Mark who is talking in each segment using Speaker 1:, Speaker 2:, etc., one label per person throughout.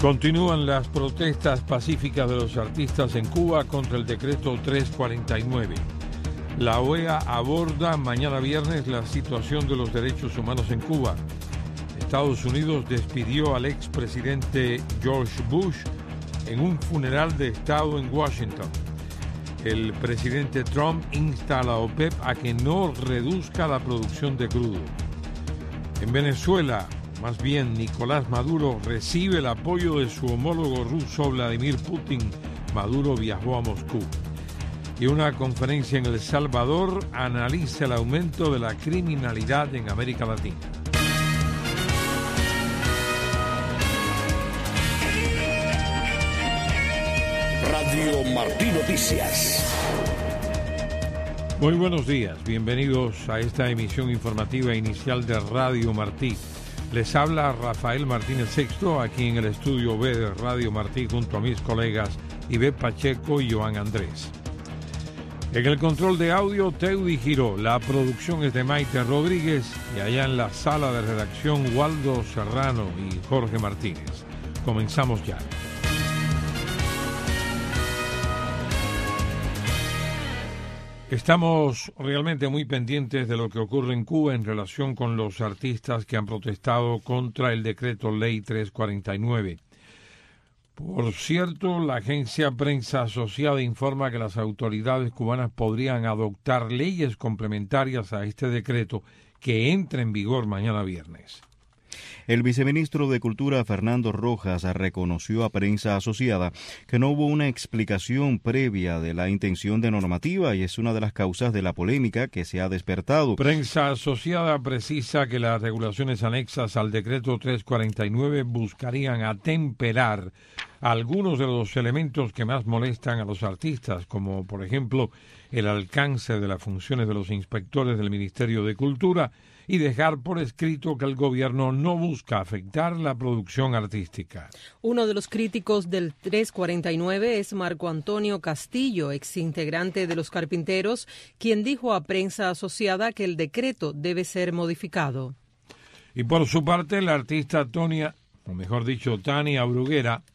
Speaker 1: Continúan las protestas pacíficas de los artistas en Cuba contra el decreto 349. La OEA aborda mañana viernes la situación de los derechos humanos en Cuba. Estados Unidos despidió al expresidente George Bush en un funeral de Estado en Washington. El presidente Trump insta a la OPEP a que no reduzca la producción de crudo. En Venezuela, más bien, Nicolás Maduro recibe el apoyo de su homólogo ruso Vladimir Putin. Maduro viajó a Moscú. Y una conferencia en El Salvador analiza el aumento de la criminalidad en América Latina.
Speaker 2: Radio Martí Noticias.
Speaker 1: Muy buenos días, bienvenidos a esta emisión informativa inicial de Radio Martí. Les habla Rafael Martínez Sexto, aquí en el estudio B de Radio Martí, junto a mis colegas Ivette Pacheco y Joan Andrés. En el control de audio, Teudi Giró. La producción es de Maite Rodríguez y allá en la sala de redacción, Waldo Serrano y Jorge Martínez. Comenzamos ya. Estamos realmente muy pendientes de lo que ocurre en Cuba en relación con los artistas que han protestado contra el decreto Ley 349. Por cierto, la agencia Prensa Asociada informa que las autoridades cubanas podrían adoptar leyes complementarias a este decreto que entra en vigor mañana viernes.
Speaker 3: El viceministro de Cultura, Fernando Rojas, reconoció a Prensa Asociada que no hubo una explicación previa de la intención de normativa y es una de las causas de la polémica que se ha despertado.
Speaker 1: Prensa Asociada precisa que las regulaciones anexas al decreto 349 buscarían atemperar algunos de los elementos que más molestan a los artistas, como por ejemplo el alcance de las funciones de los inspectores del Ministerio de Cultura, y dejar por escrito que el gobierno no busca afectar la producción artística.
Speaker 4: Uno de los críticos del 349 es Marco Antonio Castillo, exintegrante de Los Carpinteros, quien dijo a Prensa Asociada que el decreto debe ser modificado.
Speaker 1: Y por su parte, la artista Tania Bruguera,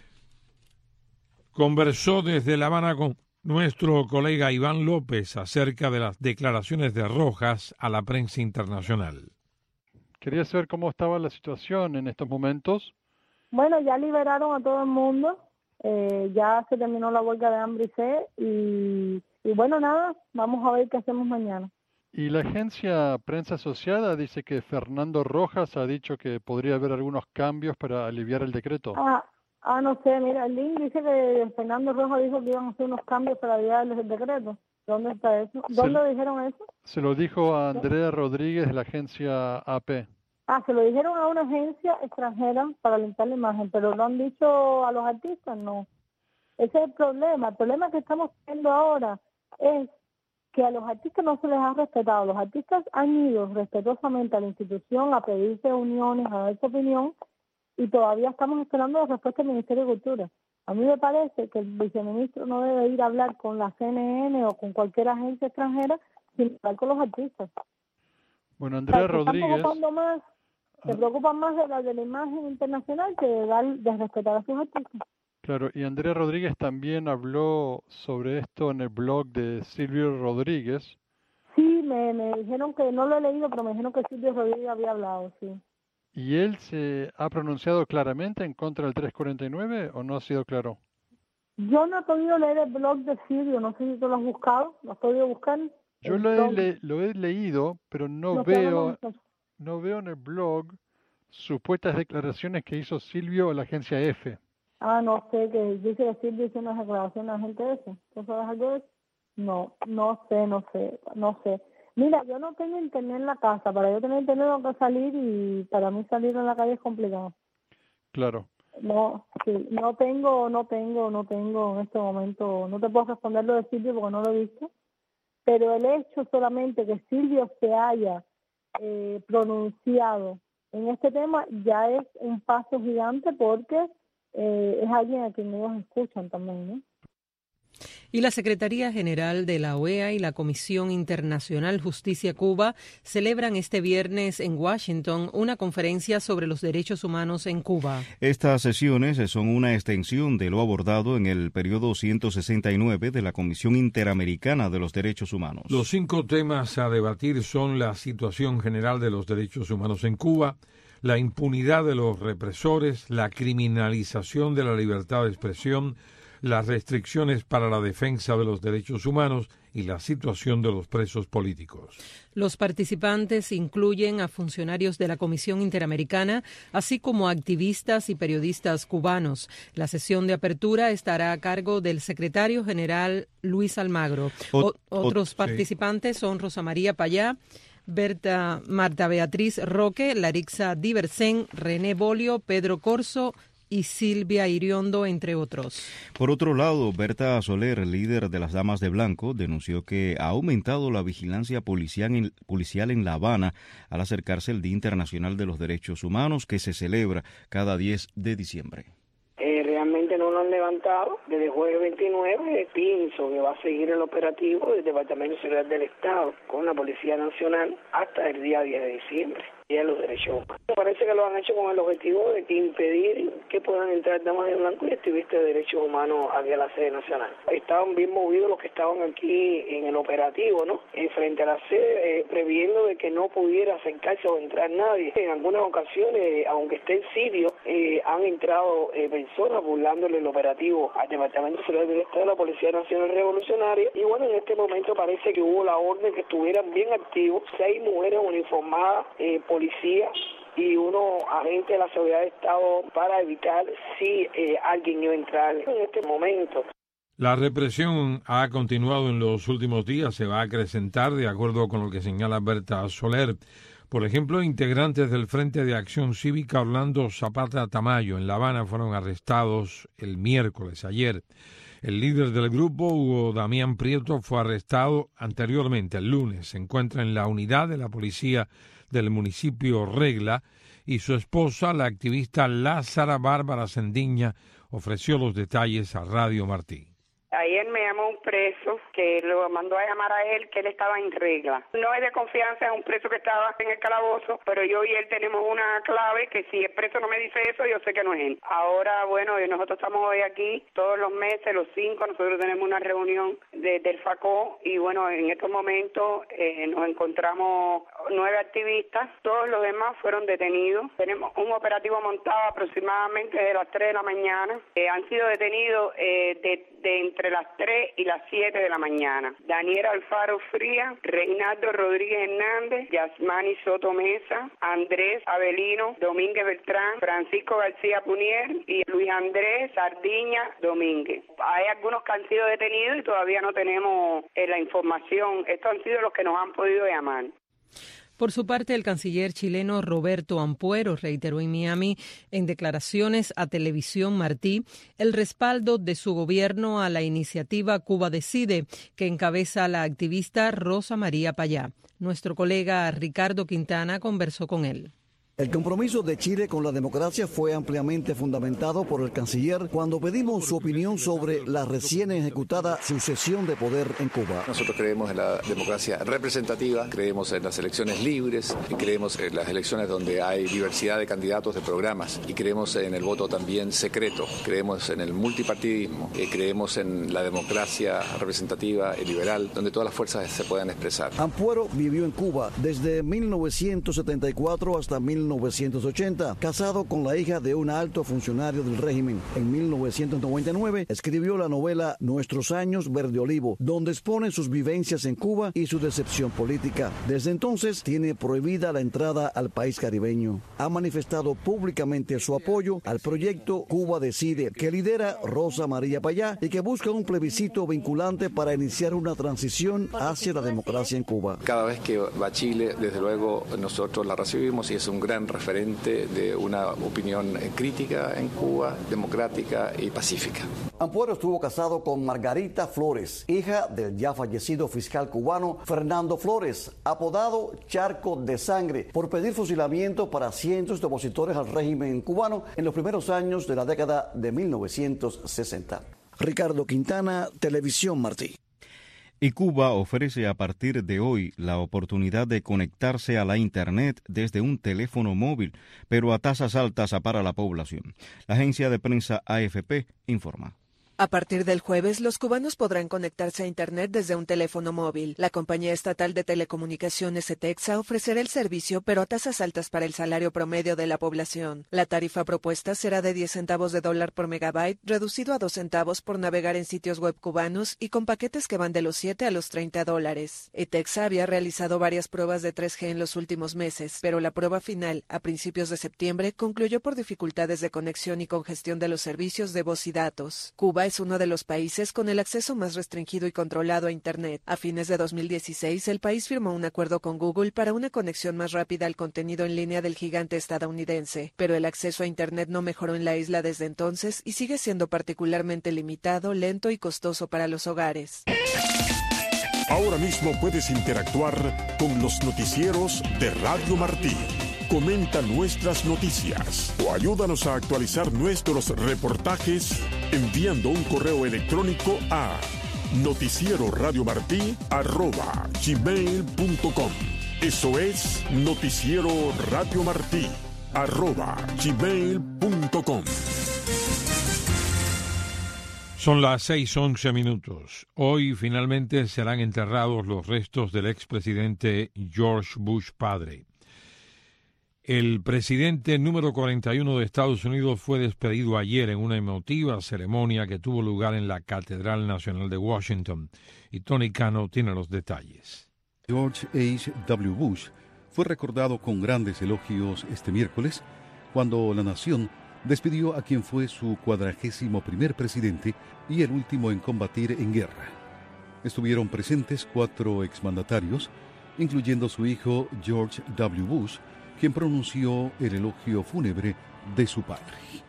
Speaker 1: conversó desde La Habana con nuestro colega Iván López acerca de las declaraciones de Rojas a la prensa internacional.
Speaker 5: Quería saber cómo estaba la situación en estos momentos.
Speaker 6: Bueno, ya liberaron a todo el mundo, ya se terminó la huelga de hambre y sed y bueno, nada, vamos a ver qué hacemos mañana.
Speaker 5: Y la agencia Prensa Asociada dice que Fernando Rojas ha dicho que podría haber algunos cambios para aliviar el decreto.
Speaker 6: No sé, mira, el link dice que Fernando Rojas dijo que iban a hacer unos cambios para ayudarles el decreto. ¿Dónde está eso? ¿Dónde dijeron eso?
Speaker 5: Se lo dijo a Andrea Rodríguez de la agencia AP.
Speaker 6: Se lo dijeron a una agencia extranjera para limpiar la imagen, pero lo han dicho a los artistas, no. Ese es el problema. El problema que estamos teniendo ahora es que a los artistas no se les ha respetado. Los artistas han ido respetuosamente a la institución a pedirse uniones, a dar su opinión, y todavía estamos esperando la respuesta del Ministerio de Cultura. A mí me parece que el viceministro no debe ir a hablar con la CNN o con cualquier agencia extranjera, sino hablar con los artistas.
Speaker 5: Bueno, Andrea Rodríguez...
Speaker 6: Se preocupan más de la imagen internacional que de respetar a sus artistas.
Speaker 5: Claro, y Andrea Rodríguez también habló sobre esto en el blog de Silvio Rodríguez.
Speaker 6: Sí, me dijeron que, no lo he leído, pero me dijeron que Silvio Rodríguez había hablado, sí.
Speaker 5: ¿Y él se ha pronunciado claramente en contra del 349 o no ha sido claro?
Speaker 6: Yo no he podido leer el blog de Silvio, no sé si tú lo has buscado, ¿lo has podido buscar?
Speaker 5: Yo lo he leído, pero no veo en el blog supuestas declaraciones que hizo Silvio a la agencia F.
Speaker 6: No sé, que dice que Silvio hizo unas declaraciones a la gente F. ¿Tú sabes algo de eso? No sé. Mira, yo no tengo internet en la casa. Para yo tener internet tengo que salir y para mí salir a la calle es complicado.
Speaker 5: Claro.
Speaker 6: No tengo en este momento, no te puedo responder lo de Silvio porque no lo he visto, pero el hecho solamente que Silvio se haya pronunciado en este tema ya es un paso gigante porque es alguien a quien ellos escuchan también, ¿no?
Speaker 4: Y la Secretaría General de la OEA y la Comisión Internacional Justicia Cuba celebran este viernes en Washington una conferencia sobre los derechos humanos en Cuba.
Speaker 3: Estas sesiones son una extensión de lo abordado en el periodo 169 de la Comisión Interamericana de los Derechos Humanos.
Speaker 1: Los 5 temas a debatir son la situación general de los derechos humanos en Cuba, la impunidad de los represores, la criminalización de la libertad de expresión, las restricciones para la defensa de los derechos humanos y la situación de los presos políticos.
Speaker 4: Los participantes incluyen a funcionarios de la Comisión Interamericana, así como activistas y periodistas cubanos. La sesión de apertura estará a cargo del secretario general Luis Almagro. Otros participantes son Rosa María Payá, Marta Beatriz Roque, Larixa Diversen, René Bolio, Pedro Corso y Silvia Iriondo, entre otros.
Speaker 3: Por otro lado, Berta Soler, líder de las Damas de Blanco, denunció que ha aumentado la vigilancia policial en La Habana al acercarse el Día Internacional de los Derechos Humanos, que se celebra cada 10 de diciembre.
Speaker 7: Realmente no lo han levantado. Desde jueves 29 pienso que va a seguir el operativo del Departamento de Seguridad del Estado con la Policía Nacional hasta el día 10 de diciembre. Día de los Derechos Humanos. Me parece que lo han hecho con el objetivo de impedir que puedan entrar damas de blanco y activistas de derechos humanos aquí a la sede nacional. Estaban bien movidos los que estaban aquí en el operativo, ¿no? Frente a la sede, previendo de que no pudiera acercarse o entrar nadie. En algunas ocasiones, aunque esté en sitio, han entrado personas burlándole el operativo al Departamento de Seguridad del Estado de la Policía Nacional Revolucionaria. Y bueno, en este momento parece que hubo la orden que estuvieran bien activos 6 mujeres uniformadas, policía y unos agentes de la seguridad del Estado para evitar si alguien iba a entrar en este momento.
Speaker 1: La represión ha continuado en los últimos días, se va a acrecentar de acuerdo con lo que señala Berta Soler. Por ejemplo, integrantes del Frente de Acción Cívica Orlando Zapata Tamayo en La Habana fueron arrestados el miércoles, ayer. El líder del grupo, Hugo Damián Prieto, fue arrestado anteriormente, el lunes. Se encuentra en la unidad de la policía del municipio Regla y su esposa, la activista Lázara Bárbara Sendiña, ofreció los detalles a Radio Martí.
Speaker 8: Ayer me llamó un preso que lo mandó a llamar a él, que él estaba en regla. No es de confianza, es un preso que estaba en el calabozo, pero yo y él tenemos una clave que si el preso no me dice eso, yo sé que no es él. Ahora, bueno, nosotros estamos hoy aquí, todos los meses, los 5, nosotros tenemos una reunión del FACO y bueno, en estos momentos nos encontramos 9 activistas, todos los demás fueron detenidos. Tenemos un operativo montado aproximadamente de las 3 de la mañana. Han sido detenidos de entre las 3 y las 7 de la mañana. Daniel Alfaro Fría, Reinaldo Rodríguez Hernández, Yasmani Soto Mesa, Andrés Avelino Domínguez Beltrán, Francisco García Punier y Luis Andrés Sardiña Domínguez. Hay algunos que han sido detenidos y todavía no tenemos la información. Estos han sido los que nos han podido llamar.
Speaker 4: Por su parte, el canciller chileno Roberto Ampuero reiteró en Miami, en declaraciones a Televisión Martí, el respaldo de su gobierno a la iniciativa Cuba Decide, que encabeza la activista Rosa María Payá. Nuestro colega Ricardo Quintana conversó con él.
Speaker 9: El compromiso de Chile con la democracia fue ampliamente fundamentado por el canciller cuando pedimos su opinión sobre la recién ejecutada sucesión de poder en Cuba.
Speaker 10: Nosotros creemos en la democracia representativa, creemos en las elecciones libres, y creemos en las elecciones donde hay diversidad de candidatos, de programas, y creemos en el voto también secreto, creemos en el multipartidismo, creemos en la democracia representativa y liberal, donde todas las fuerzas se puedan expresar.
Speaker 9: Ampuero vivió en Cuba desde 1974 hasta 1980, casado con la hija de un alto funcionario del régimen. En 1999 escribió la novela Nuestros años verde olivo, donde expone sus vivencias en Cuba y su decepción política. Desde entonces tiene prohibida la entrada al país caribeño. Ha manifestado públicamente su apoyo al proyecto Cuba Decide, que lidera Rosa María Payá y que busca un plebiscito vinculante para iniciar una transición hacia la democracia en Cuba.
Speaker 10: Cada vez que va a Chile, desde luego nosotros la recibimos y es un gran referente de una opinión crítica en Cuba, democrática y pacífica.
Speaker 9: Ampuero estuvo casado con Margarita Flores, hija del ya fallecido fiscal cubano Fernando Flores, apodado Charco de Sangre, por pedir fusilamiento para cientos de opositores al régimen cubano en los primeros años de la década de 1960. Ricardo Quintana, Televisión Martí.
Speaker 3: Y Cuba ofrece a partir de hoy la oportunidad de conectarse a la Internet desde un teléfono móvil, pero a tasas altas para la población. La agencia de prensa AFP informa.
Speaker 11: A partir del jueves, los cubanos podrán conectarse a Internet desde un teléfono móvil. La compañía estatal de telecomunicaciones ETEXA ofrecerá el servicio, pero a tasas altas para el salario promedio de la población. La tarifa propuesta será de 10 centavos de dólar por megabyte, reducido a 2 centavos por navegar en sitios web cubanos y con paquetes que van de los 7 a los $30. ETEXA había realizado varias pruebas de 3G en los últimos meses, pero la prueba final, a principios de septiembre, concluyó por dificultades de conexión y congestión de los servicios de voz y datos. Cuba es uno de los países con el acceso más restringido y controlado a Internet. A fines de 2016, el país firmó un acuerdo con Google para una conexión más rápida al contenido en línea del gigante estadounidense, pero el acceso a Internet no mejoró en la isla desde entonces y sigue siendo particularmente limitado, lento y costoso para los hogares.
Speaker 12: Ahora mismo puedes interactuar con los noticieros de Radio Martí. Comenta nuestras noticias o ayúdanos a actualizar nuestros reportajes enviando un correo electrónico a noticieroradiomartí@gmail.com. Eso es noticieroradiomartí@gmail.com.
Speaker 1: Son las 6:11. Hoy finalmente serán enterrados los restos del expresidente George Bush padre. El presidente número 41 de Estados Unidos fue despedido ayer en una emotiva ceremonia que tuvo lugar en la Catedral Nacional de Washington. Y Tony Cano tiene los detalles.
Speaker 13: George H.W. Bush fue recordado con grandes elogios este miércoles cuando la nación despidió a quien fue su 41º presidente y el último en combatir en guerra. Estuvieron presentes 4 exmandatarios, incluyendo su hijo George W. Bush, quien pronunció el elogio fúnebre de su padre.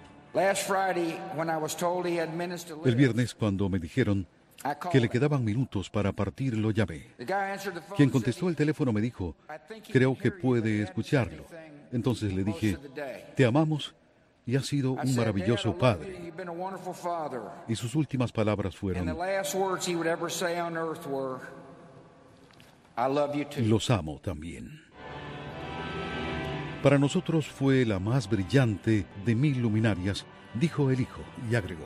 Speaker 13: El viernes, cuando me dijeron que le quedaban minutos para partir, lo llamé. Quien contestó el teléfono me dijo, creo que puede escucharlo. Entonces le dije, te amamos y has sido un maravilloso padre. Y sus últimas palabras fueron, los amo también. Para nosotros fue la más brillante de 1000 luminarias, dijo el hijo, y agregó.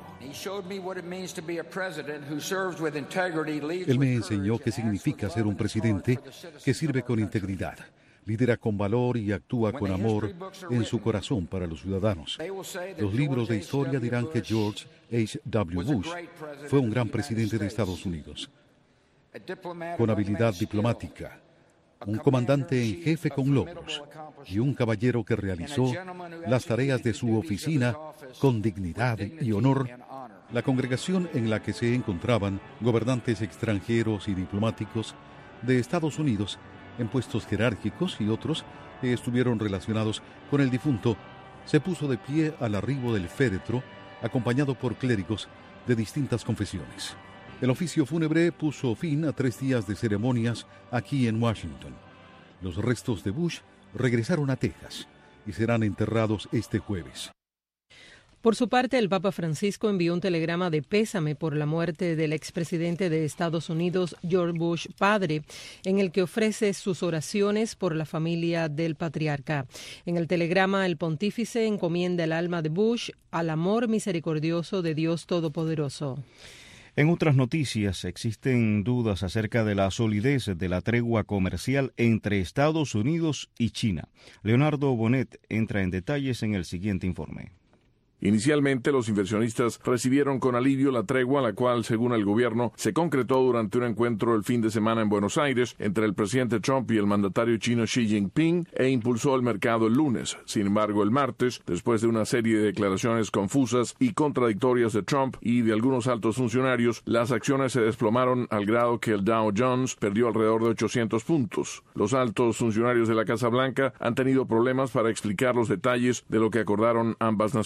Speaker 13: Él me enseñó qué significa ser un presidente que sirve con integridad, lidera con valor y actúa con amor en su corazón para los ciudadanos. Los libros de historia dirán que George H.W. Bush fue un gran presidente de Estados Unidos, con habilidad diplomática, un comandante en jefe con logros y un caballero que realizó las tareas de su oficina con dignidad y honor. La congregación en la que se encontraban gobernantes extranjeros y diplomáticos de Estados Unidos en puestos jerárquicos y otros que estuvieron relacionados con el difunto, se puso de pie al arribo del féretro, acompañado por clérigos de distintas confesiones. El oficio fúnebre puso fin a 3 días de ceremonias aquí en Washington. Los restos de Bush regresaron a Texas y serán enterrados este jueves.
Speaker 4: Por su parte, el Papa Francisco envió un telegrama de pésame por la muerte del expresidente de Estados Unidos, George Bush padre, en el que ofrece sus oraciones por la familia del patriarca. En el telegrama, el pontífice encomienda el alma de Bush al amor misericordioso de Dios Todopoderoso.
Speaker 3: En otras noticias, existen dudas acerca de la solidez de la tregua comercial entre Estados Unidos y China. Leonardo Bonet entra en detalles en el siguiente informe.
Speaker 14: Inicialmente, los inversionistas recibieron con alivio la tregua, la cual, según el gobierno, se concretó durante un encuentro el fin de semana en Buenos Aires entre el presidente Trump y el mandatario chino Xi Jinping e impulsó el mercado el lunes. Sin embargo, el martes, después de una serie de declaraciones confusas y contradictorias de Trump y de algunos altos funcionarios, las acciones se desplomaron al grado que el Dow Jones perdió alrededor de 800 puntos. Los altos funcionarios de la Casa Blanca han tenido problemas para explicar los detalles de lo que acordaron ambas naciones,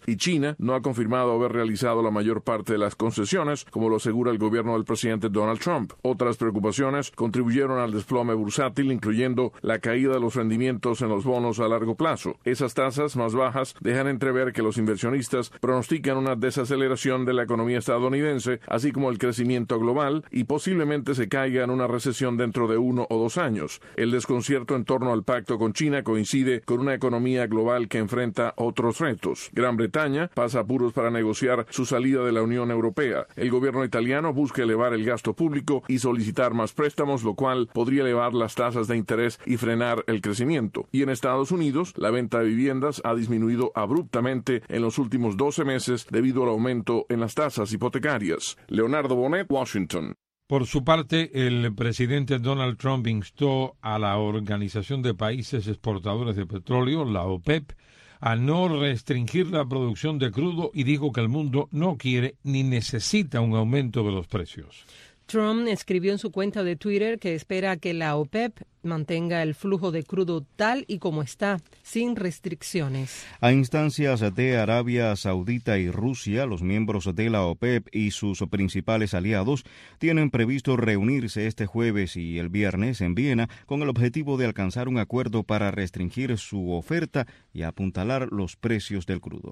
Speaker 14: y China no ha confirmado haber realizado la mayor parte de las concesiones, como lo asegura el gobierno del presidente Donald Trump. Otras preocupaciones contribuyeron al desplome bursátil, incluyendo la caída de los rendimientos en los bonos a largo plazo. Esas tasas más bajas dejan entrever que los inversionistas pronostican una desaceleración de la economía estadounidense, así como el crecimiento global, y posiblemente se caiga en una recesión dentro de 1 o 2 años. El desconcierto en torno al pacto con China coincide con una economía global que enfrenta otros retos. Gran Bretaña pasa apuros para negociar su salida de la Unión Europea. El gobierno italiano busca elevar el gasto público y solicitar más préstamos, lo cual podría elevar las tasas de interés y frenar el crecimiento. Y en Estados Unidos, la venta de viviendas ha disminuido abruptamente en los últimos 12 meses debido al aumento en las tasas hipotecarias. Leonardo Bonet, Washington.
Speaker 1: Por su parte, el presidente Donald Trump instó a la Organización de Países Exportadores de Petróleo, la OPEP, a no restringir la producción de crudo y dijo que el mundo no quiere ni necesita un aumento de los precios.
Speaker 4: Trump escribió en su cuenta de Twitter que espera que la OPEP mantenga el flujo de crudo tal y como está, sin restricciones.
Speaker 3: A instancias de Arabia Saudita y Rusia, los miembros de la OPEP y sus principales aliados tienen previsto reunirse este jueves y el viernes en Viena con el objetivo de alcanzar un acuerdo para restringir su oferta y apuntalar los precios del crudo.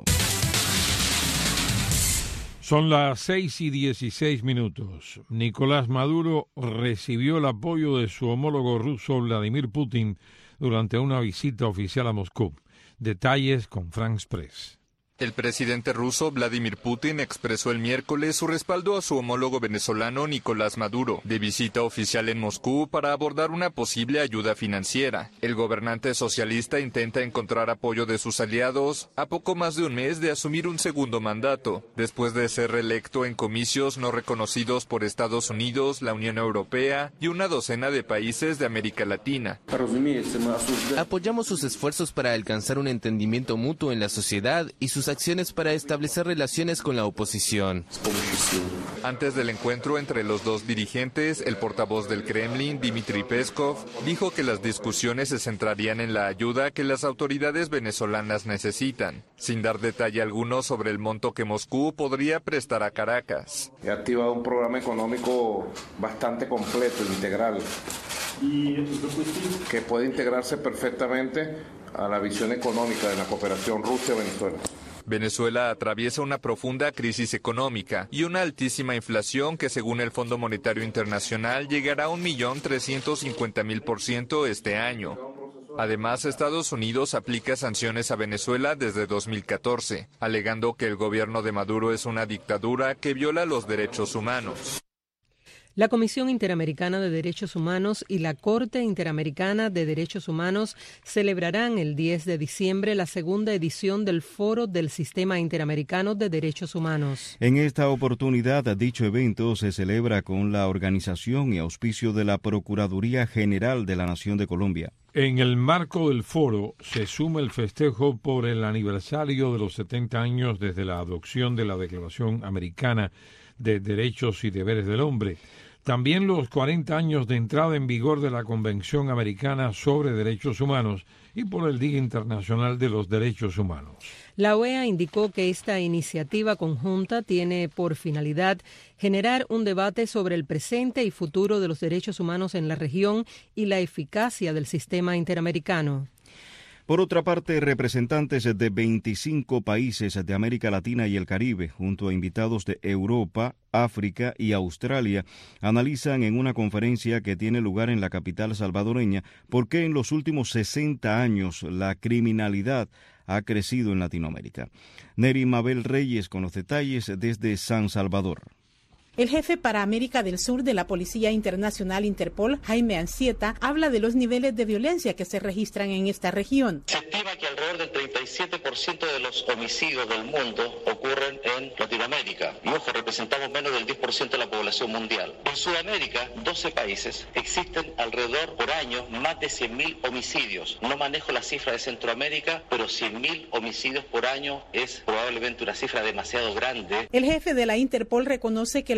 Speaker 1: Son las 6:16. Nicolás Maduro recibió el apoyo de su homólogo ruso Vladimir Putin durante una visita oficial a Moscú. Detalles con France Press.
Speaker 15: El presidente ruso Vladimir Putin expresó el miércoles su respaldo a su homólogo venezolano Nicolás Maduro, de visita oficial en Moscú para abordar una posible ayuda financiera. El gobernante socialista intenta encontrar apoyo de sus aliados a poco más de un mes de asumir un segundo mandato, después de ser reelecto en comicios no reconocidos por Estados Unidos, la Unión Europea y una docena de países de América Latina.
Speaker 16: Apoyamos sus esfuerzos para alcanzar un entendimiento mutuo en la sociedad y sus acciones para establecer relaciones con la oposición.
Speaker 15: Antes del encuentro entre los dos dirigentes, el portavoz del Kremlin, Dmitry Peskov, dijo que las discusiones se centrarían en la ayuda que las autoridades venezolanas necesitan, sin dar detalle alguno sobre el monto que Moscú podría prestar a Caracas.
Speaker 17: He activado un programa económico bastante completo, integral, que puede integrarse perfectamente a la visión económica de la cooperación Rusia-Venezuela.
Speaker 15: Venezuela atraviesa una profunda crisis económica y una altísima inflación que, según el Fondo Monetario Internacional, llegará a 1.350.000% este año. Además, Estados Unidos aplica sanciones a Venezuela desde 2014, alegando que el gobierno de Maduro es una dictadura que viola los derechos humanos.
Speaker 4: La Comisión Interamericana de Derechos Humanos y la Corte Interamericana de Derechos Humanos celebrarán el 10 de diciembre la segunda edición del Foro del Sistema Interamericano de Derechos Humanos.
Speaker 3: En esta oportunidad, dicho evento se celebra con la organización y auspicio de la Procuraduría General de la Nación de Colombia.
Speaker 1: En el marco del foro se suma el festejo por el aniversario de los 70 años desde la adopción de la Declaración Americana de Derechos y Deberes del Hombre. También los 40 años de entrada en vigor de la Convención Americana sobre Derechos Humanos y por el Día Internacional de los Derechos Humanos.
Speaker 4: La OEA indicó que esta iniciativa conjunta tiene por finalidad generar un debate sobre el presente y futuro de los derechos humanos en la región y la eficacia del sistema interamericano.
Speaker 3: Por otra parte, representantes de 25 países de América Latina y el Caribe, junto a invitados de Europa, África y Australia, analizan en una conferencia que tiene lugar en la capital salvadoreña por qué en los últimos 60 años la criminalidad ha crecido en Latinoamérica. Neri Mabel Reyes con los detalles desde San Salvador.
Speaker 18: El jefe para América del Sur de la Policía Internacional Interpol, Jaime Ansieta, habla de los niveles de violencia que se registran en esta región.
Speaker 19: Se estima que alrededor del 37% de los homicidios del mundo ocurren en Latinoamérica. Y ojo, representamos menos del 10% de la población mundial. En Sudamérica, 12 países, existen alrededor por año más de 100.000 homicidios. No manejo la cifra de Centroamérica, pero 100.000 homicidios por año es probablemente una cifra demasiado grande.
Speaker 18: El jefe de la Interpol reconoce que la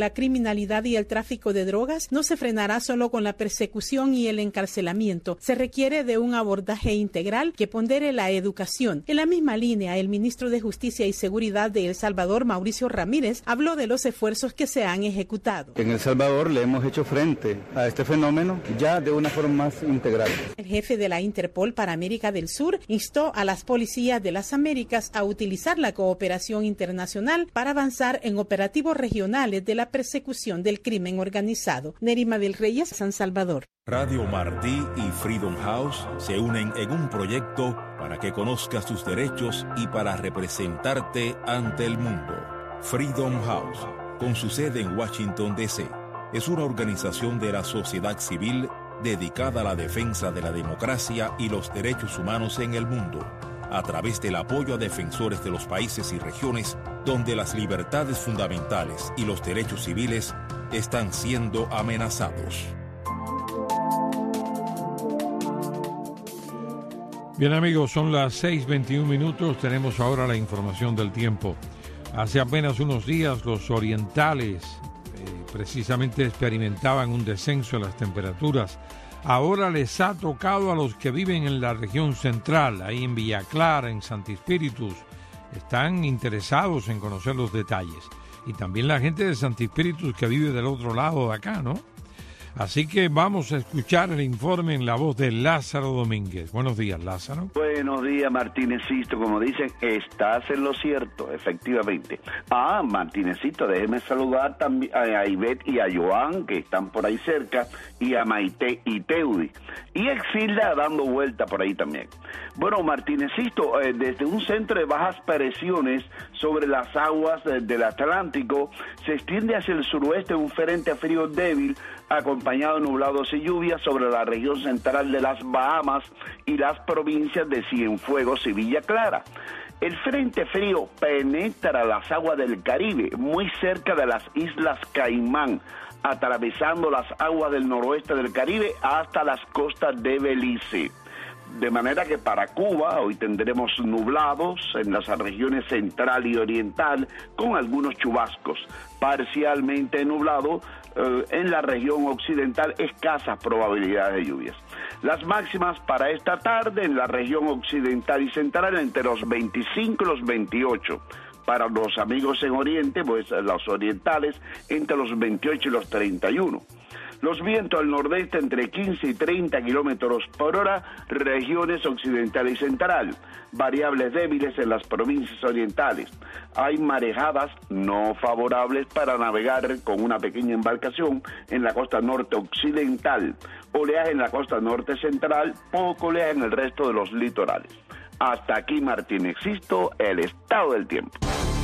Speaker 18: la criminalidad y el tráfico de drogas no se frenará solo con la persecución y el encarcelamiento. Se requiere de un abordaje integral que pondere la educación. En la misma línea, el ministro de Justicia y Seguridad de El Salvador, Mauricio Ramírez, habló de los esfuerzos que se han ejecutado.
Speaker 20: En El Salvador le hemos hecho frente a este fenómeno ya de una forma más integral.
Speaker 18: El jefe de la Interpol para América del Sur instó a las policías de las Américas a utilizar la cooperación internacional para avanzar en operativos regionales de la persecución del crimen organizado. Nerima del Reyes, San Salvador.
Speaker 21: Radio Martí y Freedom House se unen en un proyecto para que conozcas tus derechos y para representarte ante el mundo. Freedom House, con su sede en Washington, D.C., es una organización de la sociedad civil dedicada a la defensa de la democracia y los derechos humanos en el mundo, a través del apoyo a defensores de los países y regiones donde las libertades fundamentales y los derechos civiles están siendo amenazados.
Speaker 1: Bien amigos, son las 6:21. Tenemos ahora la información del tiempo. Hace apenas unos días los orientales precisamente experimentaban un descenso en las temperaturas. Ahora les ha tocado a los que viven en la región central, ahí en Villa Clara, en Santi Espíritus. Están interesados en conocer los detalles. Y también la gente de Santi Espíritus que vive del otro lado de acá, ¿no? Así que vamos a escuchar el informe en la voz de Lázaro Domínguez. Buenos días, Lázaro.
Speaker 22: Buenos días, Martínezito. Como dicen, estás en lo cierto, efectivamente. Martínezito, déjeme saludar también a Ivette y a Joan, que están por ahí cerca, y a Maite y Teudi. Y Exilda dando vuelta por ahí también. Bueno, Martínezito, desde un centro de bajas presiones sobre las aguas del Atlántico, se extiende hacia el suroeste un frente frío débil, acompañado de nublados y lluvias sobre la región central de las Bahamas y las provincias de Cienfuegos y Villa Clara. El frente frío penetra las aguas del Caribe, muy cerca de las Islas Caimán, atravesando las aguas del noroeste del Caribe hasta las costas de Belice. De manera que para Cuba hoy tendremos nublados en las regiones central y oriental con algunos chubascos, parcialmente nublado en la región occidental, escasas probabilidades de lluvias. Las máximas para esta tarde en la región occidental y central entre los 25 y los 28. Para los amigos en Oriente, pues los orientales entre los 28 y los 31. Los vientos al nordeste entre 15 y 30 kilómetros por hora, regiones occidental y central. Variables débiles en las provincias orientales. Hay marejadas no favorables para navegar con una pequeña embarcación en la costa norte occidental. Oleaje en la costa norte central, poco oleaje en el resto de los litorales. Hasta aquí, Martínezito, el estado del tiempo.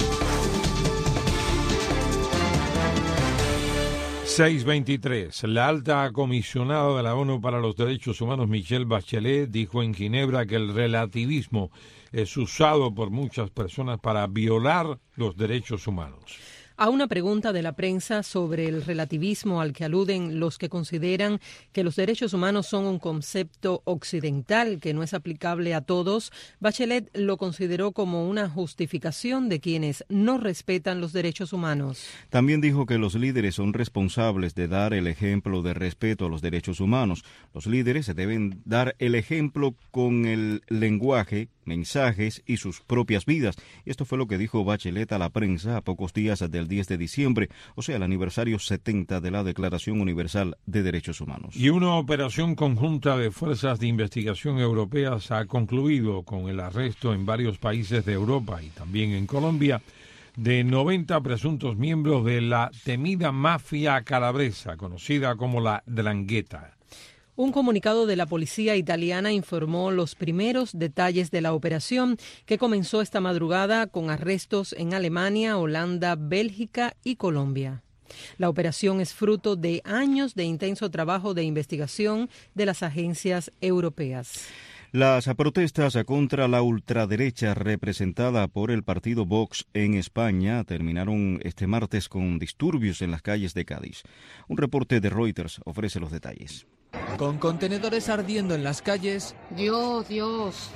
Speaker 1: 6:23. La alta comisionada de la ONU para los Derechos Humanos, Michelle Bachelet, dijo en Ginebra que el relativismo es usado por muchas personas para violar los derechos humanos.
Speaker 4: A una pregunta de la prensa sobre el relativismo al que aluden los que consideran que los derechos humanos son un concepto occidental que no es aplicable a todos, Bachelet lo consideró como una justificación de quienes no respetan los derechos humanos.
Speaker 3: También dijo que los líderes son responsables de dar el ejemplo de respeto a los derechos humanos. Los líderes deben dar el ejemplo con el lenguaje, mensajes y sus propias vidas. Esto fue lo que dijo Bachelet a la prensa a pocos días del 10 de diciembre, o sea, el aniversario 70 de la Declaración Universal de Derechos Humanos.
Speaker 1: Y una operación conjunta de fuerzas de investigación europeas ha concluido con el arresto en varios países de Europa y también en Colombia de 90 presuntos miembros de la temida mafia calabresa, conocida como la 'Ndrangheta.
Speaker 4: Un comunicado de la policía italiana informó los primeros detalles de la operación que comenzó esta madrugada con arrestos en Alemania, Holanda, Bélgica y Colombia. La operación es fruto de años de intenso trabajo de investigación de las agencias europeas.
Speaker 3: Las protestas contra la ultraderecha representada por el partido Vox en España terminaron este martes con disturbios en las calles de Cádiz. Un reporte de Reuters ofrece los detalles.
Speaker 23: Con contenedores ardiendo en las calles.
Speaker 24: Dios,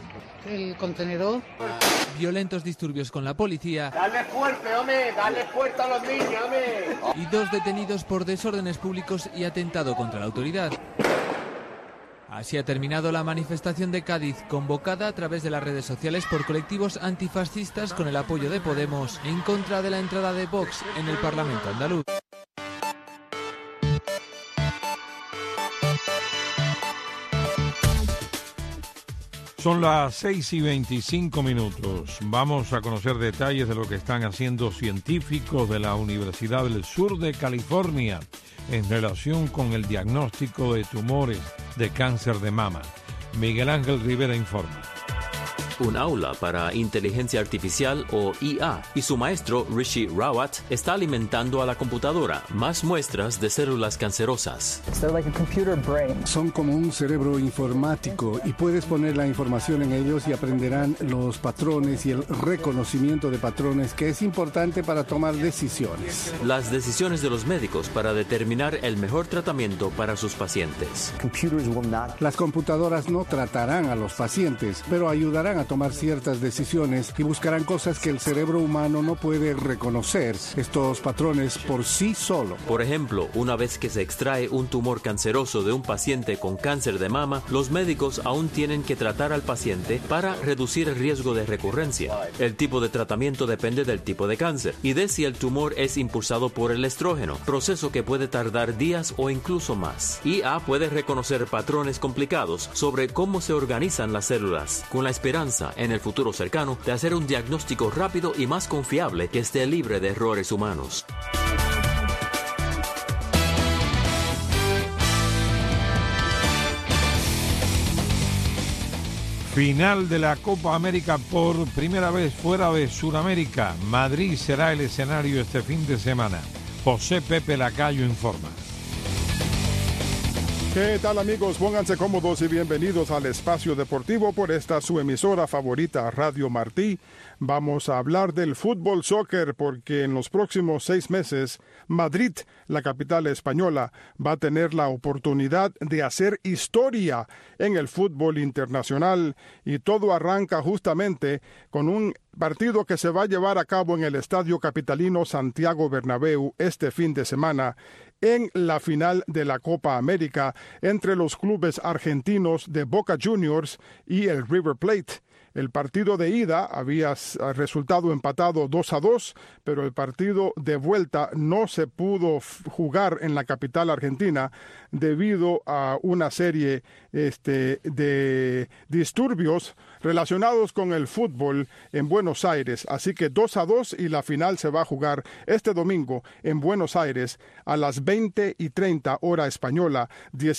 Speaker 2: el contenedor.
Speaker 5: Violentos disturbios con la policía.
Speaker 23: ¡Dale fuerte, hombre! ¡Dale fuerte a los niños, hombre!
Speaker 5: Y 2 detenidos por desórdenes públicos y atentado contra la autoridad. Así ha terminado la manifestación de Cádiz, convocada a través de las redes sociales por colectivos antifascistas con el apoyo de Podemos en contra de la entrada de Vox en el Parlamento andaluz.
Speaker 1: Son las 6:25. Vamos a conocer detalles de lo que están haciendo científicos de la Universidad del Sur de California en relación con el diagnóstico de tumores de cáncer de mama. Miguel Ángel Rivera informa.
Speaker 24: Un aula para inteligencia artificial o IA y su maestro Rishi Rawat está alimentando a la computadora más muestras de células cancerosas.
Speaker 25: Son como un cerebro informático y puedes poner la información en ellos y aprenderán los patrones y el reconocimiento de patrones, que es importante para tomar decisiones.
Speaker 24: Las decisiones de los médicos para determinar el mejor tratamiento para sus pacientes.
Speaker 25: Las computadoras no tratarán a los pacientes, pero ayudarán a tomar ciertas decisiones y buscarán cosas que el cerebro humano no puede reconocer, estos patrones por sí solo.
Speaker 24: Por ejemplo, una vez que se extrae un tumor canceroso de un paciente con cáncer de mama, los médicos aún tienen que tratar al paciente para reducir el riesgo de recurrencia. El tipo de tratamiento depende del tipo de cáncer y de si el tumor es impulsado por el estrógeno, proceso que puede tardar días o incluso más. IA puede reconocer patrones complicados sobre cómo se organizan las células, con la esperanza en el futuro cercano de hacer un diagnóstico rápido y más confiable que esté libre de errores humanos.
Speaker 1: Final de la Copa América por primera vez fuera de Sudamérica. Madrid será el escenario este fin de semana. José Pepe Lacayo informa.
Speaker 26: ¿Qué tal, amigos? Pónganse cómodos y bienvenidos al Espacio Deportivo por esta su emisora favorita, Radio Martí. Vamos a hablar del fútbol soccer porque en los próximos 6 meses, Madrid, la capital española, va a tener la oportunidad de hacer historia en el fútbol internacional y todo arranca justamente con un partido que se va a llevar a cabo en el Estadio Capitalino Santiago Bernabéu este fin de semana en la final de la Copa América entre los clubes argentinos de Boca Juniors y el River Plate. El partido de ida había resultado empatado 2-2, pero el partido de vuelta no se pudo jugar en la capital argentina debido a una serie de disturbios relacionados con el fútbol en Buenos Aires. Así que 2-2 y la final se va a jugar este domingo en Buenos Aires a las 20:30 hora española,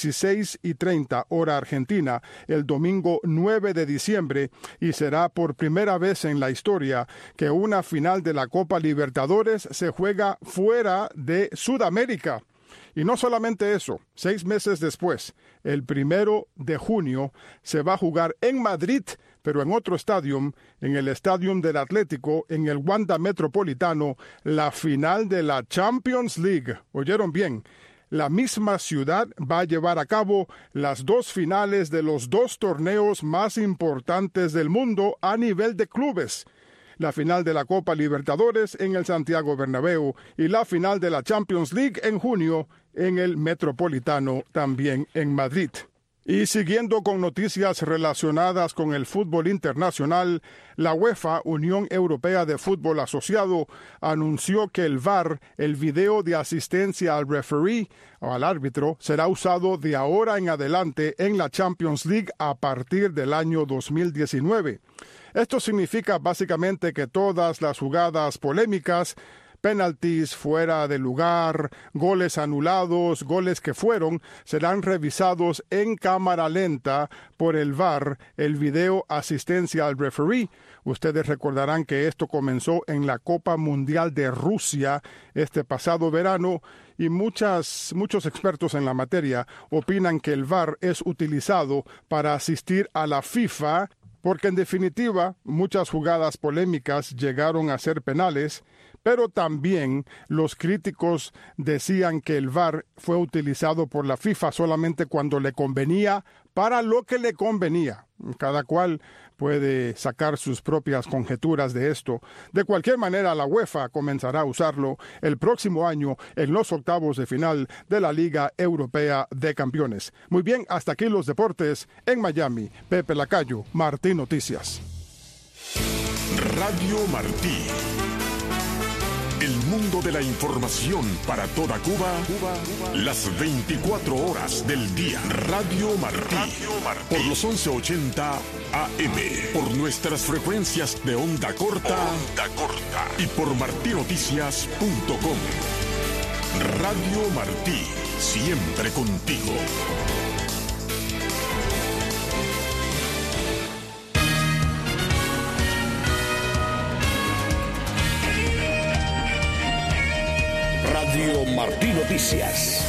Speaker 26: 16:30 hora argentina, el domingo 9 de diciembre, y será por primera vez en la historia que una final de la Copa Libertadores se juega fuera de Sudamérica. Y no solamente eso, 6 meses después, el 1 de junio, se va a jugar en Madrid, pero en otro estadio, en el Estadio del Atlético, en el Wanda Metropolitano, la final de la Champions League. ¿Oyeron bien? La misma ciudad va a llevar a cabo las 2 finales de los 2 torneos más importantes del mundo a nivel de clubes. La final de la Copa Libertadores en el Santiago Bernabéu y la final de la Champions League en junio en el Metropolitano, también en Madrid. Y siguiendo con noticias relacionadas con el fútbol internacional, la UEFA, Unión Europea de Fútbol Asociado, anunció que el VAR, el video de asistencia al referee o al árbitro, será usado de ahora en adelante en la Champions League a partir del año 2019. Esto significa básicamente que todas las jugadas polémicas, penaltis fuera de lugar, goles anulados, goles que fueron, serán revisados en cámara lenta por el VAR, el video asistencia al referee. Ustedes recordarán que esto comenzó en la Copa Mundial de Rusia este pasado verano y muchos expertos en la materia opinan que el VAR es utilizado para asistir a la FIFA porque en definitiva muchas jugadas polémicas llegaron a ser penales, pero también los críticos decían que el VAR fue utilizado por la FIFA solamente cuando le convenía, para lo que le convenía. Cada cual puede sacar sus propias conjeturas de esto. De cualquier manera, la UEFA comenzará a usarlo el próximo año en los octavos de final de la Liga Europea de Campeones. Muy bien, hasta aquí los deportes en Miami. Pepe Lacayo, Martí Noticias.
Speaker 12: Radio Martí. El mundo de la información para toda Cuba, las 24 horas del día. Radio Martí. Por los 1180 AM. Por nuestras frecuencias de onda corta. Y por martinoticias.com. Radio Martí. Siempre contigo.
Speaker 21: Radio Martí Noticias.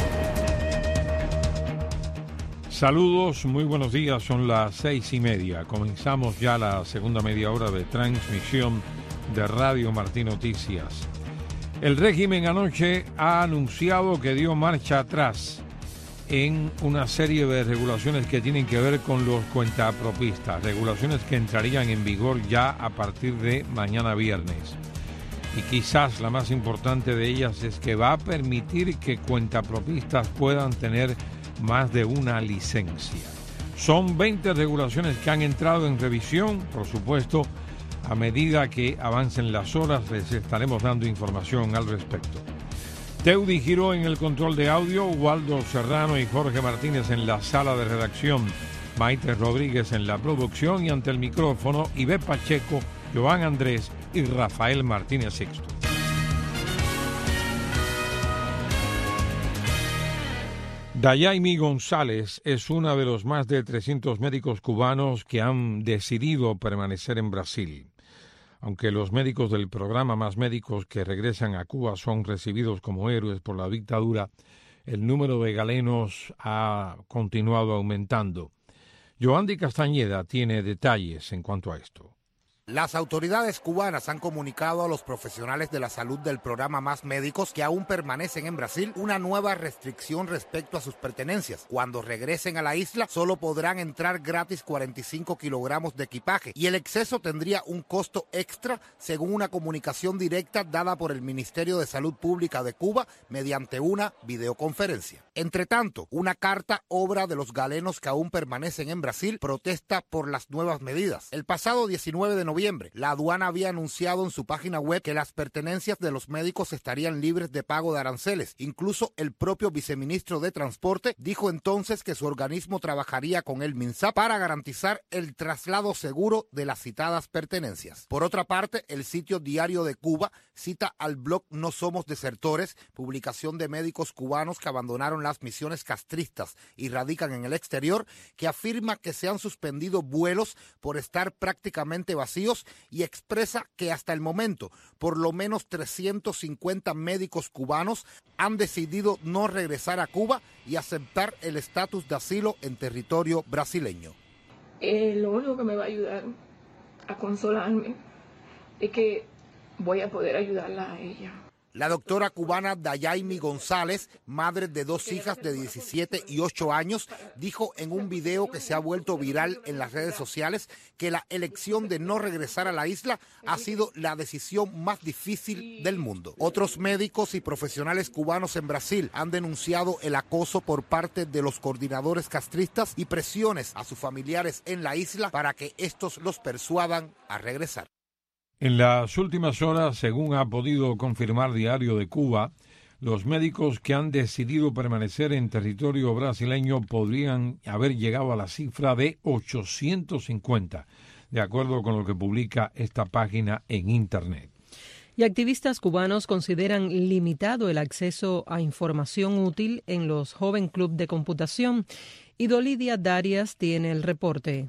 Speaker 1: Saludos, muy buenos días, son las 6:30. Comenzamos ya la segunda media hora de transmisión de Radio Martí Noticias. El régimen anoche ha anunciado que dio marcha atrás en una serie de regulaciones que tienen que ver con los cuentapropistas, regulaciones que entrarían en vigor ya a partir de mañana viernes. Y quizás la más importante de ellas es que va a permitir que cuentapropistas puedan tener más de una licencia. Son 20 regulaciones que han entrado en revisión, por supuesto, a medida que avancen las horas les estaremos dando información al respecto. Teudi Giró en el control de audio, Waldo Serrano y Jorge Martínez en la sala de redacción, Maite Rodríguez en la producción y ante el micrófono, Ivette Pacheco, Joan Andrés y Rafael Martínez Sixto. Dayaimi González es una de los más de 300 médicos cubanos que han decidido permanecer en Brasil. Aunque los médicos del programa Más Médicos que regresan a Cuba son recibidos como héroes por la dictadura, el número de galenos ha continuado aumentando. Yoandi Castañeda tiene detalles en cuanto a esto.
Speaker 2: Las autoridades cubanas han comunicado a los profesionales de la salud del programa Más Médicos que aún permanecen en Brasil una nueva restricción respecto a sus pertenencias. Cuando regresen a la isla solo podrán entrar gratis 45 kilogramos de equipaje y el exceso tendría un costo extra según una comunicación directa dada por el Ministerio de Salud Pública de Cuba mediante una videoconferencia. Entre tanto, una carta obra de los galenos que aún permanecen en Brasil protesta por las nuevas medidas. El pasado 19 de noviembre, la aduana había anunciado en su página web que las pertenencias de los médicos estarían libres de pago de aranceles. Incluso el propio viceministro de Transporte dijo entonces que su organismo trabajaría con el MINSAP para garantizar el traslado seguro de las citadas pertenencias. Por otra parte, el sitio Diario de Cuba cita al blog No Somos Desertores, publicación de médicos cubanos que abandonaron las misiones castristas y radican en el exterior, que afirma que se han suspendido vuelos por estar prácticamente vacíos y expresa que hasta el momento por lo menos 350 médicos cubanos han decidido no regresar a Cuba y aceptar el estatus de asilo en territorio brasileño.
Speaker 6: Lo único que me va a ayudar a consolarme es que voy a poder ayudarla a ella.
Speaker 2: La doctora cubana Dayaimi González, madre de dos hijas de 17 y 8 años, dijo en un video que se ha vuelto viral en las redes sociales que la elección de no regresar a la isla ha sido la decisión más difícil del mundo. Otros médicos y profesionales cubanos en Brasil han denunciado el acoso por parte de los coordinadores castristas y presiones a sus familiares en la isla para que estos los persuadan a regresar.
Speaker 1: En las últimas horas, según ha podido confirmar Diario de Cuba, los médicos que han decidido permanecer en territorio brasileño podrían haber llegado a la cifra de 850, de acuerdo con lo que publica esta página en Internet.
Speaker 4: Y activistas cubanos consideran limitado el acceso a información útil en los Joven Club de Computación. Y Dolidia Darias tiene el reporte.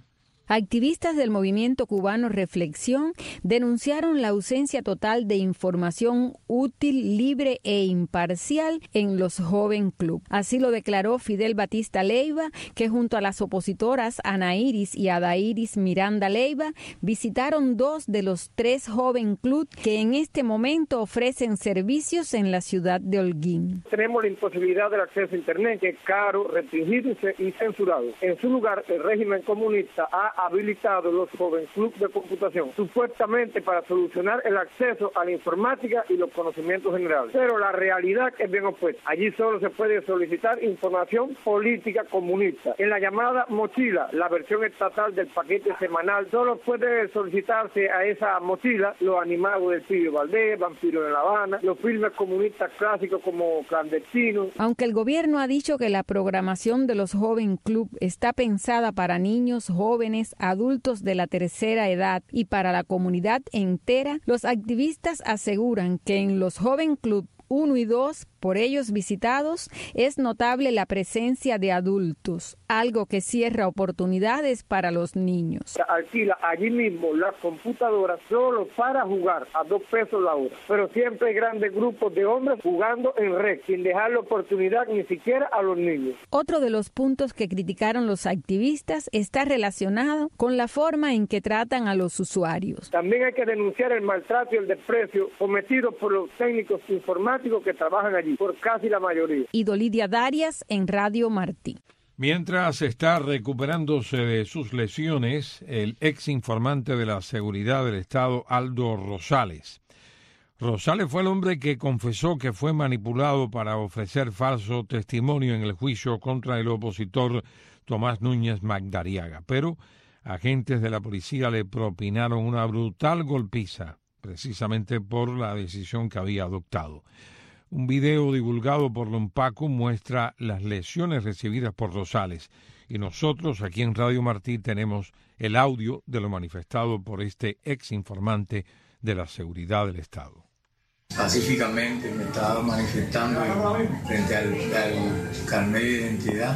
Speaker 7: Activistas del movimiento cubano Reflexión denunciaron la ausencia total de información útil, libre e imparcial en los Joven Club. Así lo declaró Fidel Batista Leiva, que junto a las opositoras Ana Iris y Adairis Miranda Leiva visitaron 2 de los 3 Joven Club que en este momento ofrecen servicios en la ciudad de Holguín.
Speaker 23: Tenemos la imposibilidad del acceso a Internet, que es caro, restringido y censurado. En su lugar, el régimen comunista ha habilitado los Joven Club de computación, supuestamente para solucionar el acceso a la informática y los conocimientos generales. Pero la realidad es bien opuesta. Allí solo se puede solicitar información política comunista. En la llamada mochila, la versión estatal del paquete semanal, solo puede solicitarse a esa mochila los animados del Pío Valdés, Vampiro de La Habana, los filmes comunistas clásicos como Clandestinos.
Speaker 7: Aunque el gobierno ha dicho que la programación de los Joven Club está pensada para niños, jóvenes, adultos de la tercera edad y para la comunidad entera, los activistas aseguran que en los Joven Club 1 y 2, por ellos visitados, es notable la presencia de adultos, algo que cierra oportunidades para los niños.
Speaker 23: Alquila allí mismo las computadoras solo para jugar a $2 la hora, pero siempre hay grandes grupos de hombres jugando en red, sin dejar la oportunidad ni siquiera a los niños.
Speaker 7: Otro de los puntos que criticaron los activistas está relacionado con la forma en que tratan a los usuarios.
Speaker 23: También hay que denunciar el maltrato y el desprecio cometido por los técnicos informáticos que trabajan allí, por casi la mayoría.
Speaker 7: Idolidia Darias en Radio Martí.
Speaker 1: Mientras está recuperándose de sus lesiones, el ex informante de la Seguridad del Estado, Aldo Rosales. Rosales fue el hombre que confesó que fue manipulado para ofrecer falso testimonio en el juicio contra el opositor Tomás Núñez Magdariaga, pero agentes de la policía le propinaron una brutal golpiza, precisamente por la decisión que había adoptado. Un video divulgado por Lompaco muestra las lesiones recibidas por Rosales y nosotros aquí en Radio Martí tenemos el audio de lo manifestado por este ex informante de la Seguridad del Estado.
Speaker 8: Pacíficamente me estaba manifestando frente al carnet de identidad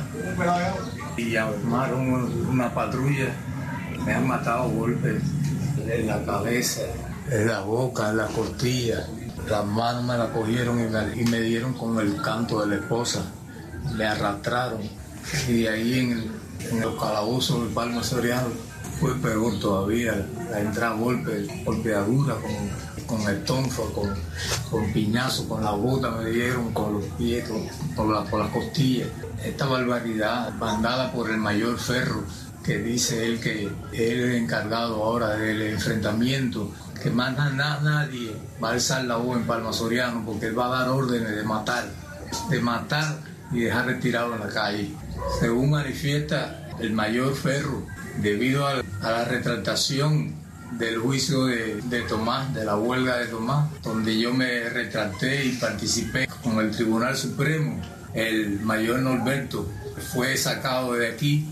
Speaker 8: y armaron una patrulla, me han matado golpes en la cabeza, en la boca, en la costilla. Las manos me la cogieron y me dieron con el canto de la esposa. Me arrastraron. Y de ahí en los calabozos del Palma Soriano fue peor todavía. La entrada golpeadura con el tonfa, con piñazo, con la bota me dieron, con los pies, por las costillas. Esta barbaridad, mandada por el mayor Ferro, que dice él que él es el encargado ahora del enfrentamiento, que más nadie va a alzar la voz en Palma Soriano porque él va a dar órdenes de matar y dejar retirado en la calle. Según manifiesta el mayor Ferro, debido a la retractación del juicio de Tomás, de la huelga de Tomás, donde yo me retracté y participé con el Tribunal Supremo, el mayor Norberto fue sacado de aquí.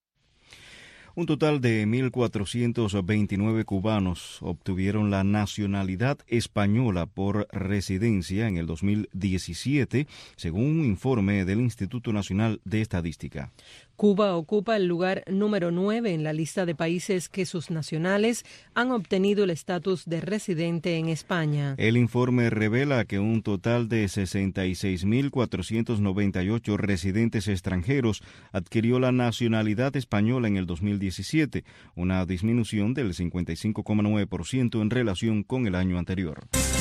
Speaker 3: Un total de 1.429 cubanos obtuvieron la nacionalidad española por residencia en el 2017, según un informe del Instituto Nacional de Estadística.
Speaker 4: Cuba ocupa el lugar número 9 en la lista de países que sus nacionales han obtenido el estatus de residente en España.
Speaker 3: El informe revela que un total de 66.498 residentes extranjeros adquirió la nacionalidad española en el 2017, una disminución del 55,9% en relación con el año anterior.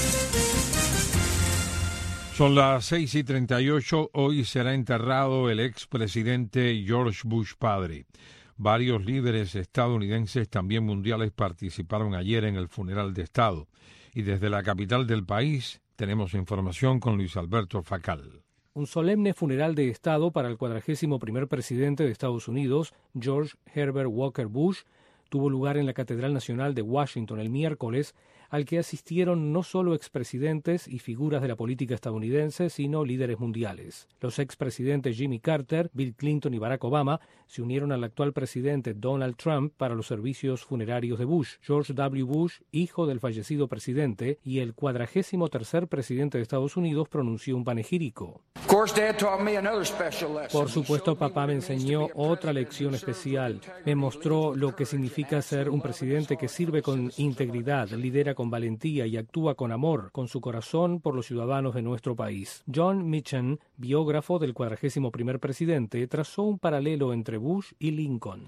Speaker 1: Son las 6:38. Hoy será enterrado el expresidente George Bush padre. Varios líderes estadounidenses, también mundiales, participaron ayer en el funeral de Estado. Y desde la capital del país tenemos información con Luis Alberto Facal.
Speaker 9: Un solemne funeral de Estado para el 41º presidente de Estados Unidos, George Herbert Walker Bush, tuvo lugar en la Catedral Nacional de Washington el miércoles, al que asistieron no solo expresidentes y figuras de la política estadounidense, sino líderes mundiales. Los expresidentes Jimmy Carter, Bill Clinton y Barack Obama se unieron al actual presidente Donald Trump para los servicios funerarios de Bush. George W. Bush, hijo del fallecido presidente y el 43º presidente de Estados Unidos, pronunció un panegírico. Por supuesto, papá me enseñó otra lección especial. Me mostró lo que significa ser un presidente que sirve con integridad, lidera con valentía y actúa con amor, con su corazón por los ciudadanos de nuestro país. John Mitchell, biógrafo del 41º presidente, trazó un paralelo entre Bush y Lincoln.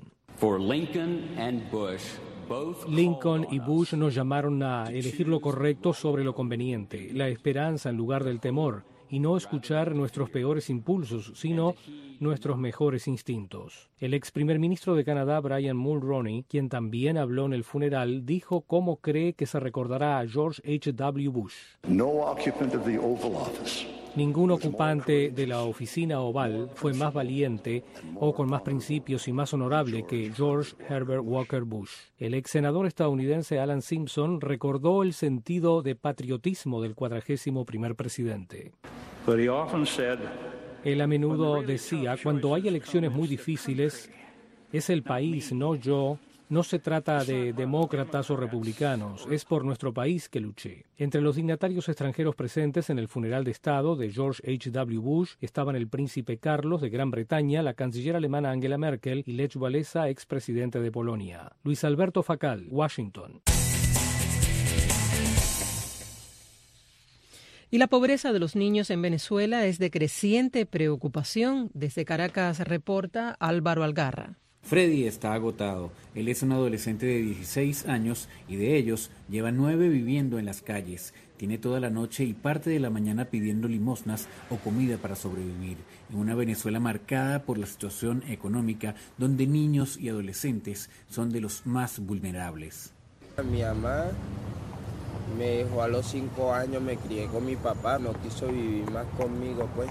Speaker 9: Lincoln y Bush nos llamaron a elegir lo correcto sobre lo conveniente, la esperanza en lugar del temor, y no escuchar nuestros peores impulsos, sino nuestros mejores instintos. El ex primer ministro de Canadá, Brian Mulroney, quien también habló en el funeral, dijo cómo cree que se recordará a George H.W. Bush. Ningún ocupante de la oficina oval fue más valiente o con más principios y más honorable que George Herbert Walker Bush. El ex senador estadounidense Alan Simpson recordó el sentido de patriotismo del 41º presidente. Él a menudo decía, cuando hay elecciones muy difíciles, es el país, no yo. No se trata de demócratas o republicanos, es por nuestro país que luché. Entre los dignatarios extranjeros presentes en el funeral de Estado de George H.W. Bush estaban el príncipe Carlos de Gran Bretaña, la canciller alemana Angela Merkel y Lech Walesa, expresidente de Polonia. Luis Alberto Facal, Washington.
Speaker 4: Y la pobreza de los niños en Venezuela es de creciente preocupación. Desde Caracas reporta Álvaro Algarra.
Speaker 10: Freddy está agotado. Él es un adolescente de 16 años y de ellos lleva 9 viviendo en las calles. Tiene toda la noche y parte de la mañana pidiendo limosnas o comida para sobrevivir, en una Venezuela marcada por la situación económica donde niños y adolescentes son de los más vulnerables.
Speaker 11: Mi mamá me dejó a los 5 años, me crié con mi papá, no quiso vivir más conmigo pues,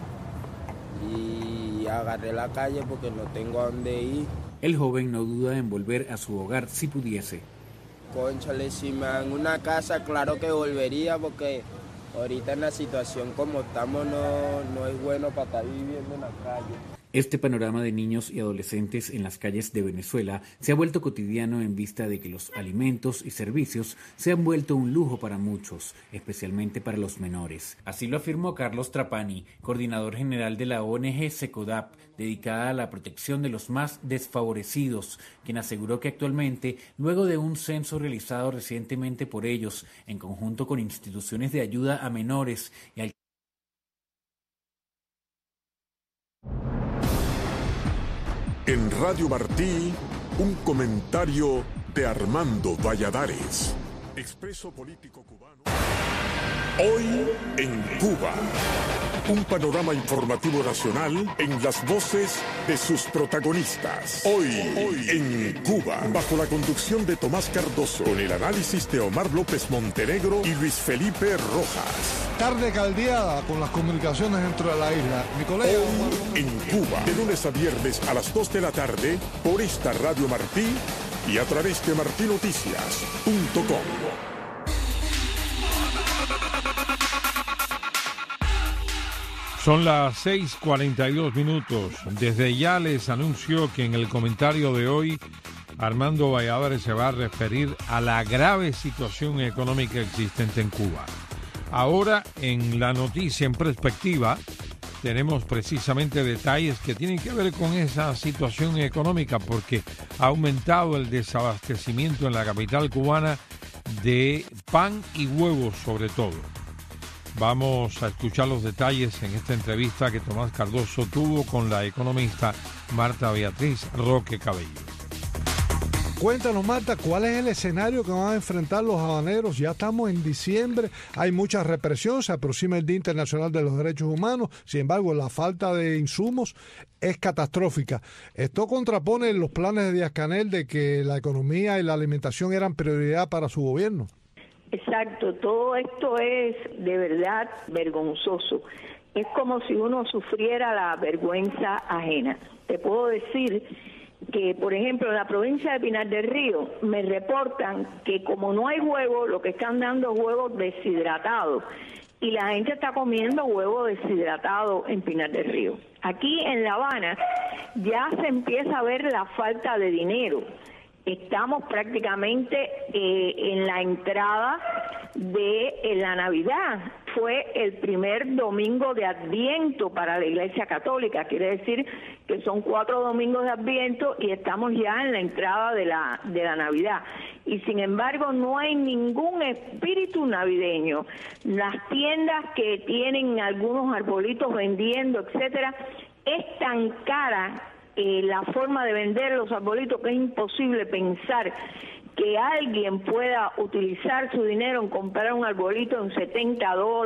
Speaker 11: y agarré la calle porque no tengo a dónde ir.
Speaker 10: El joven no duda en volver a su hogar si pudiese.
Speaker 11: Cónchale, si me dan una casa, claro que volvería, porque ahorita en la situación como estamos no es bueno para estar viviendo en la calle.
Speaker 10: Este panorama de niños y adolescentes en las calles de Venezuela se ha vuelto cotidiano en vista de que los alimentos y servicios se han vuelto un lujo para muchos, especialmente para los menores. Así lo afirmó Carlos Trapani, coordinador general de la ONG Secodap, dedicada a la protección de los más desfavorecidos, quien aseguró que actualmente, luego de un censo realizado recientemente por ellos, en conjunto con instituciones de ayuda a menores y al
Speaker 12: En Radio Martí, un comentario de Armando Valladares. Expreso político cubano. Hoy en Cuba. Un panorama informativo nacional en las voces de sus protagonistas. Hoy en Cuba. Bajo la conducción de Tomás Cardoso. Con el análisis de Omar López Montenegro y Luis Felipe Rojas.
Speaker 25: Tarde caldeada con las comunicaciones dentro de la isla. Mi colega
Speaker 12: Hoy en Cuba. De lunes a viernes a las 2 de la tarde por esta Radio Martí y a través de martinoticias.com.
Speaker 1: Son las 6:42. Desde ya les anuncio que en el comentario de hoy, Armando Valladares se va a referir a la grave situación económica existente en Cuba. Ahora, en la noticia en perspectiva, tenemos precisamente detalles que tienen que ver con esa situación económica, porque ha aumentado el desabastecimiento en la capital cubana de pan y huevos sobre todo. Vamos a escuchar los detalles en esta entrevista que Tomás Cardoso tuvo con la economista Marta Beatriz Roque Cabello.
Speaker 25: Cuéntanos, Marta, ¿cuál es el escenario que van a enfrentar los habaneros? Ya estamos en diciembre, hay mucha represión, se aproxima el Día Internacional de los Derechos Humanos, sin embargo, la falta de insumos es catastrófica. Esto contrapone los planes de Díaz-Canel de que la economía y la alimentación eran prioridad para su gobierno.
Speaker 13: Exacto, todo esto es de verdad vergonzoso. Es como si uno sufriera la vergüenza ajena. Te puedo decir que, por ejemplo, en la provincia de Pinar del Río me reportan que como no hay huevos, lo que están dando es huevos deshidratados. Y la gente está comiendo huevo deshidratado en Pinar del Río. Aquí en La Habana ya se empieza a ver la falta de dinero. Estamos prácticamente en la entrada de la Navidad. Fue el primer domingo de Adviento para la Iglesia Católica. Quiere decir que son 4 domingos de Adviento y estamos ya en la entrada de la Navidad. Y sin embargo no hay ningún espíritu navideño. Las tiendas que tienen algunos arbolitos vendiendo, etcétera, es tan cara la forma de vender los arbolitos que es imposible pensar que alguien pueda utilizar su dinero en comprar un arbolito en $70,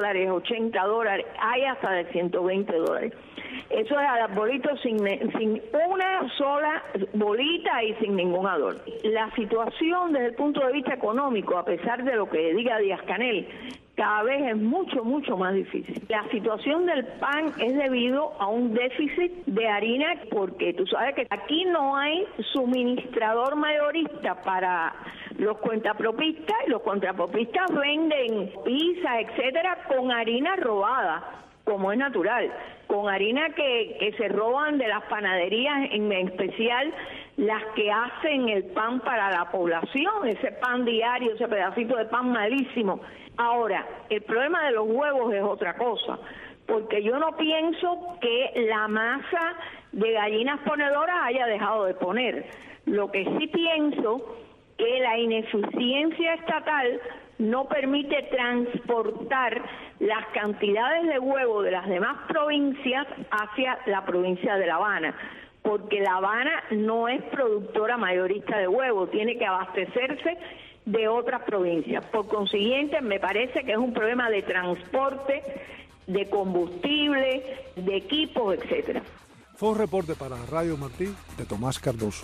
Speaker 13: $80, hay hasta de $120. Eso es arbolito sin una sola bolita y sin ningún adorno. La situación desde el punto de vista económico, a pesar de lo que diga Díaz-Canel, cada vez es mucho, mucho más difícil. La situación del pan es debido a un déficit de harina, porque tú sabes que aquí no hay suministrador mayorista para los cuentapropistas, y los cuentapropistas venden pizza, etcétera, con harina robada, como es natural, con harina que se roban de las panaderías, en especial las que hacen el pan para la población, ese pan diario, ese pedacito de pan malísimo. Ahora, el problema de los huevos es otra cosa, porque yo no pienso que la masa de gallinas ponedoras haya dejado de poner. Lo que sí pienso que la ineficiencia estatal no permite transportar las cantidades de huevos de las demás provincias hacia la provincia de La Habana, porque La Habana no es productora mayorista de huevos, tiene que abastecerse de otras provincias. Por consiguiente, me parece que es un problema de transporte, de combustible, de equipos, etcétera.
Speaker 14: Fue un reporte para Radio Martí de Tomás Cardoso.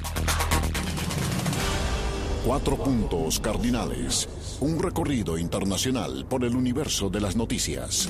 Speaker 12: 4 puntos cardinales. Un recorrido internacional por el universo de las noticias.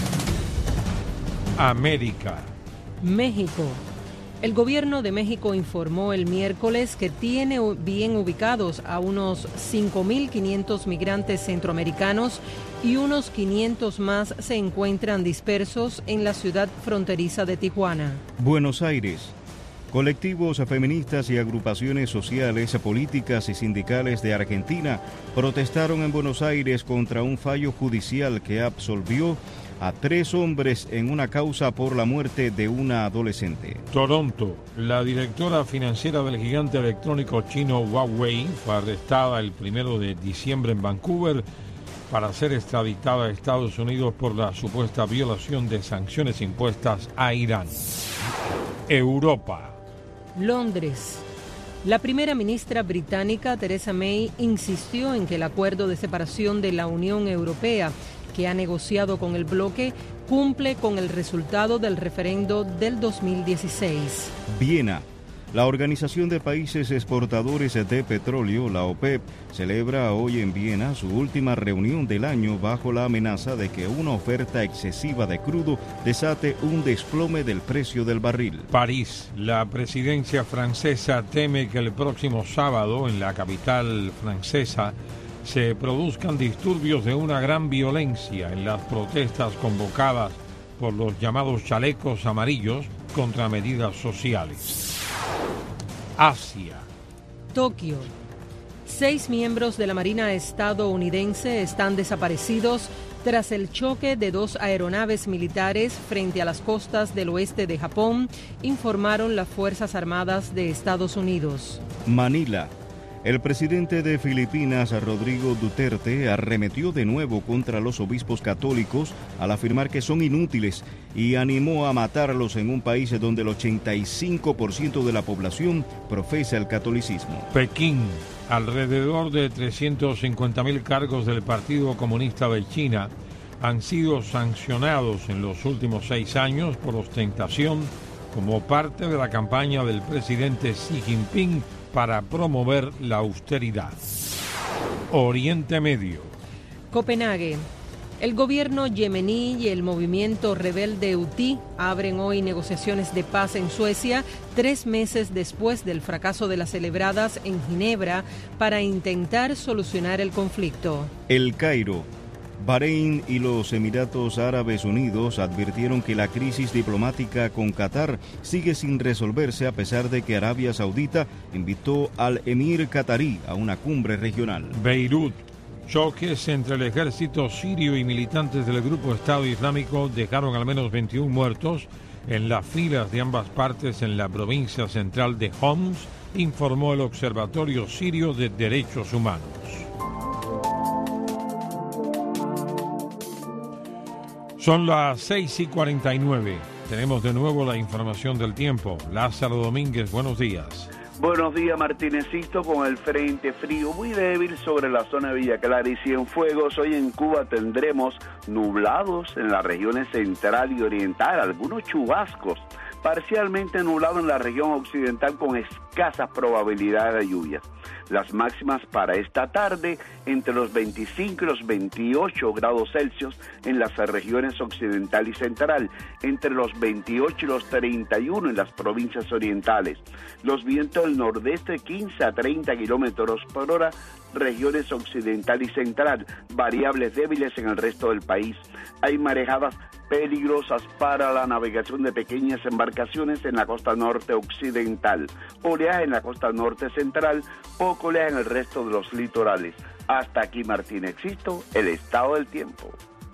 Speaker 1: América.
Speaker 4: México. El gobierno de México informó el miércoles que tiene bien ubicados a unos 5.500 migrantes centroamericanos y unos 500 más se encuentran dispersos en la ciudad fronteriza de Tijuana.
Speaker 3: Buenos Aires. Colectivos feministas y agrupaciones sociales, políticas y sindicales de Argentina protestaron en Buenos Aires contra un fallo judicial que absolvió a 3 hombres en una causa por la muerte de una adolescente.
Speaker 1: Toronto. La directora financiera del gigante electrónico chino Huawei fue arrestada el 1 de diciembre en Vancouver para ser extraditada a Estados Unidos por la supuesta violación de sanciones impuestas a Irán. Europa.
Speaker 4: Londres. La primera ministra británica, Theresa May, insistió en que el acuerdo de separación de la Unión Europea que ha negociado con el bloque cumple con el resultado del referendo del 2016.
Speaker 3: Viena. La Organización de Países Exportadores de Petróleo, la OPEP, celebra hoy en Viena su última reunión del año bajo la amenaza de que una oferta excesiva de crudo desate un desplome del precio del barril.
Speaker 1: París. La presidencia francesa teme que el próximo sábado en la capital francesa se produzcan disturbios de una gran violencia en las protestas convocadas por los llamados chalecos amarillos contra medidas sociales. Asia.
Speaker 4: Tokio. 6 miembros de la Marina estadounidense están desaparecidos tras el choque de 2 aeronaves militares frente a las costas del oeste de Japón, informaron las Fuerzas Armadas de Estados Unidos.
Speaker 3: Manila. El presidente de Filipinas, Rodrigo Duterte, arremetió de nuevo contra los obispos católicos al afirmar que son inútiles y animó a matarlos en un país donde el 85% de la población profesa el catolicismo.
Speaker 1: Pekín. Alrededor de 350.000 cargos del Partido Comunista de China han sido sancionados en los últimos 6 años por ostentación como parte de la campaña del presidente Xi Jinping para promover la austeridad. Oriente Medio.
Speaker 4: Copenhague. El gobierno yemení y el movimiento rebelde Houthi abren hoy negociaciones de paz en Suecia, 3 meses después del fracaso de las celebradas en Ginebra, para intentar solucionar el conflicto.
Speaker 3: El Cairo. Bahrein y los Emiratos Árabes Unidos advirtieron que la crisis diplomática con Qatar sigue sin resolverse a pesar de que Arabia Saudita invitó al emir qatarí a una cumbre regional.
Speaker 1: Beirut. Choques entre el ejército sirio y militantes del grupo Estado Islámico dejaron al menos 21 muertos en las filas de ambas partes en la provincia central de Homs, informó el Observatorio Sirio de Derechos Humanos. Son las 6:49. Tenemos de nuevo la información del tiempo. Lázaro Domínguez, buenos días.
Speaker 22: Buenos días, Martinecito, con el frente frío muy débil sobre la zona de Villa Clara y Cienfuegos. Hoy en Cuba tendremos nublados en las regiones central y oriental, algunos chubascos, parcialmente nublado en la región occidental con escasas probabilidades de lluvias. Las máximas para esta tarde entre los 25 y los 28 grados Celsius en las regiones occidental y central, entre los 28 y los 31 en las provincias orientales. Los vientos del nordeste 15 a 30 kilómetros por hora, regiones occidental y central, variables débiles en el resto del país. Hay marejadas peligrosas para la navegación de pequeñas embarcaciones en la costa norte occidental, oleaje en la costa norte central, poco oleaje en el resto de los litorales. Hasta aquí, Martinexito, el estado del tiempo.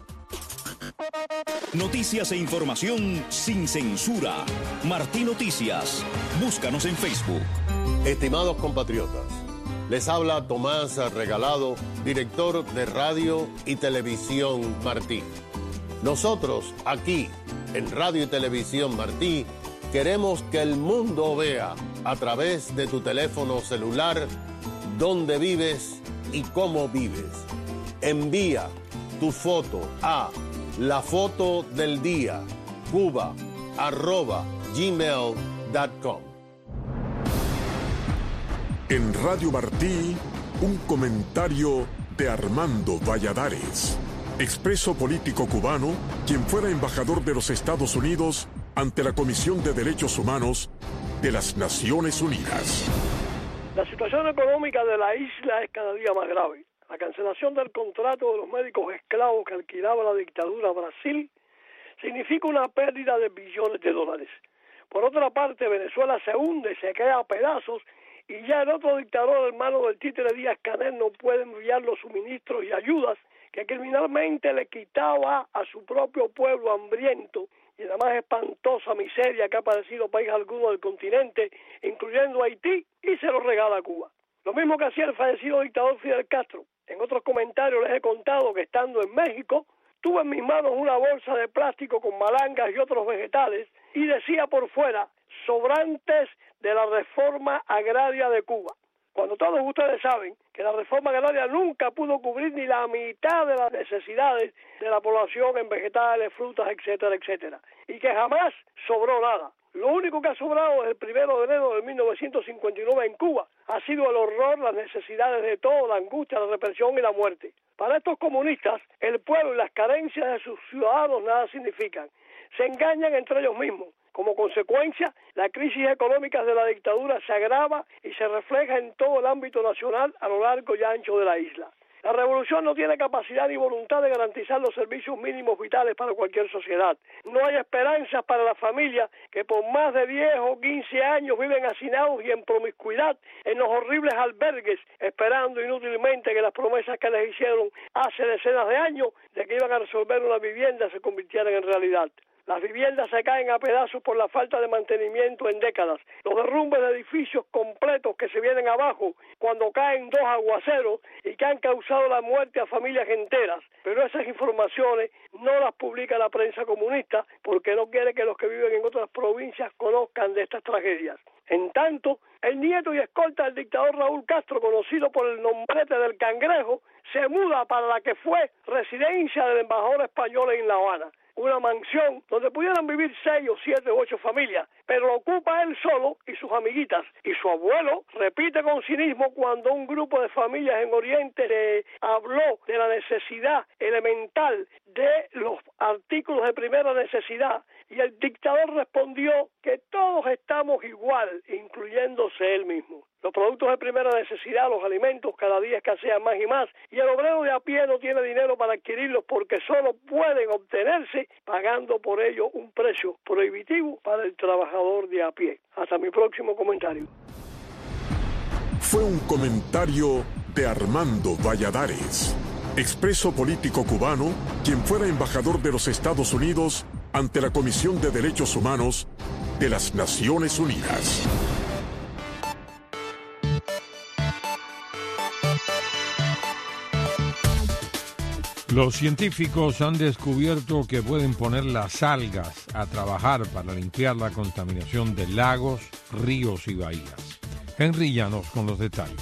Speaker 15: Noticias e información sin censura. Martí Noticias. Búscanos en Facebook.
Speaker 16: Estimados compatriotas, les habla Tomás Regalado, director de Radio y Televisión Martí. Nosotros, aquí, en Radio y Televisión Martí, queremos que el mundo vea, a través de tu teléfono celular, dónde vives y cómo vives. Envía tu foto a lafotodeldía, cuba@gmail.com.
Speaker 12: En Radio Martí, un comentario de Armando Valladares, expreso político cubano, quien fuera embajador de los Estados Unidos ante la Comisión de Derechos Humanos de las Naciones Unidas.
Speaker 17: La situación económica de la isla es cada día más grave. La cancelación del contrato de los médicos esclavos que alquilaba la dictadura a Brasil significa una pérdida de billones de dólares. Por otra parte, Venezuela se hunde, se cae a pedazos y ya el otro dictador, hermano del títere Díaz-Canel, no puede enviar los suministros y ayudas que criminalmente le quitaba a su propio pueblo hambriento y en la más espantosa miseria que ha padecido país alguno del continente, incluyendo Haití, y se lo regala a Cuba. Lo mismo que hacía el fallecido dictador Fidel Castro. En otros comentarios les he contado que estando en México, tuve en mis manos una bolsa de plástico con malangas y otros vegetales y decía por fuera, sobrantes de la reforma agraria de Cuba. Cuando todos ustedes saben que la reforma agraria nunca pudo cubrir ni la mitad de las necesidades de la población en vegetales, frutas, etcétera, etcétera, y que jamás sobró nada. Lo único que ha sobrado desde el 1 de enero de 1959 en Cuba ha sido el horror, las necesidades de todo, la angustia, la represión y la muerte. Para estos comunistas, el pueblo y las carencias de sus ciudadanos nada significan. Se engañan entre ellos mismos. Como consecuencia, la crisis económica de la dictadura se agrava y se refleja en todo el ámbito nacional a lo largo y ancho de la isla. La revolución no tiene capacidad ni voluntad de garantizar los servicios mínimos vitales para cualquier sociedad. No hay esperanzas para la familia que por más de 10 o 15 años viven hacinados y en promiscuidad en los horribles albergues, esperando inútilmente que las promesas que les hicieron hace decenas de años de que iban a resolver una vivienda se convirtieran en realidad. Las viviendas se caen a pedazos por la falta de mantenimiento en décadas. Los derrumbes de edificios completos que se vienen abajo cuando caen 2 aguaceros y que han causado la muerte a familias enteras. Pero esas informaciones no las publica la prensa comunista porque no quiere que los que viven en otras provincias conozcan de estas tragedias. En tanto, el nieto y escolta del dictador Raúl Castro, conocido por el nombrete del Cangrejo, se muda para la que fue residencia del embajador español en La Habana. una mansión donde pudieran vivir 6 o 7 o 8 familias, pero lo ocupa él solo y sus amiguitas. Y su abuelo repite con cinismo cuando un grupo de familias en Oriente le habló de la necesidad elemental de los artículos de primera necesidad, y el dictador respondió que todos estamos igual, incluyéndose él mismo. Los productos de primera necesidad, los alimentos, cada día escasean más y más, y el obrero de a pie no tiene dinero para adquirirlos porque solo pueden obtenerse pagando por ello un precio prohibitivo para el trabajador de a pie. Hasta mi próximo comentario.
Speaker 12: Fue un comentario de Armando Valladares, expreso político cubano, quien fuera embajador de los Estados Unidos ante la Comisión de Derechos Humanos de las Naciones Unidas.
Speaker 1: Los científicos han descubierto que pueden poner las algas a trabajar para limpiar la contaminación de lagos, ríos y bahías. Henry Llanos con los detalles.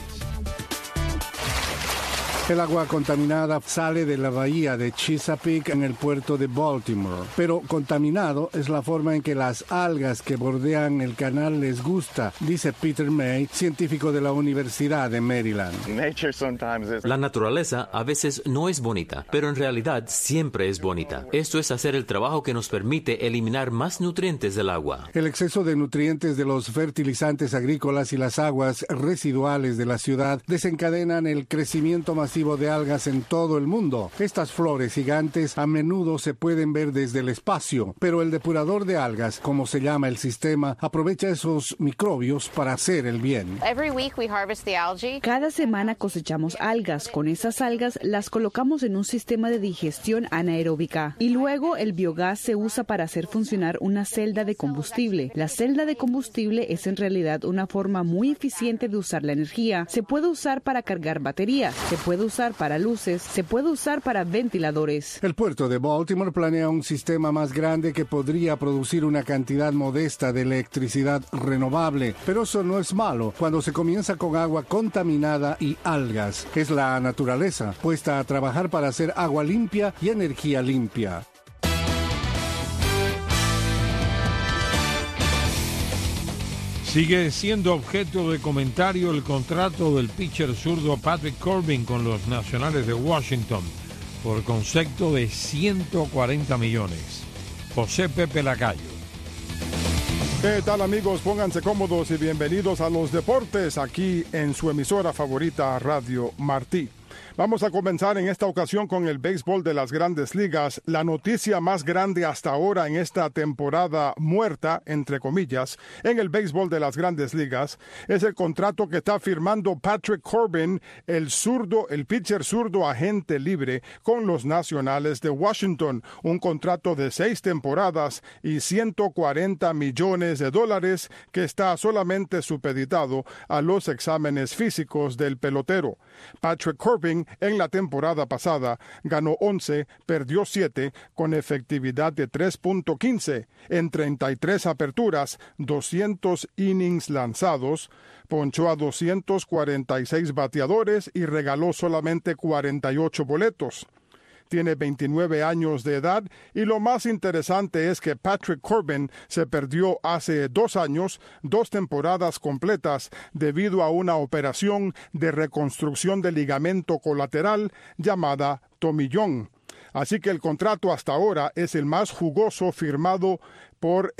Speaker 25: El agua contaminada sale de la bahía de Chesapeake en el puerto de Baltimore, pero contaminado es la forma en que las algas que bordean el canal les gusta, dice Peter May, científico de la Universidad de Maryland.
Speaker 5: La naturaleza a veces no es bonita, pero en realidad siempre es bonita. Esto es hacer el trabajo que nos permite eliminar más nutrientes del agua.
Speaker 25: El exceso de nutrientes de los fertilizantes agrícolas y las aguas residuales de la ciudad desencadenan el crecimiento masivo de algas en todo el mundo. Estas flores gigantes a menudo se pueden ver desde el espacio, pero el depurador de algas, como se llama el sistema, aprovecha esos microbios para hacer el bien.
Speaker 18: Cada semana cosechamos algas. Con esas algas las colocamos en un sistema de digestión anaeróbica y luego el biogás se usa para hacer funcionar una celda de combustible. La celda de combustible es en realidad una forma muy eficiente de usar la energía. Se puede usar para cargar baterías, se puede usar para luces, se puede usar para ventiladores.
Speaker 25: El puerto de Baltimore planea un sistema más grande que podría producir una cantidad modesta de electricidad renovable, pero eso no es malo cuando se comienza con agua contaminada y algas. Es la naturaleza puesta a trabajar para hacer agua limpia y energía limpia.
Speaker 1: Sigue siendo objeto de comentario el contrato del pitcher zurdo Patrick Corbin con los Nacionales de Washington por concepto de $140 millones. José Pepe Lacayo.
Speaker 19: ¿Qué tal, amigos? Pónganse cómodos y bienvenidos a los deportes aquí en su emisora favorita Radio Martí. Vamos a comenzar en esta ocasión con el béisbol de las Grandes Ligas. La noticia más grande hasta ahora en esta temporada muerta, entre comillas, en el béisbol de las Grandes Ligas, es el contrato que está firmando Patrick Corbin, el pitcher zurdo agente libre con los Nacionales de Washington. Un contrato de 6 temporadas y $140 millones que está solamente supeditado a los exámenes físicos del pelotero. Patrick Corbin en la temporada pasada ganó 11, perdió 7, con efectividad de 3.15 en 33 aperturas, 200 innings lanzados, ponchó a 246 bateadores y regaló solamente 48 boletos. Tiene 29 años de edad y lo más interesante es que Patrick Corbin se perdió hace 2 años, 2 temporadas completas debido a una operación de reconstrucción del ligamento colateral llamada tomillón. Así que el contrato hasta ahora es el más jugoso firmado por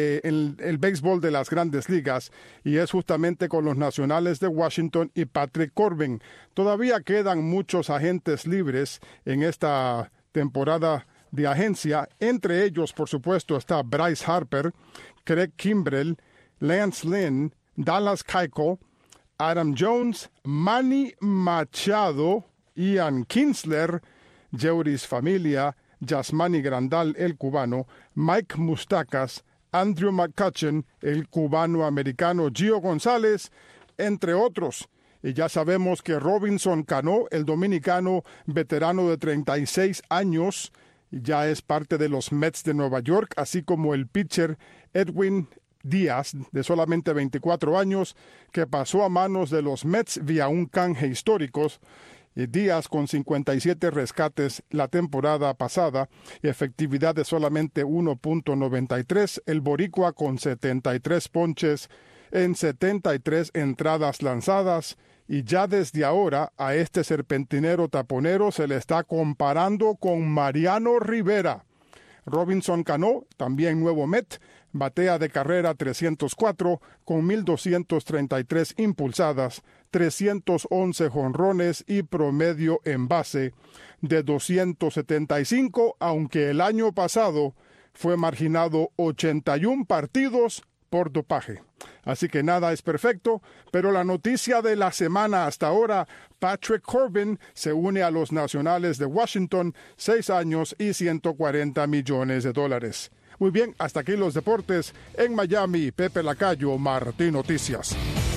Speaker 19: el béisbol de las Grandes Ligas y es justamente con los Nacionales de Washington y Patrick Corbin. Todavía quedan muchos agentes libres en esta temporada de agencia. Entre ellos, por supuesto, está Bryce Harper, Craig Kimbrell, Lance Lynn, Dallas Keuchel, Adam Jones, Manny Machado, Ian Kinsler, Jeurys Familia, Yasmani Grandal, el cubano, Mike Moustakas, Andrew McCutchen, el cubano-americano Gio González, entre otros. Y ya sabemos que Robinson Cano, el dominicano veterano de 36 años, ya es parte de los Mets de Nueva York, así como el pitcher Edwin Díaz, de solamente 24 años, que pasó a manos de los Mets vía un canje histórico días con 57 rescates la temporada pasada, efectividad de solamente 1.93, el boricua con 73 ponches en 73 entradas lanzadas, y ya desde ahora a este serpentinero taponero se le está comparando con Mariano Rivera. Robinson Cano, también nuevo Met, batea de carrera 304 con 1,233 impulsadas, 311 jonrones y promedio en base de 275, aunque el año pasado fue marginado 81 partidos por dopaje. Así que nada es perfecto, pero la noticia de la semana hasta ahora, Patrick Corbin se une a los Nacionales de Washington, 6 años y $140 millones. Muy bien, hasta aquí los deportes. En Miami, Pepe Lacayo, Martí Noticias.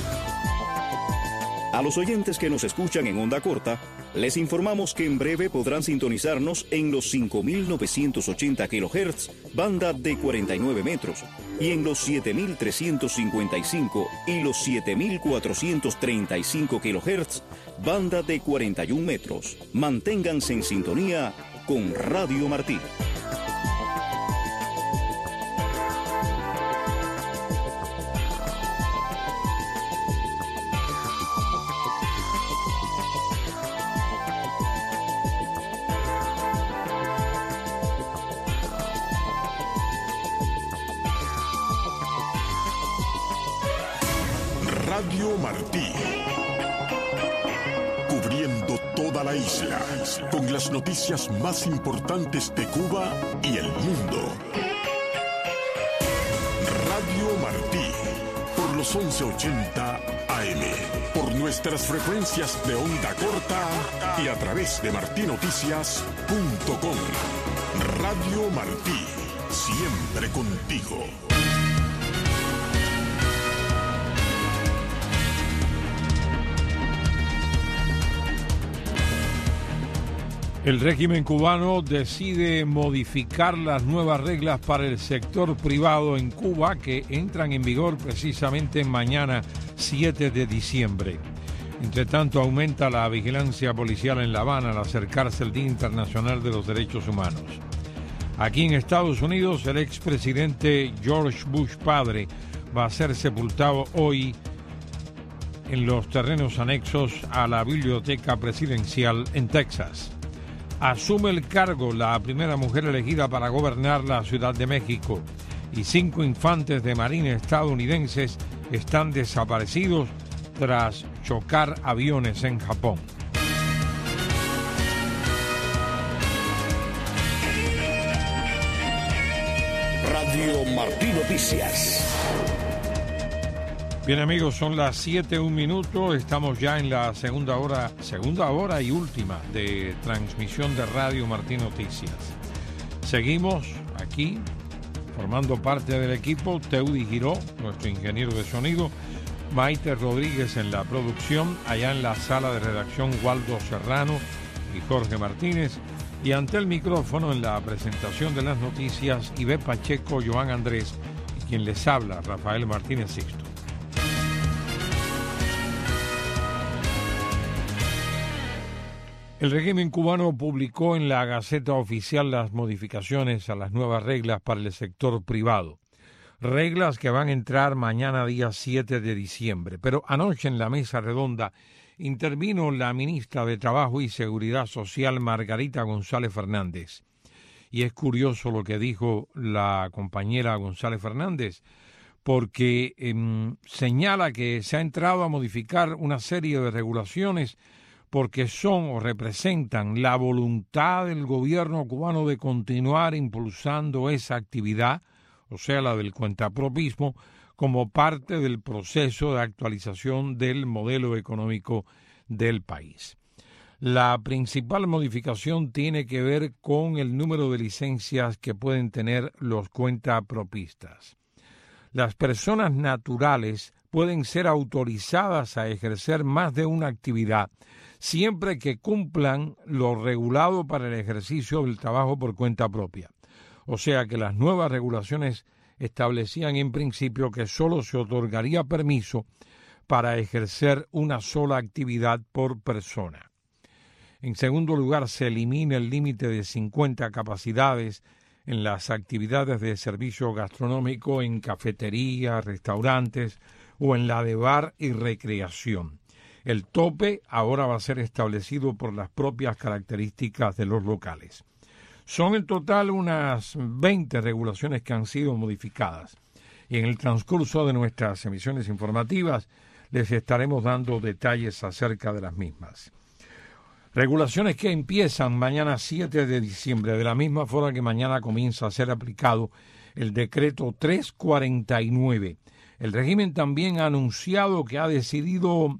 Speaker 15: A los oyentes que nos escuchan en onda corta, les informamos que en breve podrán sintonizarnos en los 5.980 kHz, banda de 49 metros, y en los 7.355 y los 7.435 kHz, banda de 41 metros. Manténganse en sintonía con Radio Martí.
Speaker 12: Radio Martí, cubriendo toda la isla, con las noticias más importantes de Cuba y el mundo. Radio Martí, por los 1180 AM, por nuestras frecuencias de onda corta y a través de martinoticias.com. Radio Martí, siempre contigo.
Speaker 1: El régimen cubano decide modificar las nuevas reglas para el sector privado en Cuba que entran en vigor precisamente mañana 7 de diciembre. Entre tanto, aumenta la vigilancia policial en La Habana al acercarse el Día Internacional de los Derechos Humanos. Aquí en Estados Unidos, el expresidente George Bush padre va a ser sepultado hoy en los terrenos anexos a la Biblioteca Presidencial en Texas. Asume el cargo la primera mujer elegida para gobernar la Ciudad de México y 5 infantes de marina estadounidenses están desaparecidos tras chocar aviones en Japón.
Speaker 15: Radio Martí Noticias.
Speaker 1: Bien amigos, son las 7:01, estamos ya en la segunda hora y última de transmisión de Radio Martí Noticias. Seguimos aquí formando parte del equipo, Teudi Giró, nuestro ingeniero de sonido, Maite Rodríguez en la producción, allá en la sala de redacción Waldo Serrano y Jorge Martínez, y ante el micrófono en la presentación de las noticias, Ibe Pacheco, Joan Andrés, y quien les habla, Rafael Martínez Sixto. El régimen cubano publicó en la Gaceta Oficial las modificaciones a las nuevas reglas para el sector privado. Reglas que van a entrar mañana día 7 de diciembre. Pero anoche en la mesa redonda intervino la ministra de Trabajo y Seguridad Social, Margarita González Fernández. Y es curioso lo que dijo la compañera González Fernández, porque señala que se ha entrado a modificar una serie de regulaciones porque son o representan la voluntad del gobierno cubano de continuar impulsando esa actividad, o sea, la del cuentapropismo, como parte del proceso de actualización del modelo económico del país. La principal modificación tiene que ver con el número de licencias que pueden tener los cuentapropistas. Las personas naturales pueden ser autorizadas a ejercer más de una actividad siempre que cumplan lo regulado para el ejercicio del trabajo por cuenta propia. O sea que las nuevas regulaciones establecían en principio que solo se otorgaría permiso para ejercer una sola actividad por persona. En segundo lugar, se elimina el límite de 50 capacidades en las actividades de servicio gastronómico en cafeterías, restaurantes o en la de bar y recreación. El tope ahora va a ser establecido por las propias características de los locales. Son en total unas 20 regulaciones que han sido modificadas y en el transcurso de nuestras emisiones informativas les estaremos dando detalles acerca de las mismas. Regulaciones que empiezan mañana 7 de diciembre, de la misma forma que mañana comienza a ser aplicado el decreto 349. El régimen también ha anunciado que ha decidido,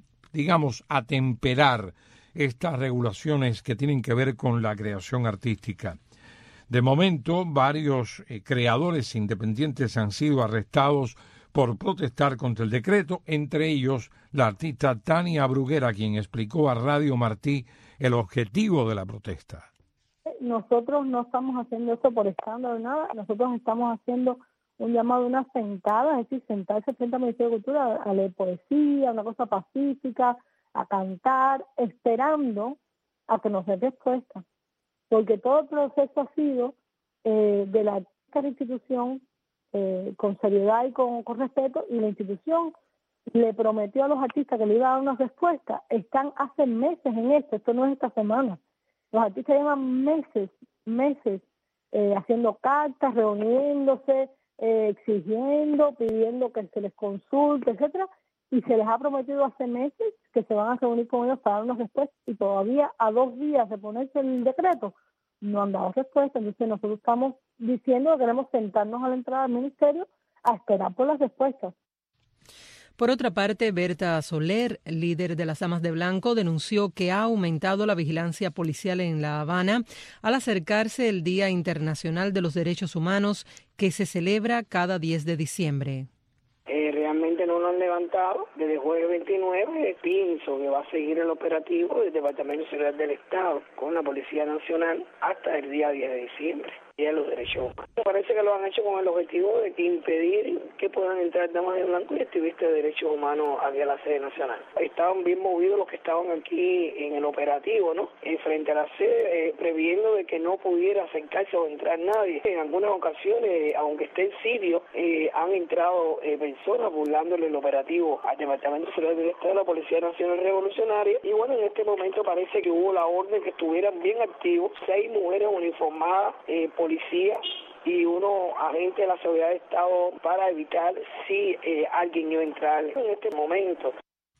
Speaker 1: atemperar estas regulaciones que tienen que ver con la creación artística. De momento, varios creadores independientes han sido arrestados por protestar contra el decreto, entre ellos la artista Tania Bruguera, quien explicó a Radio Martí el objetivo de la protesta.
Speaker 2: Nosotros no estamos haciendo esto por escándalo, nada. Nosotros estamos haciendo un llamado a una sentada, es decir, sentarse frente al Ministerio de Cultura a leer poesía, una cosa pacífica, a cantar, esperando a que nos den respuesta. Porque todo el proceso ha sido de la institución con seriedad y con respeto, y la institución le prometió a los artistas que le iba a dar una respuesta. Están hace meses en esto no es esta semana. Los artistas llevan meses haciendo cartas, reuniéndose, exigiendo, pidiendo que se les consulte, etcétera, y se les ha prometido hace meses que se van a reunir con ellos para dar una respuesta, y todavía a 2 días de ponerse el decreto no han dado respuesta. Entonces nosotros estamos diciendo que queremos sentarnos a la entrada del ministerio a esperar por las respuestas.
Speaker 4: Por otra parte, Berta Soler, líder de las Damas de Blanco, denunció que ha aumentado la vigilancia policial en La Habana al acercarse el Día Internacional de los Derechos Humanos, que se celebra cada 10 de diciembre.
Speaker 6: Realmente no lo han levantado. Desde el jueves 29 pienso que va a seguir el operativo del Departamento de Seguridad del Estado con la Policía Nacional hasta el día 10 de diciembre. Día de los Derechos Humanos. Me parece que lo han hecho con el objetivo de impedir que puedan entrar damas de blanco y activistas de derechos humanos aquí a la sede nacional. Estaban bien movidos los que estaban aquí en el operativo, ¿no? Frente a la sede, previendo de que no pudiera acercarse o entrar nadie. En algunas ocasiones, aunque esté en sitio, han entrado personas burlándole el operativo al Departamento de Seguridad del Estado de la Policía Nacional Revolucionaria. Y bueno, en este momento parece que hubo la orden que estuvieran bien activos 6 mujeres uniformadas, policía y unos agentes de la seguridad del Estado para evitar si alguien iba a entrar en este momento.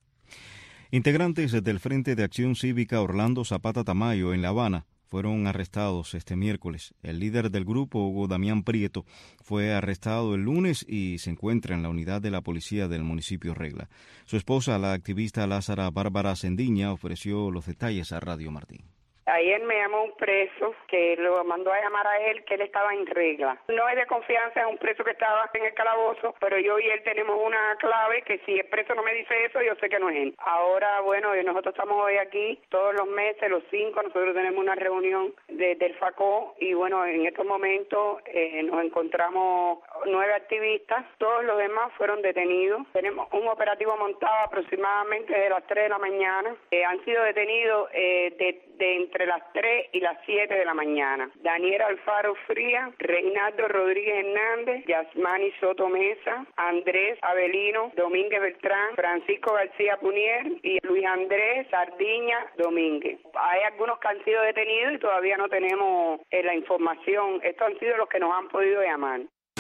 Speaker 3: Integrantes del Frente de Acción Cívica Orlando Zapata Tamayo en La Habana fueron arrestados este miércoles. El líder del grupo, Hugo Damián Prieto, fue arrestado el lunes y se encuentra en la unidad de la policía del municipio Regla. Su esposa, la activista Lázara Bárbara Sendiña, ofreció los detalles a Radio Martí.
Speaker 20: Ayer me llamó un preso que lo mandó a llamar a él, que él estaba en regla. No es de confianza, es un preso que estaba en el calabozo, pero yo y él tenemos una clave que si el preso no me dice eso, yo sé que no es él. Ahora, bueno, nosotros estamos hoy aquí, todos los meses, los 5, nosotros tenemos una reunión del FACO y bueno, en estos momentos nos encontramos 9 activistas, todos los demás fueron detenidos. Tenemos un operativo montado aproximadamente de las 3 de la mañana. Han sido detenidos de entre las 3 y las 7 de la mañana. Daniel Alfaro Fría, Reinaldo Rodríguez Hernández, Yasmani Soto Mesa, Andrés Avelino Domínguez Beltrán, Francisco García Punier y Luis Andrés Sardiña Domínguez. Hay algunos que han sido detenidos y todavía no tenemos la información. Estos han sido los que nos han podido llamar.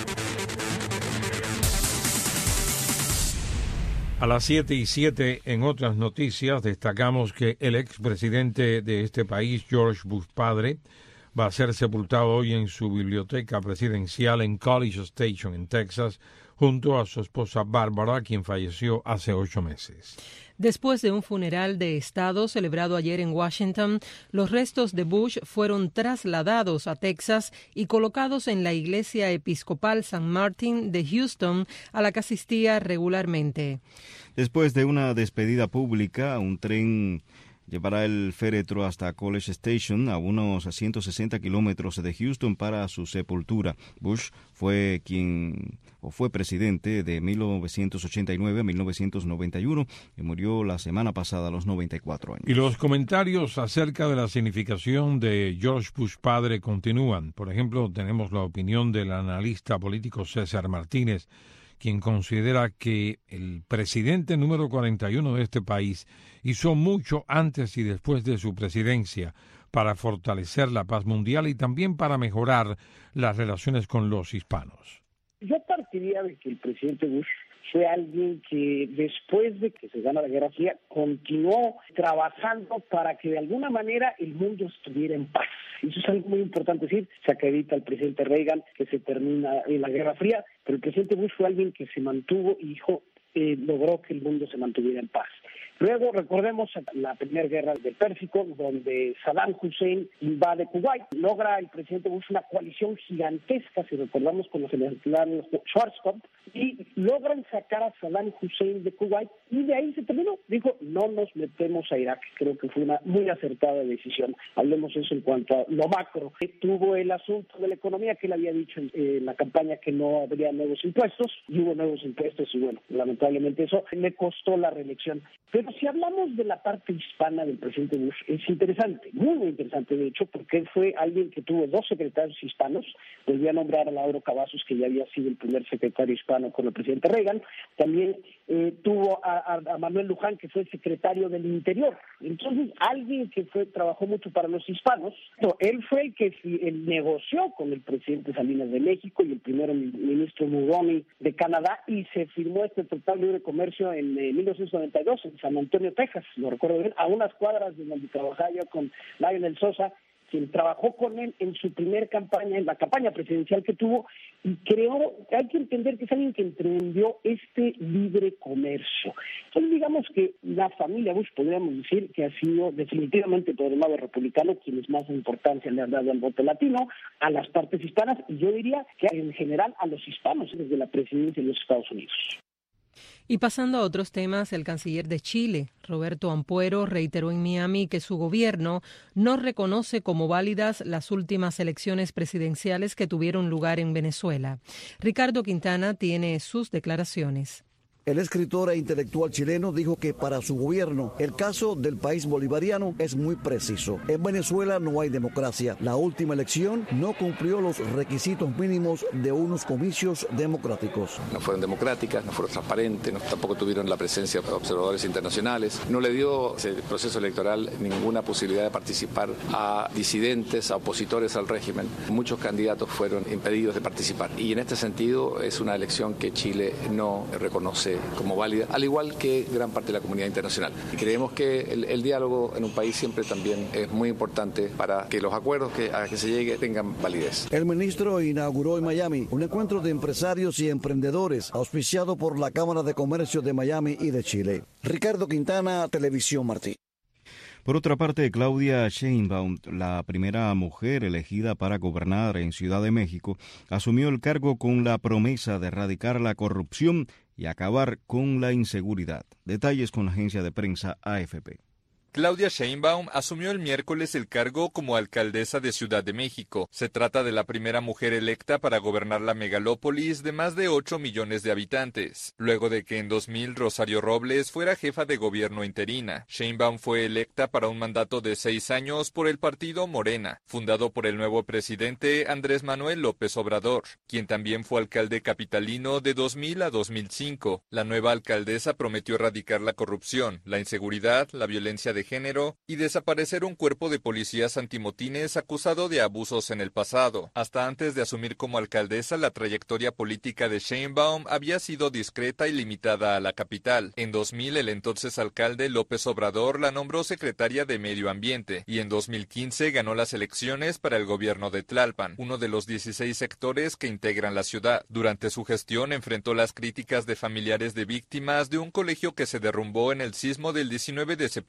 Speaker 1: A las 7:07 en otras noticias destacamos que el expresidente de este país, George Bush padre, va a ser sepultado hoy en su biblioteca presidencial en College Station, en Texas, junto a su esposa Bárbara, quien falleció hace 8 meses.
Speaker 4: Después de un funeral de Estado celebrado ayer en Washington, los restos de Bush fueron trasladados a Texas y colocados en la iglesia episcopal San Martín de Houston, a la que asistía regularmente.
Speaker 3: Después de una despedida pública, un tren llevará el féretro hasta College Station, a unos 160 kilómetros de Houston, para su sepultura. Bush fue presidente de 1989 a 1991 y murió la semana pasada a los 94 años.
Speaker 1: Y los comentarios acerca de la significación de George Bush padre continúan. Por ejemplo, tenemos la opinión del analista político César Martínez, quien considera que el presidente número 41 de este país hizo mucho antes y después de su presidencia para fortalecer la paz mundial y también para mejorar las relaciones con los hispanos.
Speaker 7: Yo partiría de que el presidente Bush fue alguien que después de que se gana la Guerra Fría continuó trabajando para que de alguna manera el mundo estuviera en paz. Eso es algo muy importante decir. Se acredita al presidente Reagan que se termina la Guerra Fría, pero el presidente Bush fue alguien que se mantuvo y logró que el mundo se mantuviera en paz. Luego recordemos la primera guerra del Pérsico, donde Saddam Hussein invade Kuwait. Logra el presidente Bush una coalición gigantesca, si recordamos, con los ejemplares Schwarzkopf, y logran sacar a Saddam Hussein de Kuwait, y de ahí se terminó. Dijo, no nos metemos a Irak. Creo que fue una muy acertada decisión. Hablemos eso en cuanto a lo macro. Tuvo el asunto de la economía, que él había dicho en la campaña que no habría nuevos impuestos, y hubo nuevos impuestos, y bueno, lamentablemente eso le costó la reelección. Pero si hablamos de la parte hispana del presidente Bush, es interesante, muy, muy interesante de hecho, porque él fue alguien que tuvo 2 secretarios hispanos. Volvió a nombrar a Lauro Cavazos, que ya había sido el primer secretario hispano con el presidente Reagan. También tuvo a Manuel Luján, que fue el secretario del Interior. Entonces, alguien que trabajó mucho para los hispanos. Él fue el que negoció con el presidente Salinas de México y el primer ministro Mulroney de Canadá, y se firmó este Tratado de Libre Comercio en 1992 en San Antonio, Texas, lo recuerdo bien, a unas cuadras de donde trabajaba yo con Lionel Sosa, quien trabajó con él en su primer campaña, en la campaña presidencial que tuvo, y hay que entender que es alguien que emprendió este libre comercio. Entonces, digamos que la familia Bush, podríamos decir que ha sido definitivamente por el lado republicano quienes más importancia le han dado al voto latino, a las partes hispanas, y yo diría que en general a los hispanos desde la presidencia de los Estados Unidos.
Speaker 4: Y pasando a otros temas, el canciller de Chile, Roberto Ampuero, reiteró en Miami que su gobierno no reconoce como válidas las últimas elecciones presidenciales que tuvieron lugar en Venezuela. Ricardo Quintana tiene sus declaraciones.
Speaker 8: El escritor e intelectual chileno dijo que para su gobierno el caso del país bolivariano es muy preciso. En Venezuela no hay democracia. La última elección no cumplió los requisitos mínimos de unos comicios democráticos.
Speaker 21: No fueron democráticas, no fueron transparentes, tampoco tuvieron la presencia de observadores internacionales. No le dio ese proceso electoral ninguna posibilidad de participar a disidentes, a opositores al régimen. Muchos candidatos fueron impedidos de participar. Y en este sentido es una elección que Chile no reconoce como válida, al igual que gran parte de la comunidad internacional. Y creemos que el diálogo en un país siempre también es muy importante para que los acuerdos a que se llegue tengan validez.
Speaker 8: El ministro inauguró en Miami un encuentro de empresarios y emprendedores auspiciado por la Cámara de Comercio de Miami y de Chile. Ricardo Quintana, Televisión Martí.
Speaker 3: Por otra parte, Claudia Sheinbaum, la primera mujer elegida para gobernar en Ciudad de México, asumió el cargo con la promesa de erradicar la corrupción y acabar con la inseguridad. Detalles con la agencia de prensa AFP.
Speaker 23: Claudia Sheinbaum asumió el miércoles el cargo como alcaldesa de Ciudad de México. Se trata de la primera mujer electa para gobernar la megalópolis de más de 8 millones de habitantes, luego de que en 2000 Rosario Robles fuera jefa de gobierno interina. Sheinbaum fue electa para un mandato de 6 años por el partido Morena, fundado por el nuevo presidente Andrés Manuel López Obrador, quien también fue alcalde capitalino de 2000 a 2005. La nueva alcaldesa prometió erradicar la corrupción, la inseguridad, la violencia de género y desaparecer un cuerpo de policías antimotines acusado de abusos en el pasado. Hasta antes de asumir como alcaldesa, la trayectoria política de Sheinbaum había sido discreta y limitada a la capital. En 2000, el entonces alcalde López Obrador la nombró secretaria de Medio Ambiente y en 2015 ganó las elecciones para el gobierno de Tlalpan, uno de los 16 sectores que integran la ciudad. Durante su gestión enfrentó las críticas de familiares de víctimas de un colegio que se derrumbó en el sismo del 19 de septiembre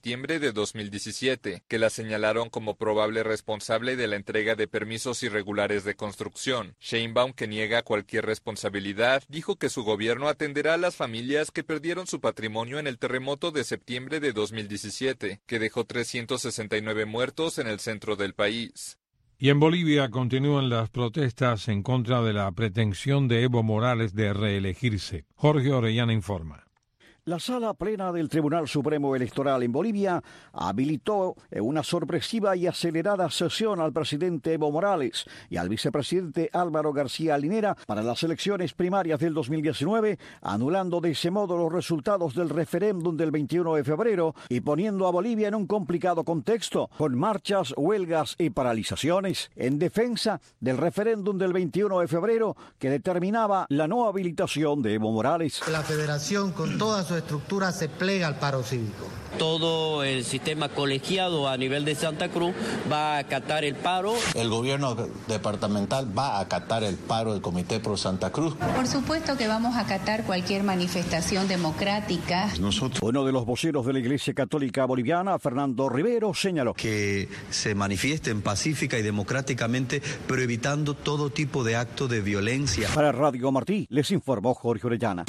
Speaker 23: de 2017, que la señalaron como probable responsable de la entrega de permisos irregulares de construcción. Sheinbaum, que niega cualquier responsabilidad, dijo que su gobierno atenderá a las familias que perdieron su patrimonio en el terremoto de septiembre de 2017, que dejó 369 muertos en el centro del país.
Speaker 1: Y en Bolivia continúan las protestas en contra de la pretensión de Evo Morales de reelegirse. Jorge Orellana informa.
Speaker 8: La sala plena del Tribunal Supremo Electoral en Bolivia habilitó una sorpresiva y acelerada sesión al presidente Evo Morales y al vicepresidente Álvaro García Linera para las elecciones primarias del 2019, anulando de ese modo los resultados del referéndum del 21 de febrero y poniendo a Bolivia en un complicado contexto, con marchas, huelgas y paralizaciones en defensa del referéndum del 21 de febrero que determinaba la no habilitación de Evo Morales.
Speaker 9: La federación, con toda su estructura, se plega al paro cívico.
Speaker 10: Todo el sistema colegiado a nivel de Santa Cruz va a acatar el paro.
Speaker 11: El gobierno departamental va a acatar el paro del Comité Pro Santa Cruz.
Speaker 13: Por supuesto que vamos a acatar cualquier manifestación democrática.
Speaker 8: Uno de los voceros de la Iglesia Católica Boliviana, Fernando Rivero, señaló
Speaker 24: que se manifiesten pacífica y democráticamente, pero evitando todo tipo de acto de violencia.
Speaker 8: Para Radio Martí, les informó Jorge Orellana.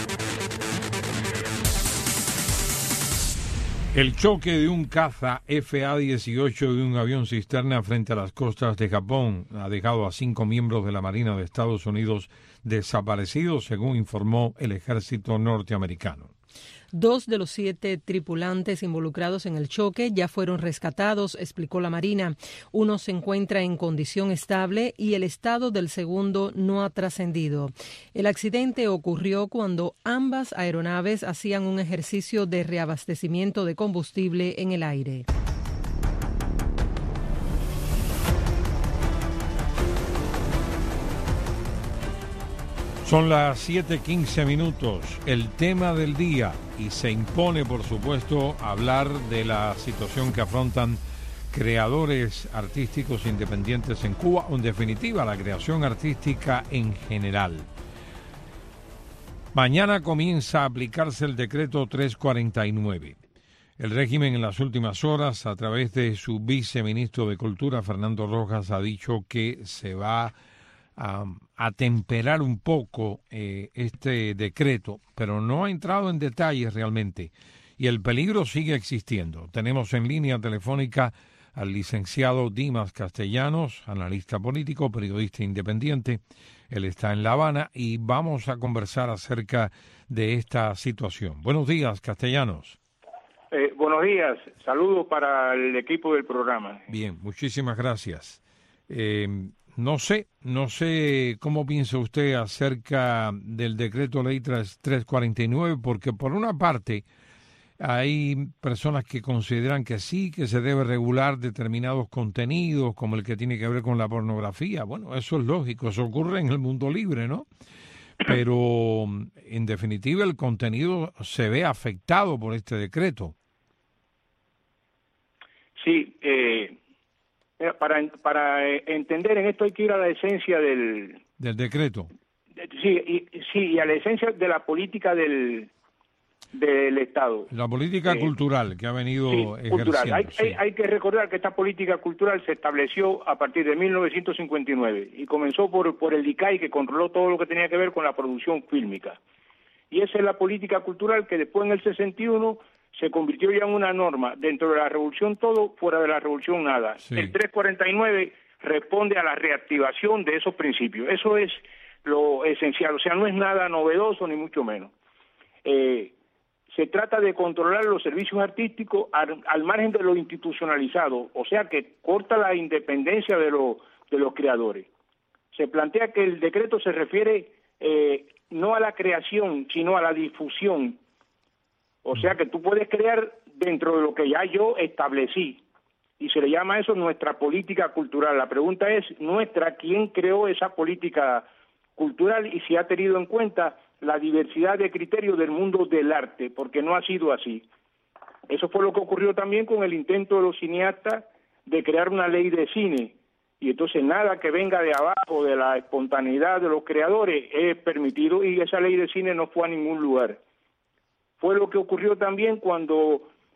Speaker 1: El choque de un caza FA-18 de un avión cisterna frente a las costas de Japón ha dejado a 5 miembros de la Marina de Estados Unidos desaparecidos, según informó el ejército norteamericano.
Speaker 4: 2 de los 7 tripulantes involucrados en el choque ya fueron rescatados, explicó la Marina. Uno se encuentra en condición estable y el estado del segundo no ha trascendido. El accidente ocurrió cuando ambas aeronaves hacían un ejercicio de reabastecimiento de combustible en el aire.
Speaker 1: Son las 7:15 minutos, el tema del día, y se impone, por supuesto, hablar de la situación que afrontan creadores artísticos independientes en Cuba, o en definitiva la creación artística en general. Mañana comienza a aplicarse el decreto 349. El régimen en las últimas horas, a través de su viceministro de Cultura, Fernando Rojas, ha dicho que se va a temperar un poco este decreto, pero no ha entrado en detalles realmente, y el peligro sigue existiendo. Tenemos en línea telefónica al licenciado Dimas Castellanos, analista político, periodista independiente. Él está en La Habana y vamos a conversar acerca de esta situación. Buenos días, Castellanos.
Speaker 26: Buenos días, saludos para el equipo del programa.
Speaker 1: Bien, muchísimas gracias. No sé cómo piensa usted acerca del decreto ley 349, porque por una parte hay personas que consideran que sí, que se debe regular determinados contenidos, como el que tiene que ver con la pornografía. Bueno, eso es lógico, eso ocurre en el mundo libre, ¿no? Pero en definitiva el contenido se ve afectado por este decreto. Sí,
Speaker 26: para entender en esto hay que ir a la esencia del
Speaker 1: decreto.
Speaker 26: Y a la esencia de la política del Estado.
Speaker 1: La política cultural que ha venido ejerciendo.
Speaker 26: Hay que recordar que esta política cultural se estableció a partir de 1959 y comenzó por el ICAI, que controló todo lo que tenía que ver con la producción fílmica. Y esa es la política cultural que después en el 61 se convirtió ya en una norma. Dentro de la revolución todo, fuera de la revolución nada. Sí. El 349 responde a la reactivación de esos principios. Eso es lo esencial, o sea, no es nada novedoso ni mucho menos. Se trata de controlar los servicios artísticos al margen de lo institucionalizado, o sea que corta la independencia de los creadores. Se plantea que el decreto se refiere no a la creación, sino a la difusión. O sea que tú puedes crear dentro de lo que ya yo establecí, y se le llama eso nuestra política cultural. La pregunta es nuestra, ¿quién creó esa política cultural y si ha tenido en cuenta la diversidad de criterios del mundo del arte? Porque no ha sido así. Eso fue lo que ocurrió también con el intento de los cineastas de crear una ley de cine, y entonces nada que venga de abajo, de la espontaneidad de los creadores, es permitido, y esa ley de cine no fue a ningún lugar. Fue lo que ocurrió también cuando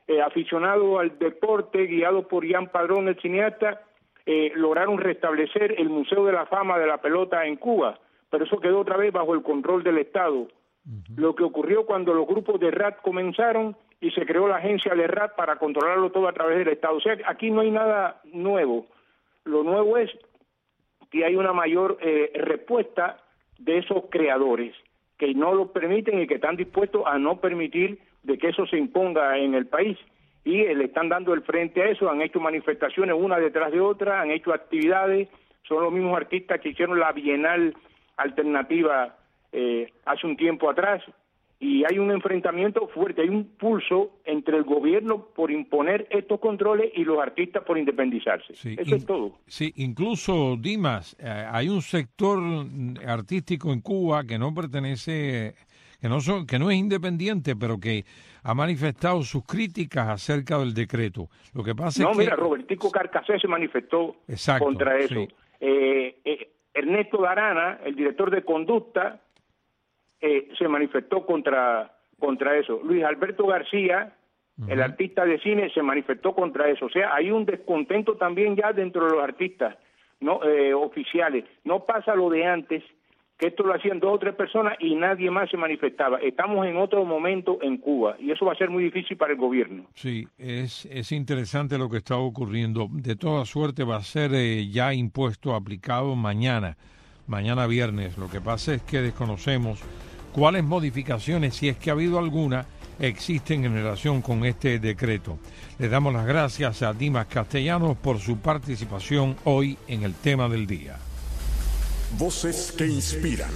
Speaker 26: aficionados al deporte, guiados por Jean Padrón, el cineasta, lograron restablecer el Museo de la Fama de la Pelota en Cuba, pero eso quedó otra vez bajo el control del Estado. Lo que ocurrió cuando los grupos de RAT comenzaron y se creó la agencia de RAT para controlarlo todo a través del Estado. O sea, aquí no hay nada nuevo. Lo nuevo es que hay una mayor respuesta de esos creadores que no lo permiten y que están dispuestos a no permitir de que eso se imponga en el país. Y le están dando el frente a eso, han hecho manifestaciones una detrás de otra, han hecho actividades, son los mismos artistas que hicieron la Bienal Alternativa hace un tiempo atrás, y hay un enfrentamiento fuerte, hay un pulso entre el gobierno por imponer estos controles y los artistas por independizarse.
Speaker 1: Sí,
Speaker 26: eso es todo.
Speaker 1: Sí, incluso, Dimas, hay un sector artístico en Cuba que no pertenece, que no es independiente, pero que ha manifestado sus críticas acerca del decreto. Lo que pasa es que...
Speaker 26: mira, Robertico Carcasé se manifestó contra eso.
Speaker 1: Sí.
Speaker 26: Ernesto Darana, el director de Conducta, se manifestó contra eso. Luis Alberto García, el artista de cine, se manifestó contra eso. O sea, hay un descontento también ya dentro de los artistas oficiales. No pasa lo de antes, que esto lo hacían 2 o 3 personas y nadie más se manifestaba. Estamos en otro momento en Cuba y eso va a ser muy difícil para el gobierno.
Speaker 1: Sí, es interesante lo que está ocurriendo. De toda suerte va a ser ya impuesto, aplicado mañana viernes. Lo que pasa es que desconocemos cuáles modificaciones, si es que ha habido alguna, existen en relación con este decreto. Le damos las gracias a Dimas Castellanos por su participación hoy en el tema del día.
Speaker 12: Voces que inspiran.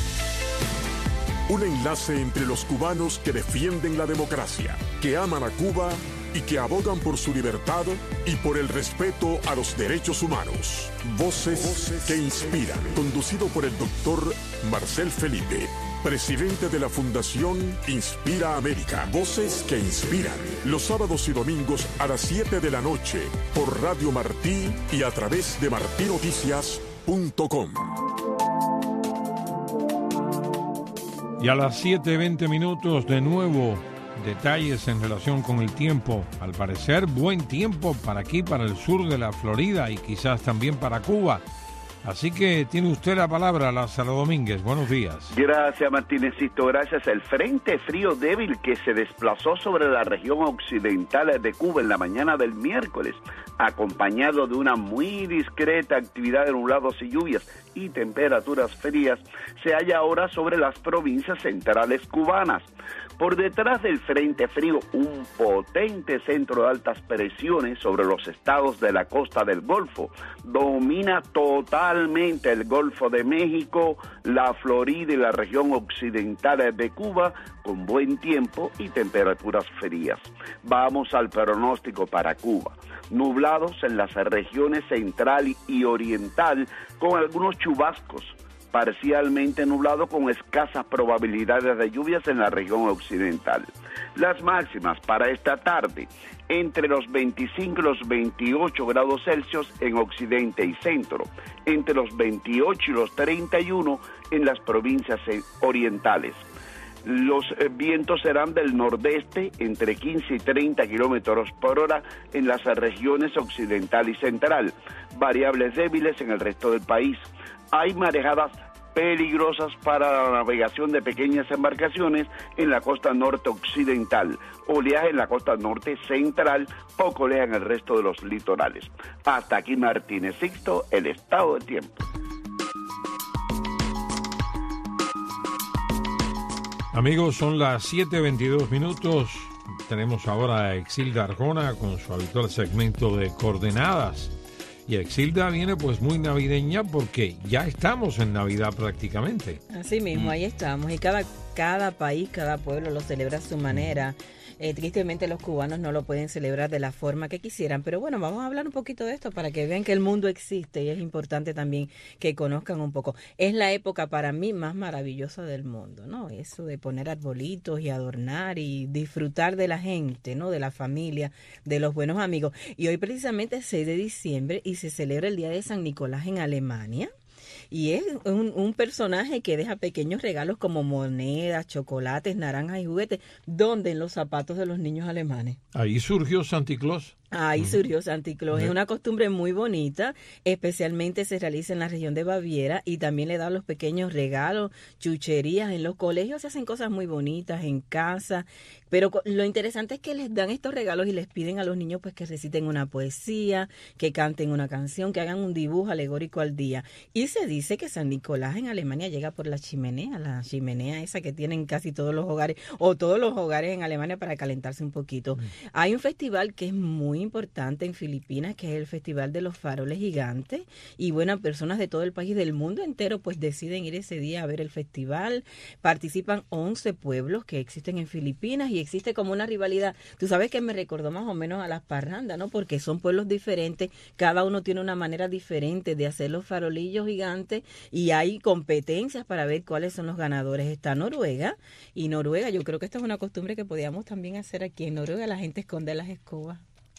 Speaker 12: Un enlace entre los cubanos que defienden la democracia, que aman a Cuba y que abogan por su libertad y por el respeto a los derechos humanos. Voces que inspiran. Conducido por el doctor Marcel Felipe, presidente de la Fundación Inspira América. Voces que inspiran. Los sábados y domingos a las 7 de la noche por Radio Martí y a través de martinoticias.com.
Speaker 1: Y a las 7:20 de nuevo, detalles en relación con el tiempo. Al parecer, buen tiempo para aquí, para el sur de la Florida y quizás también para Cuba. Así que tiene usted la palabra, Lázaro Domínguez. Buenos días.
Speaker 5: Gracias, Martínezito. Gracias. El frente frío débil que se desplazó sobre la región occidental de Cuba en la mañana del miércoles, acompañado de una muy discreta actividad de nublados y lluvias y temperaturas frías, se halla ahora sobre las provincias centrales cubanas. Por detrás del frente frío, un potente centro de altas presiones sobre los estados de la costa del Golfo domina totalmente el Golfo de México, la Florida y la región occidental de Cuba, con buen tiempo y temperaturas frías. Vamos al pronóstico para Cuba. Nublados en las regiones central y oriental, con algunos chubascos. Parcialmente nublado con escasas probabilidades de lluvias en la región occidental. Las máximas para esta tarde, entre los 25 y los 28 grados Celsius en occidente y centro, entre los 28 y los 31 en las provincias orientales. Los vientos serán del nordeste entre 15 y 30 kilómetros por hora en las regiones occidental y central, variables débiles en el resto del país. Hay marejadas peligrosas para la navegación de pequeñas embarcaciones en la costa norte occidental, oleaje en la costa norte central, poco oleaje en el resto de los litorales. Hasta aquí Martínez Sixto, el estado del tiempo.
Speaker 1: Amigos, son las 7:22. Tenemos ahora a Exilda Arjona con su habitual segmento de Coordenadas. Y Exilda viene pues muy navideña porque ya estamos en Navidad prácticamente.
Speaker 14: Así mismo, ahí estamos. Y cada país, cada pueblo lo celebra a su manera. Tristemente los cubanos no lo pueden celebrar de la forma que quisieran, pero bueno, vamos a hablar un poquito de esto para que vean que el mundo existe y es importante también que conozcan un poco. Es la época para mí más maravillosa del mundo, ¿no? Eso de poner arbolitos y adornar y disfrutar de la gente, ¿no? De la familia, de los buenos amigos. Y hoy precisamente es 6 de diciembre y se celebra el Día de San Nicolás en Alemania. y es un personaje que deja pequeños regalos como monedas, chocolates, naranjas y juguetes, donde en los zapatos de los niños alemanes.
Speaker 1: Ahí surgió Santa Claus.
Speaker 14: Ahí surgió Santa Claus. Es una costumbre muy bonita, especialmente se realiza en la región de Baviera y también le dan los pequeños regalos, chucherías. En los colegios se hacen cosas muy bonitas, en casa, pero lo interesante es que les dan estos regalos y les piden a los niños pues que reciten una poesía, que canten una canción, que hagan un dibujo alegórico al día. Y se dice que San Nicolás en Alemania llega por la chimenea esa que tienen casi todos los hogares, o todos los hogares en Alemania para calentarse un poquito. Hay un festival que es muy importante en Filipinas, que es el Festival de los Faroles Gigantes, y bueno, personas de todo el país, del mundo entero, pues deciden ir ese día a ver el festival. Participan 11 pueblos que existen en Filipinas y existe como una rivalidad. Tú sabes que me recordó más o menos a las parrandas, ¿no? Porque son pueblos diferentes, cada uno tiene una manera diferente de hacer los farolillos gigantes y hay competencias para ver cuáles son los ganadores. Está Noruega, y Noruega, yo creo que esta es una costumbre que podíamos también hacer aquí. En Noruega la gente esconde las escobas.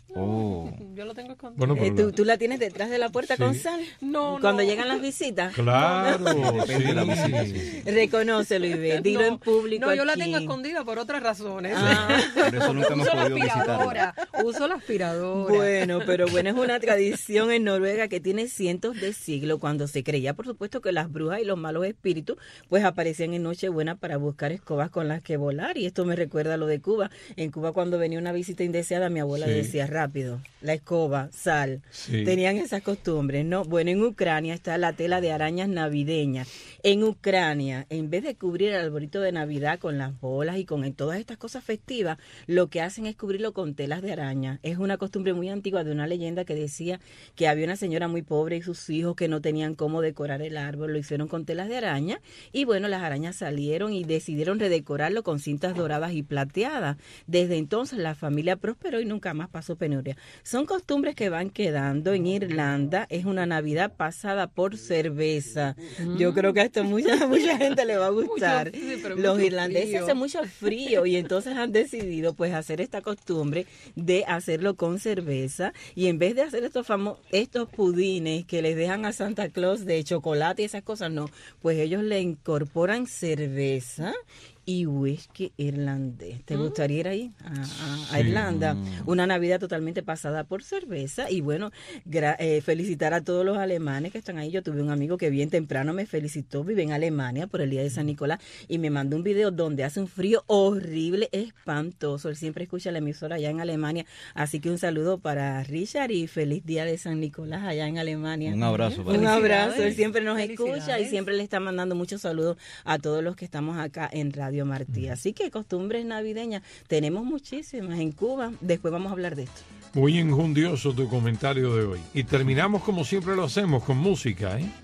Speaker 4: Oh. Yo lo tengo escondido.
Speaker 14: Bueno, ¿Tú la tienes detrás de la puerta con sal?
Speaker 4: No,
Speaker 14: cuando llegan las visitas.
Speaker 1: Claro,
Speaker 3: depende de la visita.
Speaker 14: Reconócelo y ve, dilo en público.
Speaker 4: No, yo
Speaker 14: aquí.
Speaker 4: la tengo escondida por otras razones.
Speaker 3: Por eso nunca hemos podido visitar.
Speaker 4: Uso la aspiradora.
Speaker 14: Bueno, pero bueno, es una tradición en Noruega que tiene cientos de siglos, cuando se creía, por supuesto, que las brujas y los malos espíritus pues aparecían en Nochebuena para buscar escobas con las que volar. Y esto me recuerda a lo de Cuba. En Cuba, cuando venía una visita indeseada, mi abuela decía rápido, la escoba, sal. Tenían esas costumbres, ¿no? Bueno, en Ucrania está la tela de arañas navideñas. En Ucrania, en vez de cubrir el arbolito de Navidad con las bolas y con todas estas cosas festivas, lo que hacen es cubrirlo con telas de araña. Es una costumbre muy antigua de una leyenda que decía que había una señora muy pobre y sus hijos que no tenían cómo decorar el árbol, lo hicieron con telas de araña y bueno, las arañas salieron y decidieron redecorarlo con cintas doradas y plateadas. Desde entonces la familia prosperó y nunca más pasó penuria. Son costumbres que van quedando. En Irlanda es una Navidad pasada por cerveza. Yo creo que a esto mucha gente le va a gustar. Los irlandeses hacen mucho frío y entonces han decidido pues hacer esta costumbre de hacerlo con cerveza y en vez de hacer estos pudines que les dejan a Santa Claus de chocolate y esas cosas, no, pues ellos le incorporan cerveza y whisky irlandés. ¿Te gustaría ir ahí a Irlanda? Una Navidad totalmente pasada por cerveza. Y bueno, felicitar a todos los alemanes que están ahí. Yo tuve un amigo que bien temprano me felicitó, vive en Alemania por el día de San Nicolás y me mandó un video donde hace un frío horrible, espantoso. Él siempre escucha la emisora allá en Alemania. Así que un saludo para Richard y feliz día de San Nicolás allá en Alemania.
Speaker 3: Un abrazo.
Speaker 14: Un abrazo. Él siempre nos escucha y siempre le está mandando muchos saludos a todos los que estamos acá en Radio Martí. Así que costumbres navideñas tenemos muchísimas en Cuba. Después vamos a hablar de esto.
Speaker 1: Muy enjundioso tu comentario de hoy. Y terminamos como siempre lo hacemos, con música, ¿eh?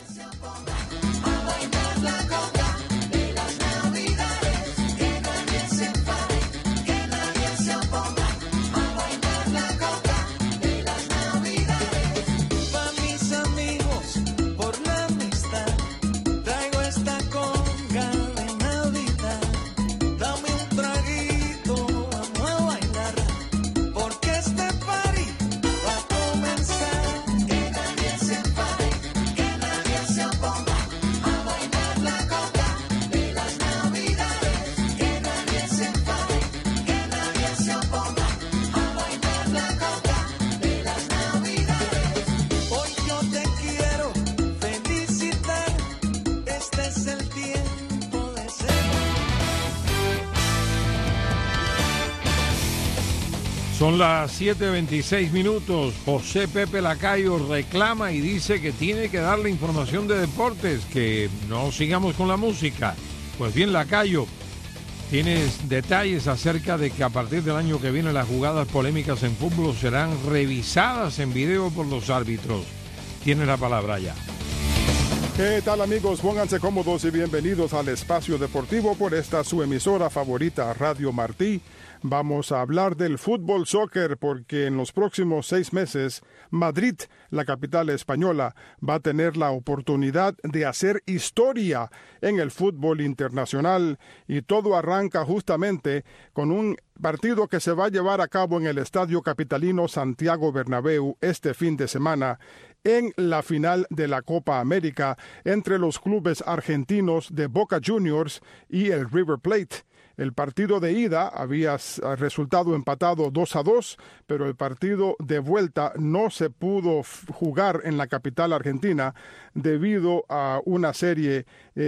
Speaker 1: Son las 7:26. José Pepe Lacayo reclama y dice que tiene que darle información de deportes, que no sigamos con la música. Pues bien, Lacayo, tienes detalles acerca de que a partir del año que viene las jugadas polémicas en fútbol serán revisadas en video por los árbitros. Tienes la palabra ya.
Speaker 16: ¿Qué tal, amigos? Pónganse cómodos y bienvenidos al Espacio Deportivo por esta su emisora favorita, Radio Martí. Vamos a hablar del fútbol soccer porque en los próximos 6 meses Madrid, la capital española, va a tener la oportunidad de hacer historia en el fútbol internacional y todo arranca justamente con un partido que se va a llevar a cabo en el Estadio Capitalino Santiago Bernabéu este fin de semana en la final de la Copa América entre los clubes argentinos de Boca Juniors y el River Plate. El partido de ida había resultado empatado 2-2, pero el partido de vuelta no se pudo jugar en la capital argentina debido a una serie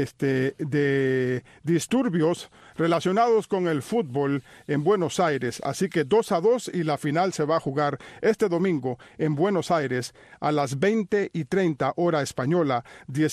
Speaker 16: de disturbios relacionados con el fútbol en Buenos Aires. Así que 2-2 y la final se va a jugar este domingo en Buenos Aires a las 20:30 hora española,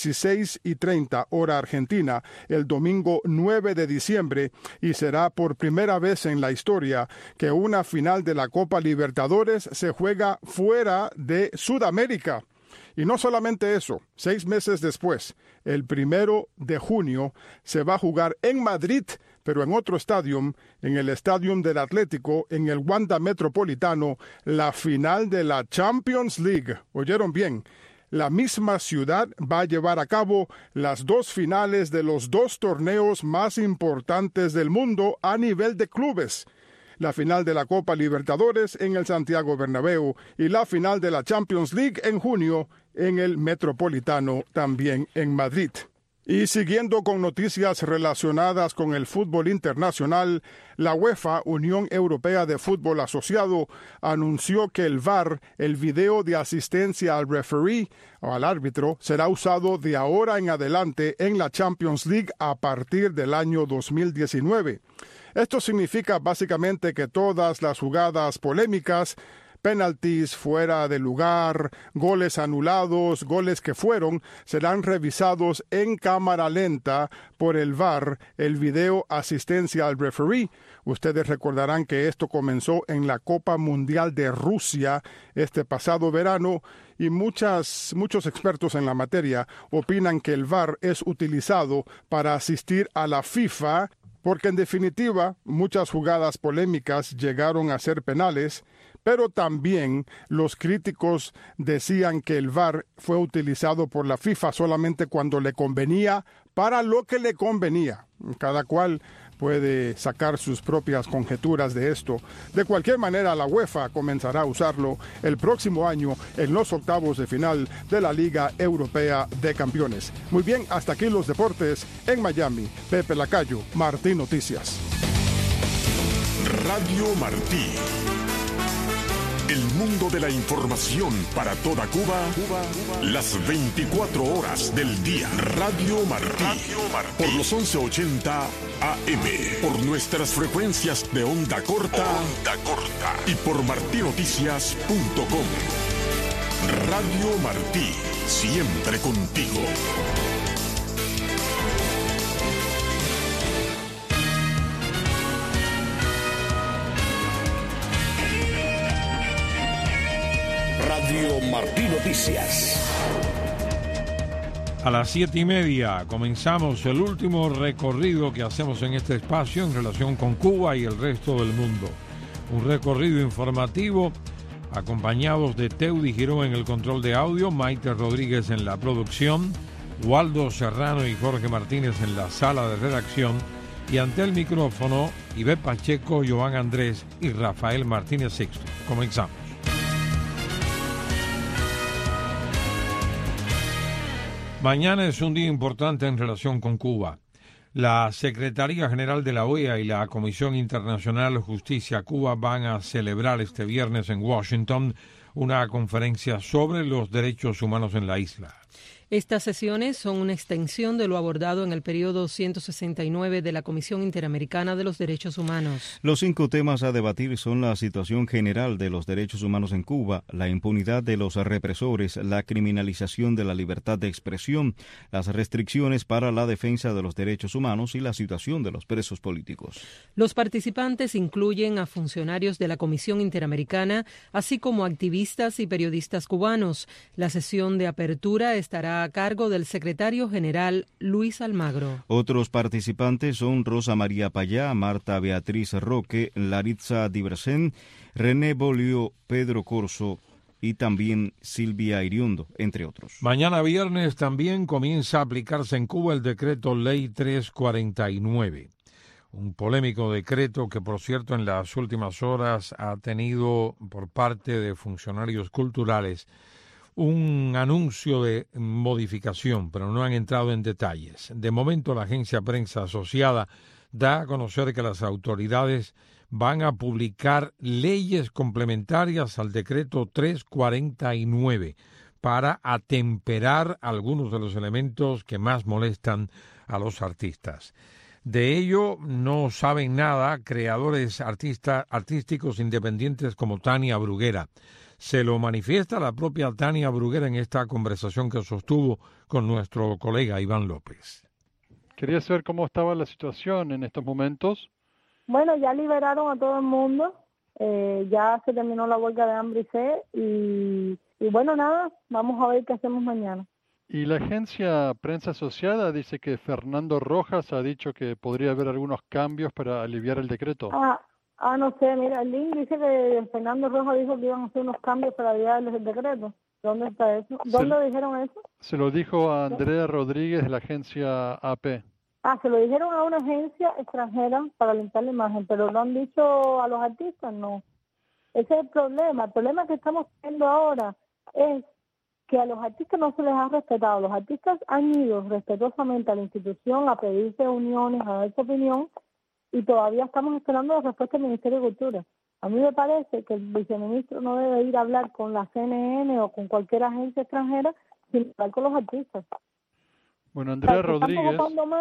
Speaker 16: 16:30 hora argentina, el domingo 9 de diciembre, y será por primera vez en la historia que una final de la Copa Libertadores se juega fuera de Sudamérica. Y no solamente eso, 6 meses después, el 1 de junio, se va a jugar en Madrid, pero en otro estadio, en el Estadio del Atlético, en el Wanda Metropolitano, la final de la Champions League. ¿Oyeron bien? La misma ciudad va a llevar a cabo las 2 finales de los 2 torneos más importantes del mundo a nivel de clubes. La final de la Copa Libertadores en el Santiago Bernabéu y la final de la Champions League en junio en el Metropolitano, también en Madrid. Y siguiendo con noticias relacionadas con el fútbol internacional, la UEFA, Unión Europea de Fútbol Asociado, anunció que el VAR, el video de asistencia al referee o al árbitro, será usado de ahora en adelante en la Champions League a partir del año 2019. Esto significa básicamente que todas las jugadas polémicas, penaltis fuera de lugar, goles anulados, goles que fueron, serán revisados en cámara lenta por el VAR, el video asistencia al referee. Ustedes recordarán que esto comenzó en la Copa Mundial de Rusia este pasado verano y muchos expertos en la materia opinan que el VAR es utilizado para asistir a la FIFA porque en definitiva muchas jugadas polémicas llegaron a ser penales, pero también los críticos decían que el VAR fue utilizado por la FIFA solamente cuando le convenía, para lo que le convenía. Cada cual puede sacar sus propias conjeturas de esto. De cualquier manera, la UEFA comenzará a usarlo el próximo año en los octavos de final de la Liga Europea de Campeones. Muy bien, hasta aquí los deportes en Miami. Pepe Lacayo, Martí Noticias.
Speaker 12: Radio Martí. El mundo de la información para toda Cuba, las 24 horas del día. Radio Martí. Por los 1180 AM. Por nuestras frecuencias de onda corta. Y por martinoticias.com. Radio Martí. Siempre contigo.
Speaker 15: Radio Martí Noticias.
Speaker 1: A las 7:30 comenzamos el último recorrido que hacemos en este espacio en relación con Cuba y el resto del mundo. Un recorrido informativo acompañados de Teudi Girón en el control de audio, Maite Rodríguez en la producción, Waldo Serrano y Jorge Martínez en la sala de redacción, y ante el micrófono, Ivette Pacheco, Joan Andrés y Rafael Martínez Sixto. Comenzamos. Mañana es un día importante en relación con Cuba. La Secretaría General de la OEA y la Comisión Internacional de Justicia Cuba van a celebrar este viernes en Washington una conferencia sobre los derechos humanos en la isla.
Speaker 4: Estas sesiones son una extensión de lo abordado en el periodo 169 de la Comisión Interamericana de los Derechos Humanos.
Speaker 3: Los 5 temas a debatir son la situación general de los derechos humanos en Cuba, la impunidad de los represores, la criminalización de la libertad de expresión, las restricciones para la defensa de los derechos humanos y la situación de los presos políticos.
Speaker 4: Los participantes incluyen a funcionarios de la Comisión Interamericana, así como activistas y periodistas cubanos. La sesión de apertura estará a cargo del secretario general Luis Almagro.
Speaker 3: Otros participantes son Rosa María Payá, Marta Beatriz Roque, Laritza Diversen, René Bolio, Pedro Corso y también Silvia Iriondo, entre otros.
Speaker 1: Mañana viernes también comienza a aplicarse en Cuba el decreto Ley 349. Un polémico decreto que, por cierto, en las últimas horas ha tenido por parte de funcionarios culturales un anuncio de modificación, pero no han entrado en detalles. De momento, la agencia Prensa Asociada da a conocer que las autoridades van a publicar leyes complementarias al decreto 349 para atemperar algunos de los elementos que más molestan a los artistas. De ello no saben nada creadores artísticos independientes como Tania Bruguera. Se lo manifiesta la propia Tania Bruguera en esta conversación que sostuvo con nuestro colega Iván López.
Speaker 2: Quería saber cómo estaba la situación en estos momentos.
Speaker 17: Bueno, ya liberaron a todo el mundo, ya se terminó la huelga de hambre y sed y bueno, nada, vamos a ver qué hacemos mañana.
Speaker 2: Y la agencia Prensa Asociada dice que Fernando Rojas ha dicho que podría haber algunos cambios para aliviar el decreto.
Speaker 17: No sé, mira, el link dice que Fernando Rojas dijo que iban a hacer unos cambios para aliviar el decreto. ¿Dónde está eso? ¿Dónde dijeron eso?
Speaker 2: Se lo dijo a Andrea Rodríguez de la agencia AP.
Speaker 17: Se lo dijeron a una agencia extranjera para limpiar la imagen, pero lo han dicho a los artistas, no. Ese es el problema. El problema que estamos teniendo ahora es que a los artistas no se les ha respetado. Los artistas han ido respetuosamente a la institución a pedirse reuniones, a dar su opinión, y todavía estamos esperando la respuesta del Ministerio de Cultura. A mí me parece que el viceministro no debe ir a hablar con la CNN o con cualquier agencia extranjera, sino hablar con los artistas.
Speaker 2: Bueno, Andrea Rodríguez...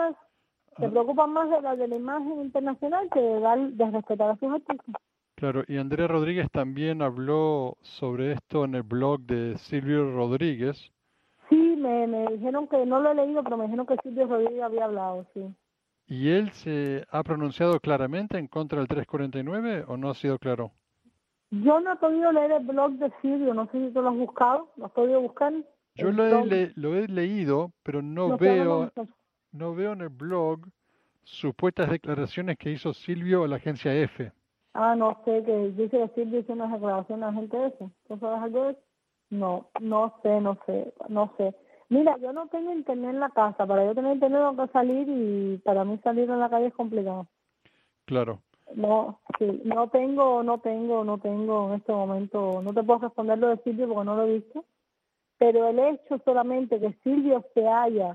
Speaker 17: Se preocupan más de la imagen internacional que de respetar a sus artistas.
Speaker 2: Claro, y Andrea Rodríguez también habló sobre esto en el blog de Silvio Rodríguez.
Speaker 17: Sí, me dijeron que, no lo he leído, pero me dijeron que Silvio Rodríguez había hablado, sí.
Speaker 2: ¿Y él se ha pronunciado claramente en contra del 349 o no ha sido claro?
Speaker 17: Yo no he podido leer el blog de Silvio, no sé si tú lo has buscado, ¿lo has podido buscar?
Speaker 2: Yo lo he leído, pero no veo en el blog supuestas declaraciones que hizo Silvio a la agencia F.
Speaker 17: No sé, que dice que Silvio hizo unas declaraciones a la gente F. ¿Tú sabes algo de eso? No sé. Mira, yo no tengo internet en la casa. Para yo tener internet tengo que salir y para mí salir en la calle es complicado.
Speaker 2: Claro.
Speaker 17: No tengo en este momento, no te puedo responder lo de Silvio porque no lo he visto, pero el hecho solamente que Silvio se haya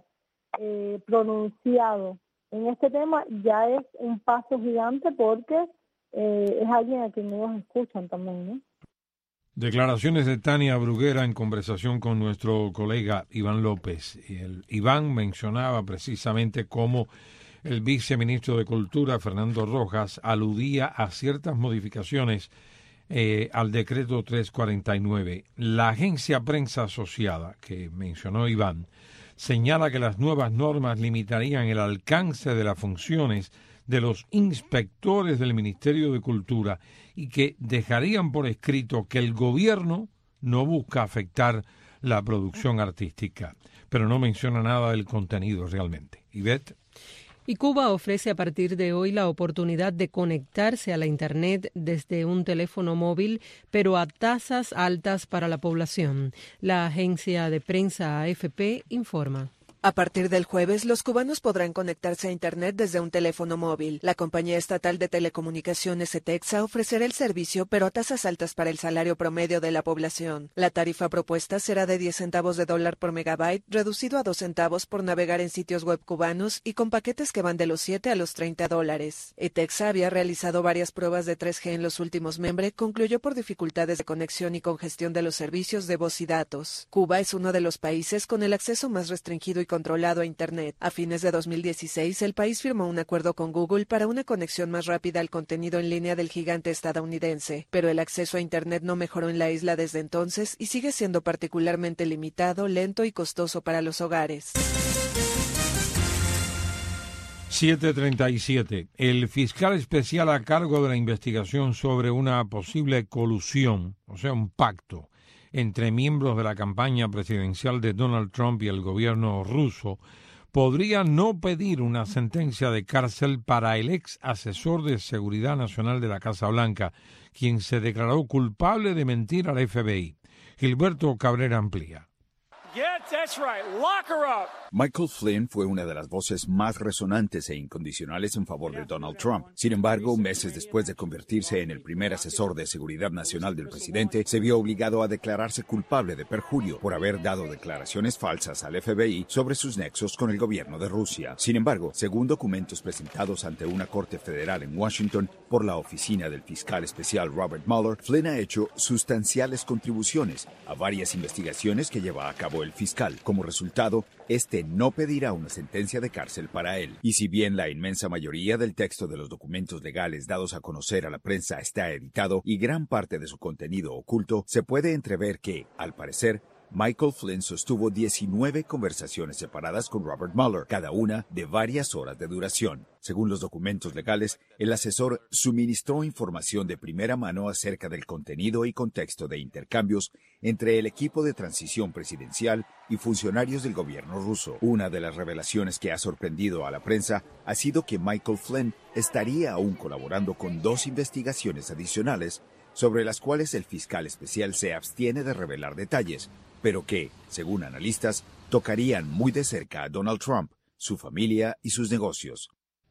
Speaker 17: pronunciado en este tema ya es un paso gigante porque es alguien a quien ellos escuchan también, ¿no?
Speaker 1: Declaraciones de Tania Bruguera en conversación con nuestro colega Iván López. Iván mencionaba precisamente cómo el viceministro de Cultura, Fernando Rojas, aludía a ciertas modificaciones al decreto 349. La agencia Prensa Asociada, que mencionó Iván, señala que las nuevas normas limitarían el alcance de las funciones de los inspectores del Ministerio de Cultura y que dejarían por escrito que el gobierno no busca afectar la producción artística, pero no menciona nada del contenido realmente. Ivette.
Speaker 4: Y Cuba ofrece a partir de hoy la oportunidad de conectarse a la Internet desde un teléfono móvil, pero a tasas altas para la población. La agencia de prensa AFP informa.
Speaker 18: A partir del jueves, los cubanos podrán conectarse a Internet desde un teléfono móvil. La compañía estatal de telecomunicaciones ETEXA ofrecerá el servicio, pero a tasas altas para el salario promedio de la población. La tarifa propuesta será de 10 centavos de dólar por megabyte, reducido a 2 centavos por navegar en sitios web cubanos y con paquetes que van de los 7 a los 30 dólares. ETEXA había realizado varias pruebas de 3G en los últimos meses, concluyó por dificultades de conexión y congestión de los servicios de voz y datos. Cuba es uno de los países con el acceso más restringido y controlado a Internet. A fines de 2016, el país firmó un acuerdo con Google para una conexión más rápida al contenido en línea del gigante estadounidense, pero el acceso a Internet no mejoró en la isla desde entonces y sigue siendo particularmente limitado, lento y costoso para los hogares.
Speaker 1: 7:37. El fiscal especial a cargo de la investigación sobre una posible colusión, o sea, un pacto, entre miembros de la campaña presidencial de Donald Trump y el gobierno ruso, podría no pedir una sentencia de cárcel para el ex asesor de Seguridad Nacional de la Casa Blanca, quien se declaró culpable de mentir al FBI. Gilberto Cabrera amplía.
Speaker 19: Get
Speaker 6: Michael Flynn fue una de las voces más resonantes e incondicionales en favor de Donald Trump. Sin embargo, meses después de convertirse en el primer asesor de seguridad nacional del presidente, se vio obligado a declararse culpable de perjurio por haber dado declaraciones falsas al FBI sobre sus nexos con el gobierno de Rusia. Sin embargo, según documentos presentados ante una corte federal en Washington por la oficina del fiscal especial Robert Mueller, Flynn ha hecho sustanciales contribuciones a varias investigaciones que lleva a cabo el fiscal. Como resultado, este no pedirá una sentencia de cárcel para él. Y si bien la inmensa mayoría del texto de los documentos legales dados a conocer a la prensa está editado y gran parte de su contenido oculto, se puede entrever que, al parecer, Michael Flynn sostuvo 19 conversaciones separadas con Robert Mueller, cada una de varias horas de duración. Según los documentos legales, el asesor suministró información de primera mano acerca del contenido y contexto de intercambios entre el equipo de transición presidencial y funcionarios del gobierno ruso. Una de las revelaciones que ha sorprendido a la prensa ha sido que Michael Flynn estaría aún colaborando con 2 investigaciones adicionales sobre las cuales el fiscal especial se abstiene de revelar detalles, pero que, según analistas, tocarían muy de cerca a Donald Trump, su familia y sus negocios.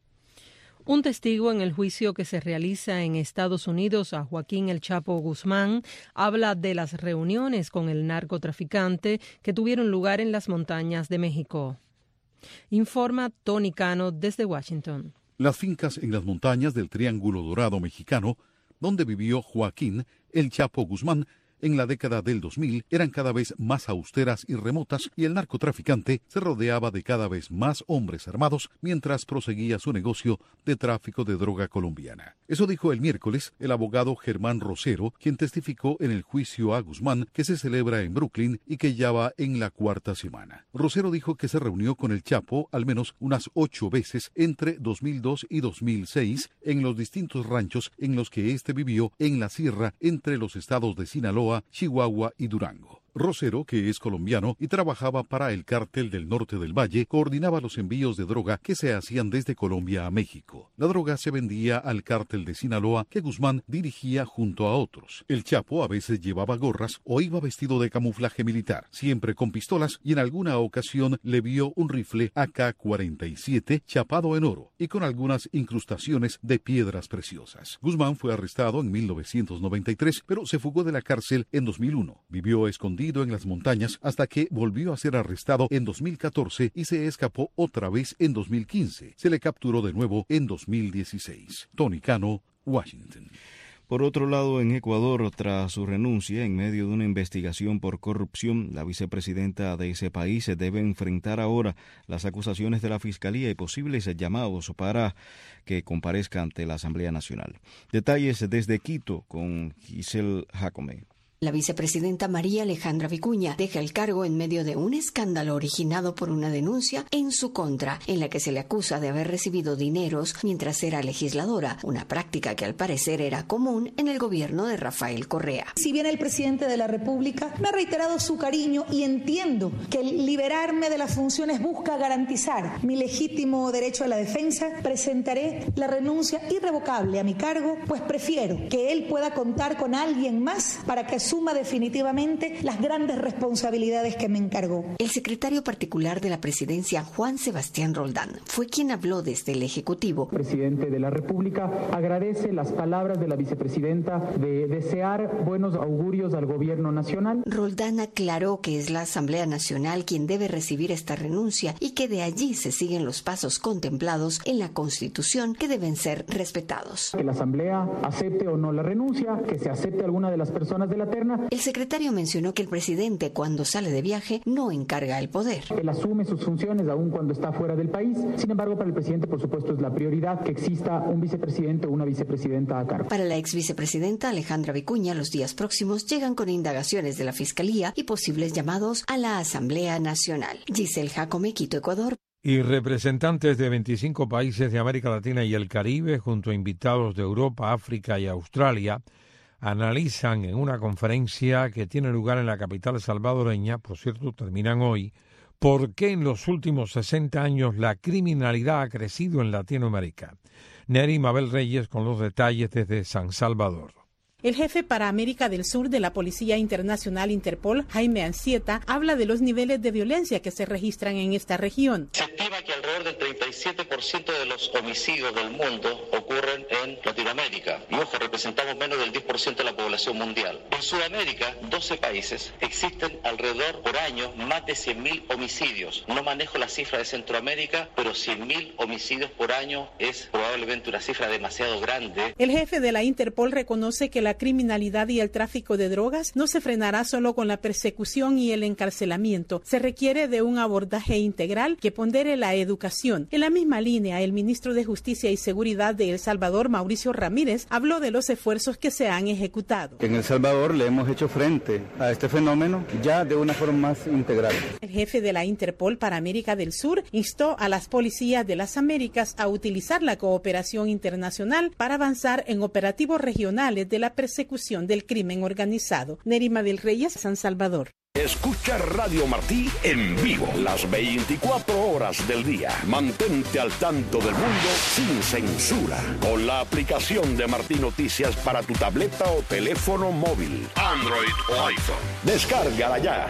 Speaker 4: Un testigo en el juicio que se realiza en Estados Unidos a Joaquín El Chapo Guzmán habla de las reuniones con el narcotraficante que tuvieron lugar en las montañas de México. Informa Tony Cano desde Washington.
Speaker 7: Las fincas en las montañas del Triángulo Dorado mexicano, donde vivió Joaquín El Chapo Guzmán en la década del 2000, eran cada vez más austeras y remotas, y el narcotraficante se rodeaba de cada vez más hombres armados mientras proseguía su negocio de tráfico de droga colombiana. Eso dijo el miércoles el abogado Germán Rosero, quien testificó en el juicio a Guzmán que se celebra en Brooklyn y que ya va en la 4ª semana. Rosero dijo que se reunió con el Chapo al menos unas 8 veces entre 2002 y 2006 en los distintos ranchos en los que éste vivió en la sierra entre los estados de Sinaloa, Chihuahua y Durango. Rosero, que es colombiano y trabajaba para el Cártel del Norte del Valle, coordinaba los envíos de droga que se hacían desde Colombia a México. La droga se vendía al Cártel de Sinaloa, que Guzmán dirigía junto a otros. El Chapo a veces llevaba gorras o iba vestido de camuflaje militar, siempre con pistolas, y en alguna ocasión le vio un rifle AK-47 chapado en oro y con algunas incrustaciones de piedras preciosas. Guzmán fue arrestado en 1993, pero se fugó de la cárcel en 2001. Vivió escondido en las montañas hasta que volvió a ser arrestado en 2014 y se escapó otra vez en 2015. Se le capturó de nuevo en 2016. Tony Cano, Washington.
Speaker 3: Por otro lado, en Ecuador, tras su renuncia en medio de una investigación por corrupción, la vicepresidenta de ese país debe enfrentar ahora las acusaciones de la Fiscalía y posibles llamados para que comparezca ante la Asamblea Nacional. Detalles desde Quito con Giselle Jacome.
Speaker 19: La vicepresidenta María Alejandra Vicuña deja el cargo en medio de un escándalo originado por una denuncia en su contra, en la que se le acusa de haber recibido dineros mientras era legisladora, una práctica que al parecer era común en el gobierno de Rafael Correa.
Speaker 20: Si bien el presidente de la República me ha reiterado su cariño y entiendo que el liberarme de las funciones busca garantizar mi legítimo derecho a la defensa, presentaré la renuncia irrevocable a mi cargo, pues prefiero que él pueda contar con alguien más para que asuma definitivamente las grandes responsabilidades que me encargó.
Speaker 19: El secretario particular de la presidencia, Juan Sebastián Roldán, fue quien habló desde el Ejecutivo.
Speaker 22: El presidente de la República agradece las palabras de la vicepresidenta de desear buenos augurios al gobierno nacional.
Speaker 19: Roldán aclaró que es la Asamblea Nacional quien debe recibir esta renuncia y que de allí se siguen los pasos contemplados en la Constitución que deben ser respetados.
Speaker 22: Que la Asamblea acepte o no la renuncia, que se acepte alguna de las personas de la terna.
Speaker 19: El secretario mencionó que el presidente, cuando sale de viaje, no encarga el poder.
Speaker 22: Él asume sus funciones aún cuando está fuera del país. Sin embargo, para el presidente, por supuesto, es la prioridad que exista un vicepresidente o una vicepresidenta a cargo.
Speaker 19: Para la ex vicepresidenta Alejandra Vicuña, los días próximos llegan con indagaciones de la Fiscalía y posibles llamados a la Asamblea Nacional. Giselle Jacome, Quito, Ecuador.
Speaker 1: Y representantes de 25 países de América Latina y el Caribe, junto a invitados de Europa, África y Australia, analizan en una conferencia que tiene lugar en la capital salvadoreña, por cierto, terminan hoy, por qué en los últimos 60 años la criminalidad ha crecido en Latinoamérica. Neri Mabel Reyes con los detalles desde San Salvador.
Speaker 9: El jefe para América del Sur de la Policía Internacional Interpol, Jaime Ansieta, habla de los niveles de violencia que se registran en esta región.
Speaker 10: Se estima que alrededor del 37% de los homicidios del mundo ocurren en Latinoamérica. Y ojo, representamos menos del 10% de la población mundial. En Sudamérica, 12 países, existen alrededor por año más de 100.000 homicidios. No manejo la cifra de Centroamérica, pero 100.000 homicidios por año es probablemente una cifra demasiado grande.
Speaker 9: El jefe de la Interpol reconoce que la criminalidad y el tráfico de drogas no se frenará solo con la persecución y el encarcelamiento. Se requiere de un abordaje integral que pondere la educación. En la misma línea, el ministro de Justicia y Seguridad de El Salvador, Mauricio Ramírez, habló de los esfuerzos que se han ejecutado.
Speaker 11: En El Salvador le hemos hecho frente a este fenómeno ya de una forma más integral.
Speaker 9: El jefe de la Interpol para América del Sur instó a las policías de las Américas a utilizar la cooperación internacional para avanzar en operativos regionales de la persecución del crimen organizado. Nerima del Reyes, San Salvador.
Speaker 15: Escucha Radio Martí en vivo las 24 horas del día. Mantente al tanto del mundo sin censura con la aplicación de Martí Noticias para tu tableta o teléfono móvil, Android o iPhone. Descárgala ya.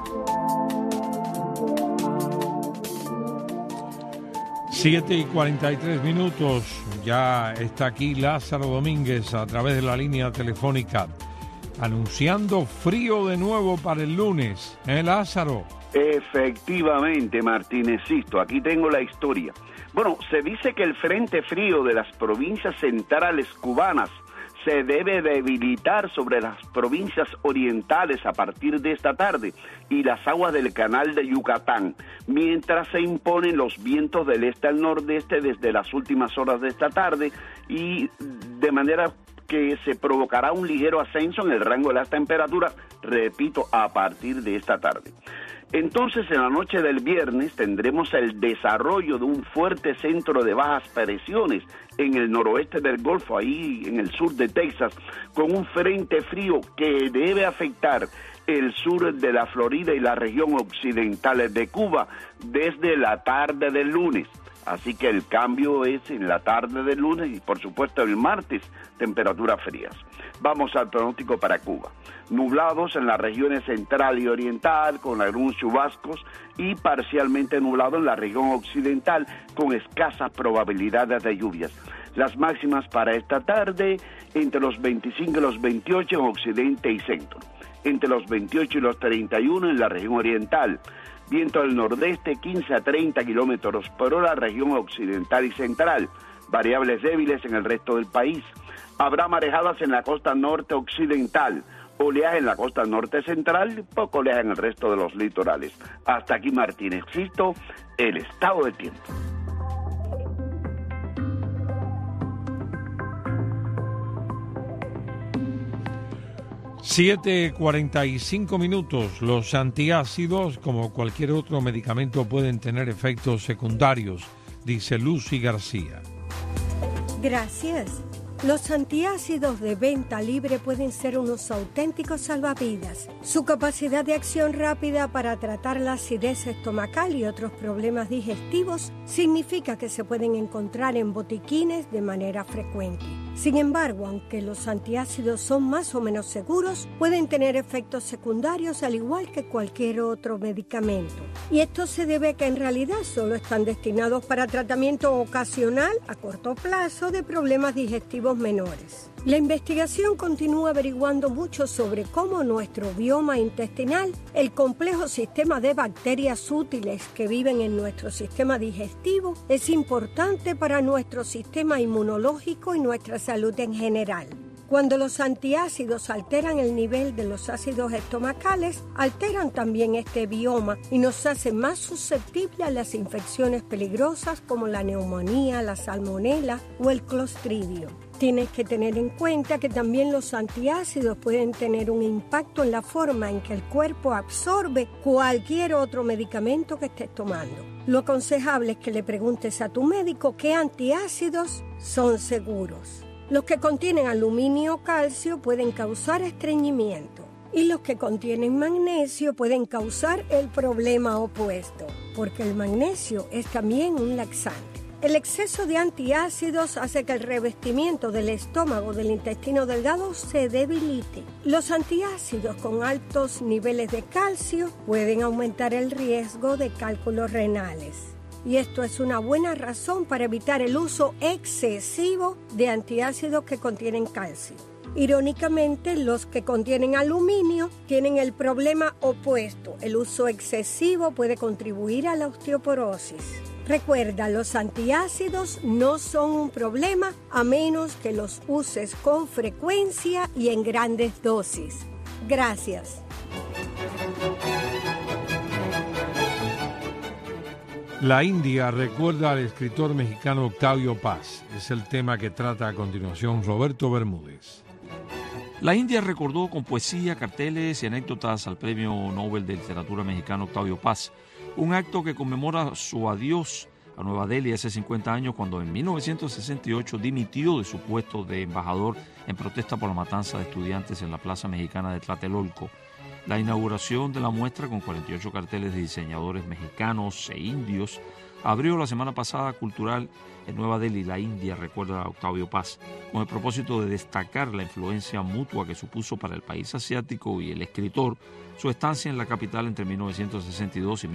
Speaker 1: Siete y 43 minutos. Ya está aquí Lázaro Domínguez a través de la línea telefónica, anunciando frío de nuevo para el lunes. Lázaro?
Speaker 5: Efectivamente, Martínezito, aquí tengo la historia. Bueno, se dice que el frente frío de las provincias centrales cubanas se debe debilitar sobre las provincias orientales a partir de esta tarde y las aguas del canal de Yucatán, mientras se imponen los vientos del este al nordeste desde las últimas horas de esta tarde, y de manera que se provocará un ligero ascenso en el rango de las temperaturas, repito, a partir de esta tarde. Entonces, en la noche del viernes tendremos el desarrollo de un fuerte centro de bajas presiones en el noroeste del Golfo, ahí en el sur de Texas, con un frente frío que debe afectar el sur de la Florida y la región occidental de Cuba desde la tarde del lunes. Así que el cambio es en la tarde del lunes y, por supuesto, el martes, temperaturas frías. Vamos al pronóstico para Cuba. Nublados en las regiones central y oriental, con algunos chubascos, y parcialmente nublado en la región occidental, con escasas probabilidades de lluvias. Las máximas para esta tarde, entre los 25 y los 28 en occidente y centro. Entre los 28 y los 31 en la región oriental. Viento del nordeste 15 a 30 kilómetros por hora, región occidental y central. Variables débiles en el resto del país. Habrá marejadas en la costa norte occidental, oleaje en la costa norte central y poco oleaje en el resto de los litorales. Hasta aquí, Martínezito, el estado del tiempo.
Speaker 1: Siete 45 minutos. Los antiácidos, como cualquier otro medicamento, pueden tener efectos secundarios, dice Lucy García.
Speaker 21: Gracias. Los antiácidos de venta libre pueden ser unos auténticos salvavidas. Su capacidad de acción rápida para tratar la acidez estomacal y otros problemas digestivos significa que se pueden encontrar en botiquines de manera frecuente. Sin embargo, aunque los antiácidos son más o menos seguros, pueden tener efectos secundarios al igual que cualquier otro medicamento. Y esto se debe a que en realidad solo están destinados para tratamiento ocasional a corto plazo de problemas digestivos menores. La investigación continúa averiguando mucho sobre cómo nuestro bioma intestinal, el complejo sistema de bacterias útiles que viven en nuestro sistema digestivo, es importante para nuestro sistema inmunológico y nuestra salud en general. Cuando los antiácidos alteran el nivel de los ácidos estomacales, alteran también este bioma y nos hacen más susceptibles a las infecciones peligrosas como la neumonía, la salmonela o el clostridio. Tienes que tener en cuenta que también los antiácidos pueden tener un impacto en la forma en que el cuerpo absorbe cualquier otro medicamento que estés tomando. Lo aconsejable es que le preguntes a tu médico qué antiácidos son seguros. Los que contienen aluminio o calcio pueden causar estreñimiento y los que contienen magnesio pueden causar el problema opuesto, porque el magnesio es también un laxante. El exceso de antiácidos hace que el revestimiento del estómago del intestino delgado se debilite. Los antiácidos con altos niveles de calcio pueden aumentar el riesgo de cálculos renales. Y esto es una buena razón para evitar el uso excesivo de antiácidos que contienen calcio. Irónicamente, los que contienen aluminio tienen el problema opuesto. El uso excesivo puede contribuir a la osteoporosis. Recuerda, los antiácidos no son un problema a menos que los uses con frecuencia y en grandes dosis. Gracias.
Speaker 1: La India recuerda al escritor mexicano Octavio Paz. Es el tema que trata a continuación Roberto Bermúdez.
Speaker 8: La India recordó con poesía, carteles y anécdotas al Premio Nobel de Literatura mexicano Octavio Paz, un acto que conmemora su adiós a Nueva Delhi hace 50 años cuando en 1968 dimitió de su puesto de embajador en protesta por la matanza de estudiantes en la Plaza Mexicana de Tlatelolco. La inauguración de la muestra con 48 carteles de diseñadores mexicanos e indios abrió la semana pasada cultural en Nueva Delhi. La India recuerda a Octavio Paz con el propósito de destacar la influencia mutua que supuso para el país asiático y el escritor su estancia en la capital entre 1962 y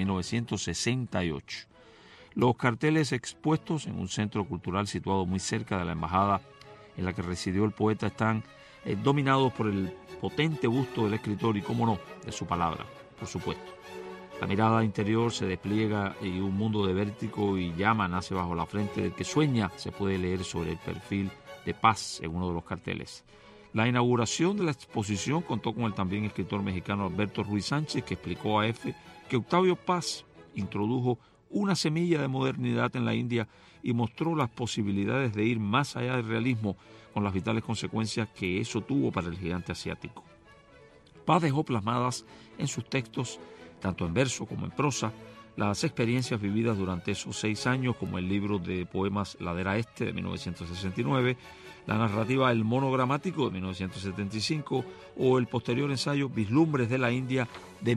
Speaker 8: 1968. Los carteles expuestos en un centro cultural situado muy cerca de la embajada en la que residió el poeta están dominados por el potente busto del escritor y, cómo no, de su palabra, por supuesto. La mirada interior se despliega y un mundo de vértigo y llama nace bajo la frente del que sueña, se puede leer sobre el perfil de Paz en uno de los carteles. La inauguración de la exposición contó con el también escritor mexicano Alberto Ruiz Sánchez, que explicó a EFE que Octavio Paz introdujo una semilla de modernidad en la India y mostró las posibilidades de ir más allá del realismo con las vitales consecuencias que eso tuvo para el gigante asiático. Paz dejó plasmadas en sus textos, tanto en verso como en prosa, las experiencias vividas durante esos 6 años, como el libro de poemas Ladera Este de 1969, la narrativa El Monogramático de 1975 o el posterior ensayo Vislumbres de la India de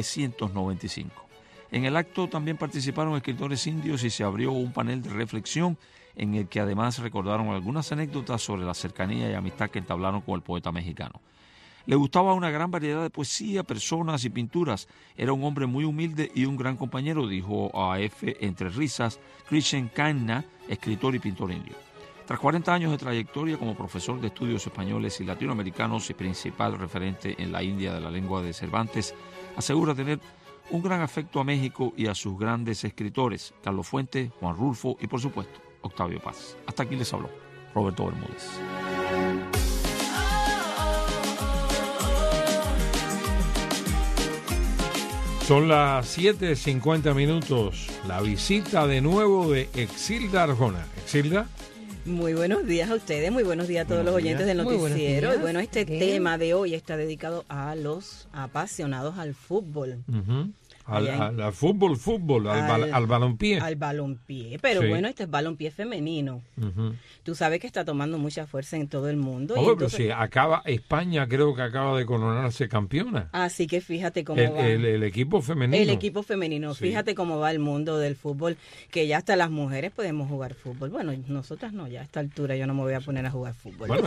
Speaker 8: 1995. En el acto también participaron escritores indios y se abrió un panel de reflexión en el que además recordaron algunas anécdotas sobre la cercanía y amistad que entablaron con el poeta mexicano. Le gustaba una gran variedad de poesía, personas y pinturas. Era un hombre muy humilde y un gran compañero, dijo a EFE entre risas Krishen Khanna, escritor y pintor indio. Tras 40 años de trayectoria como profesor de estudios españoles y latinoamericanos y principal referente en la India de la lengua de Cervantes, asegura tener un gran afecto a México y a sus grandes escritores, Carlos Fuentes, Juan Rulfo y, por supuesto, Octavio Paz. Hasta aquí les habló Roberto Bermúdez.
Speaker 1: Son las 7:50. La visita de nuevo de Exilda Arjona. Exilda.
Speaker 14: Muy buenos días a ustedes, muy buenos días a todos los oyentes del noticiero. Y bueno, este tema de hoy está dedicado a los apasionados al fútbol.
Speaker 1: Al fútbol, al balompié.
Speaker 14: Al balompié, pero sí. Bueno, este es balompié femenino. Tú sabes que está tomando mucha fuerza en todo el mundo.
Speaker 1: Pero sí, España creo que acaba de coronarse campeona.
Speaker 14: Así que fíjate cómo va.
Speaker 1: El equipo femenino.
Speaker 14: El equipo femenino, sí. Fíjate cómo va el mundo del fútbol, que ya hasta las mujeres podemos jugar fútbol. Bueno, nosotras no, ya a esta altura yo no me voy a poner a jugar fútbol. Bueno.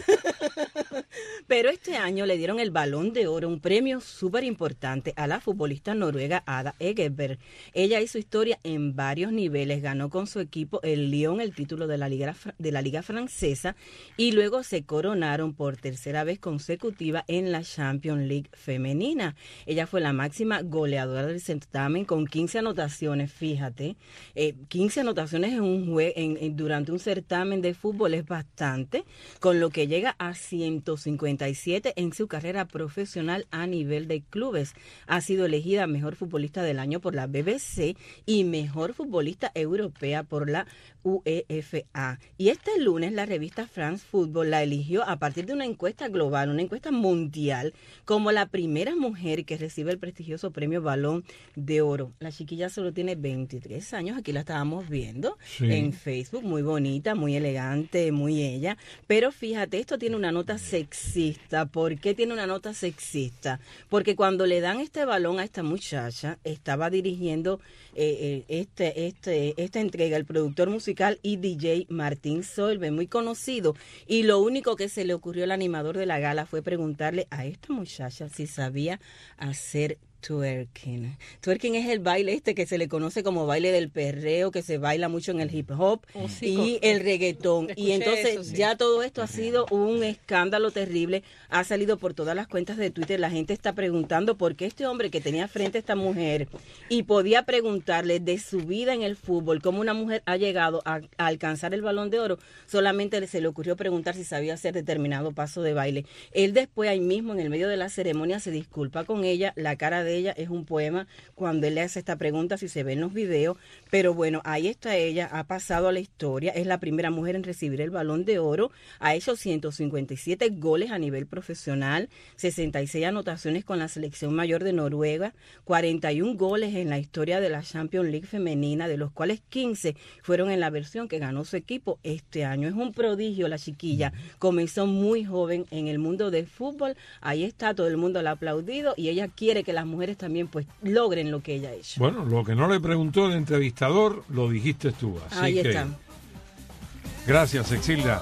Speaker 14: Pero este año le dieron el Balón de Oro, un premio súper importante a la futbolista noruega Ada Egeberg. Ella hizo historia en varios niveles, ganó con su equipo el Lyon el título de la Liga Francesa y luego se coronaron por tercera vez consecutiva en la Champions League femenina. Ella fue la máxima goleadora del certamen con 15 anotaciones, fíjate. 15 anotaciones durante un certamen de fútbol es bastante, con lo que llega a 157 en su carrera profesional a nivel de clubes. Ha sido elegida mejor futbolista del año por la BBC y mejor futbolista europea por la UEFA. Y este lunes la revista France Football la eligió a partir de una encuesta global, una encuesta mundial, como la primera mujer que recibe el prestigioso premio Balón de Oro. La chiquilla solo tiene 23 años, aquí la estábamos viendo en Facebook, muy bonita, muy elegante, muy ella. Pero fíjate, esto tiene una nota 6 sexista. ¿Por qué tiene una nota sexista? Porque cuando le dan este balón a esta muchacha, estaba dirigiendo esta entrega el productor musical y DJ Martín Solveig, muy conocido, y lo único que se le ocurrió al animador de la gala fue preguntarle a esta muchacha si sabía hacer twerking. Twerking es el baile que se le conoce como baile del perreo, que se baila mucho en el hip hop y el reggaetón. Y entonces eso, sí. Ya todo esto ha sido un escándalo terrible. Ha salido por todas las cuentas de Twitter. La gente está preguntando por qué este hombre que tenía frente a esta mujer y podía preguntarle de su vida en el fútbol, cómo una mujer ha llegado a alcanzar el Balón de Oro, solamente se le ocurrió preguntar si sabía hacer determinado paso de baile. Él después, ahí mismo, en el medio de la ceremonia, se disculpa con ella. La cara de ella es un poema cuando él le hace esta pregunta, si se ve en los videos, pero bueno, ahí está ella, ha pasado a la historia, es la primera mujer en recibir el Balón de Oro, ha hecho 157 goles a nivel profesional, 66 anotaciones con la selección mayor de Noruega, 41 goles en la historia de la Champions League femenina, de los cuales 15 fueron en la versión que ganó su equipo este año. Es un prodigio la chiquilla, comenzó muy joven en el mundo del fútbol, ahí está, todo el mundo la ha aplaudido y ella quiere que las mujeres también pues logren lo que ella ha hecho.
Speaker 1: Bueno, lo que no le preguntó el entrevistador lo dijiste tú, así
Speaker 14: ahí
Speaker 1: que
Speaker 14: está.
Speaker 1: Gracias, Exilda.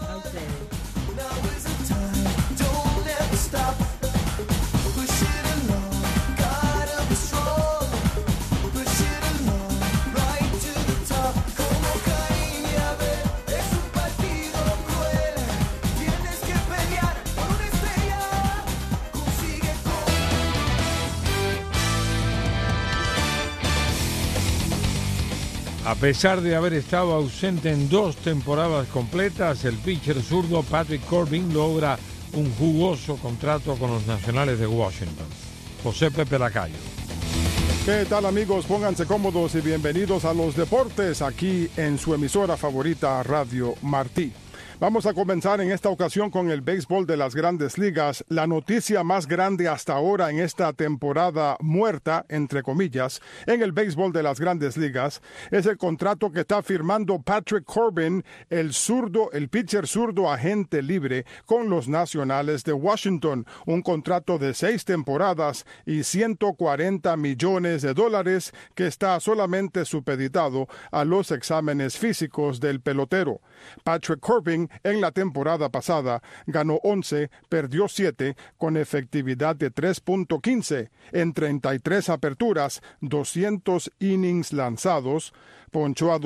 Speaker 1: A pesar de haber estado ausente en 2 temporadas completas, el pitcher zurdo Patrick Corbin logra un jugoso contrato con los Nacionales de Washington. José Pepe Lacayo.
Speaker 13: ¿Qué tal, amigos? Pónganse cómodos y bienvenidos a los deportes aquí en su emisora favorita, Radio Martí. Vamos a comenzar en esta ocasión con el béisbol de las Grandes Ligas. La noticia más grande hasta ahora en esta temporada muerta, entre comillas, en el béisbol de las Grandes Ligas, es el contrato que está firmando Patrick Corbin, el pitcher zurdo agente libre con los Nacionales de Washington. Un contrato de 6 temporadas y $140 millones que está solamente supeditado a los exámenes físicos del pelotero. Patrick Corbin en la temporada pasada ganó 11, perdió 7 con efectividad de 3.15 en 33 aperturas, 200 innings lanzados, ponchó a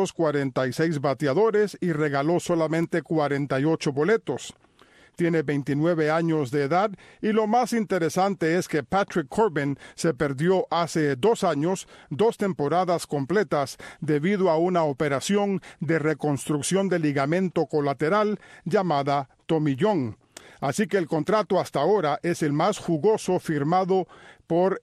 Speaker 13: 246 bateadores y regaló solamente 48 boletos. Tiene 29 años de edad y lo más interesante es que Patrick Corbin se perdió hace 2 años, 2 temporadas completas debido a una operación de reconstrucción del ligamento colateral llamada tomillón. Así que el contrato hasta ahora es el más jugoso firmado por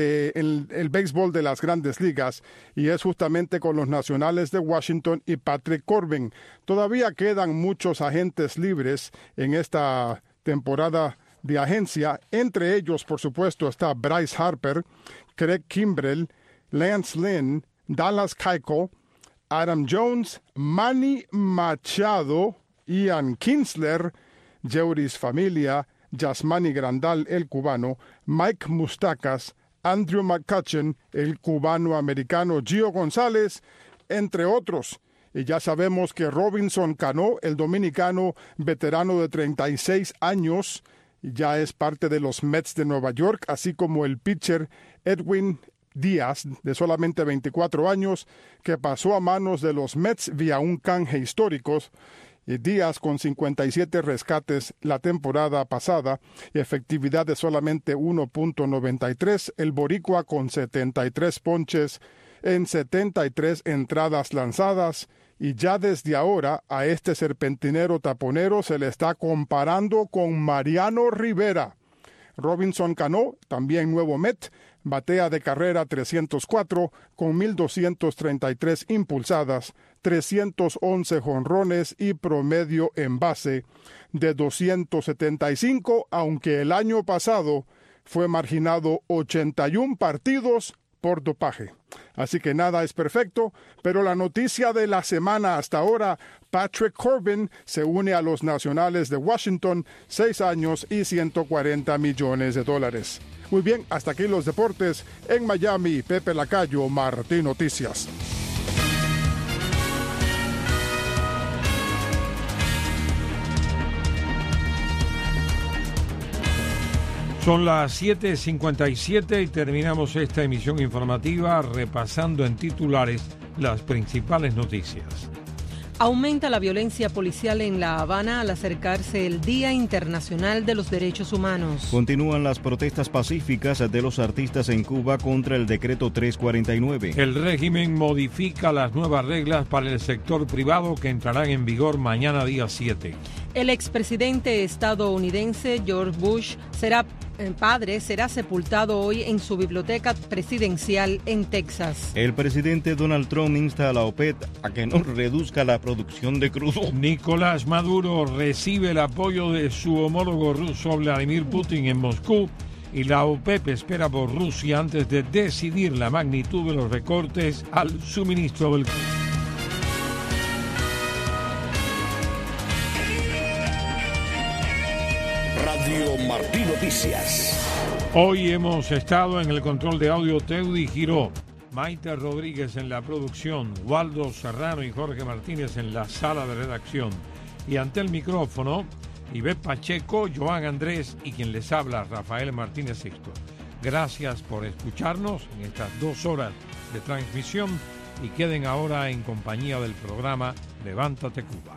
Speaker 13: el béisbol de las Grandes Ligas y es justamente con los Nacionales de Washington y Patrick Corbin. Todavía quedan muchos agentes libres en esta temporada de agencia. Entre ellos, por supuesto, está Bryce Harper, Craig Kimbrell, Lance Lynn, Dallas Keuchel, Adam Jones, Manny Machado, Ian Kinsler, Jeurys Familia, Yasmani Grandal, el cubano, Mike Moustakas, Andrew McCutchen, el cubano-americano Gio González, entre otros. Y ya sabemos que Robinson Cano, el dominicano veterano de 36 años, ya es parte de los Mets de Nueva York, así como el pitcher Edwin Díaz, de solamente 24 años, que pasó a manos de los Mets vía un canje histórico. Y Díaz con 57 rescates la temporada pasada y efectividad de solamente 1.93, el boricua con 73 ponches en 73 entradas lanzadas, y ya desde ahora a este serpentinero taponero se le está comparando con Mariano Rivera. Robinson Cano, también nuevo Met, batea de carrera 304 con 1,233 impulsadas, 311 jonrones y promedio en base de 275, aunque el año pasado fue marginado 81 partidos por dopaje. Así que nada es perfecto, pero la noticia de la semana hasta ahora, Patrick Corbin se une a los Nacionales de Washington, 6 años y $140 millones. Muy bien, hasta aquí los deportes. En Miami, Pepe Lacayo, Martí Noticias.
Speaker 1: Son las 7:57 y terminamos esta emisión informativa repasando en titulares las principales noticias.
Speaker 4: Aumenta la violencia policial en La Habana al acercarse el Día Internacional de los Derechos Humanos.
Speaker 3: Continúan las protestas pacíficas de los artistas en Cuba contra el decreto 349.
Speaker 1: El régimen modifica las nuevas reglas para el sector privado que entrarán en vigor mañana día 7.
Speaker 4: El expresidente estadounidense George Bush será sepultado hoy en su biblioteca presidencial en Texas.
Speaker 3: El presidente Donald Trump insta a la OPEP a que no reduzca la producción de crudo.
Speaker 1: Nicolás Maduro recibe el apoyo de su homólogo ruso Vladimir Putin en Moscú y la OPEP espera por Rusia antes de decidir la magnitud de los recortes al suministro del crudo.
Speaker 15: Radio Martí Noticias.
Speaker 1: Hoy hemos estado en el control de audio Teudi Giró, Maite Rodríguez en la producción, Waldo Serrano y Jorge Martínez en la sala de redacción. Y ante el micrófono, Ivette Pacheco, Joan Andrés y quien les habla, Rafael Martínez Sixto. Gracias por escucharnos en estas 2 horas de transmisión y queden ahora en compañía del programa Levántate Cuba.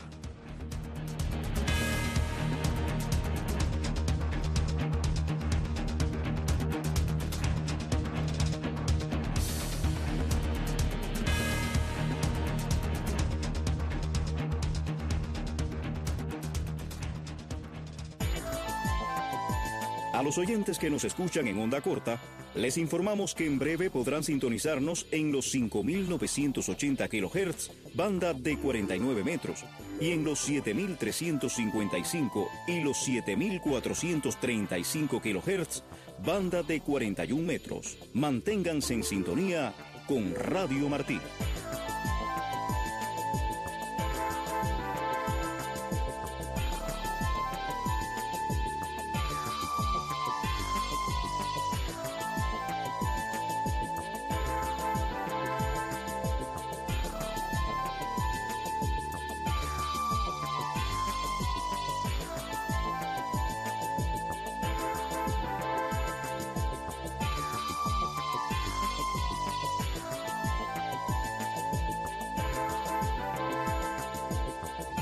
Speaker 3: A los oyentes que nos escuchan en onda corta, les informamos que en breve podrán sintonizarnos en los 5.980 kHz, banda de 49 metros, y en los 7.355 y los 7.435 kHz, banda de 41 metros. Manténganse en sintonía con Radio Martí.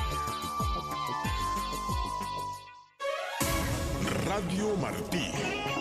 Speaker 15: Radio Martí.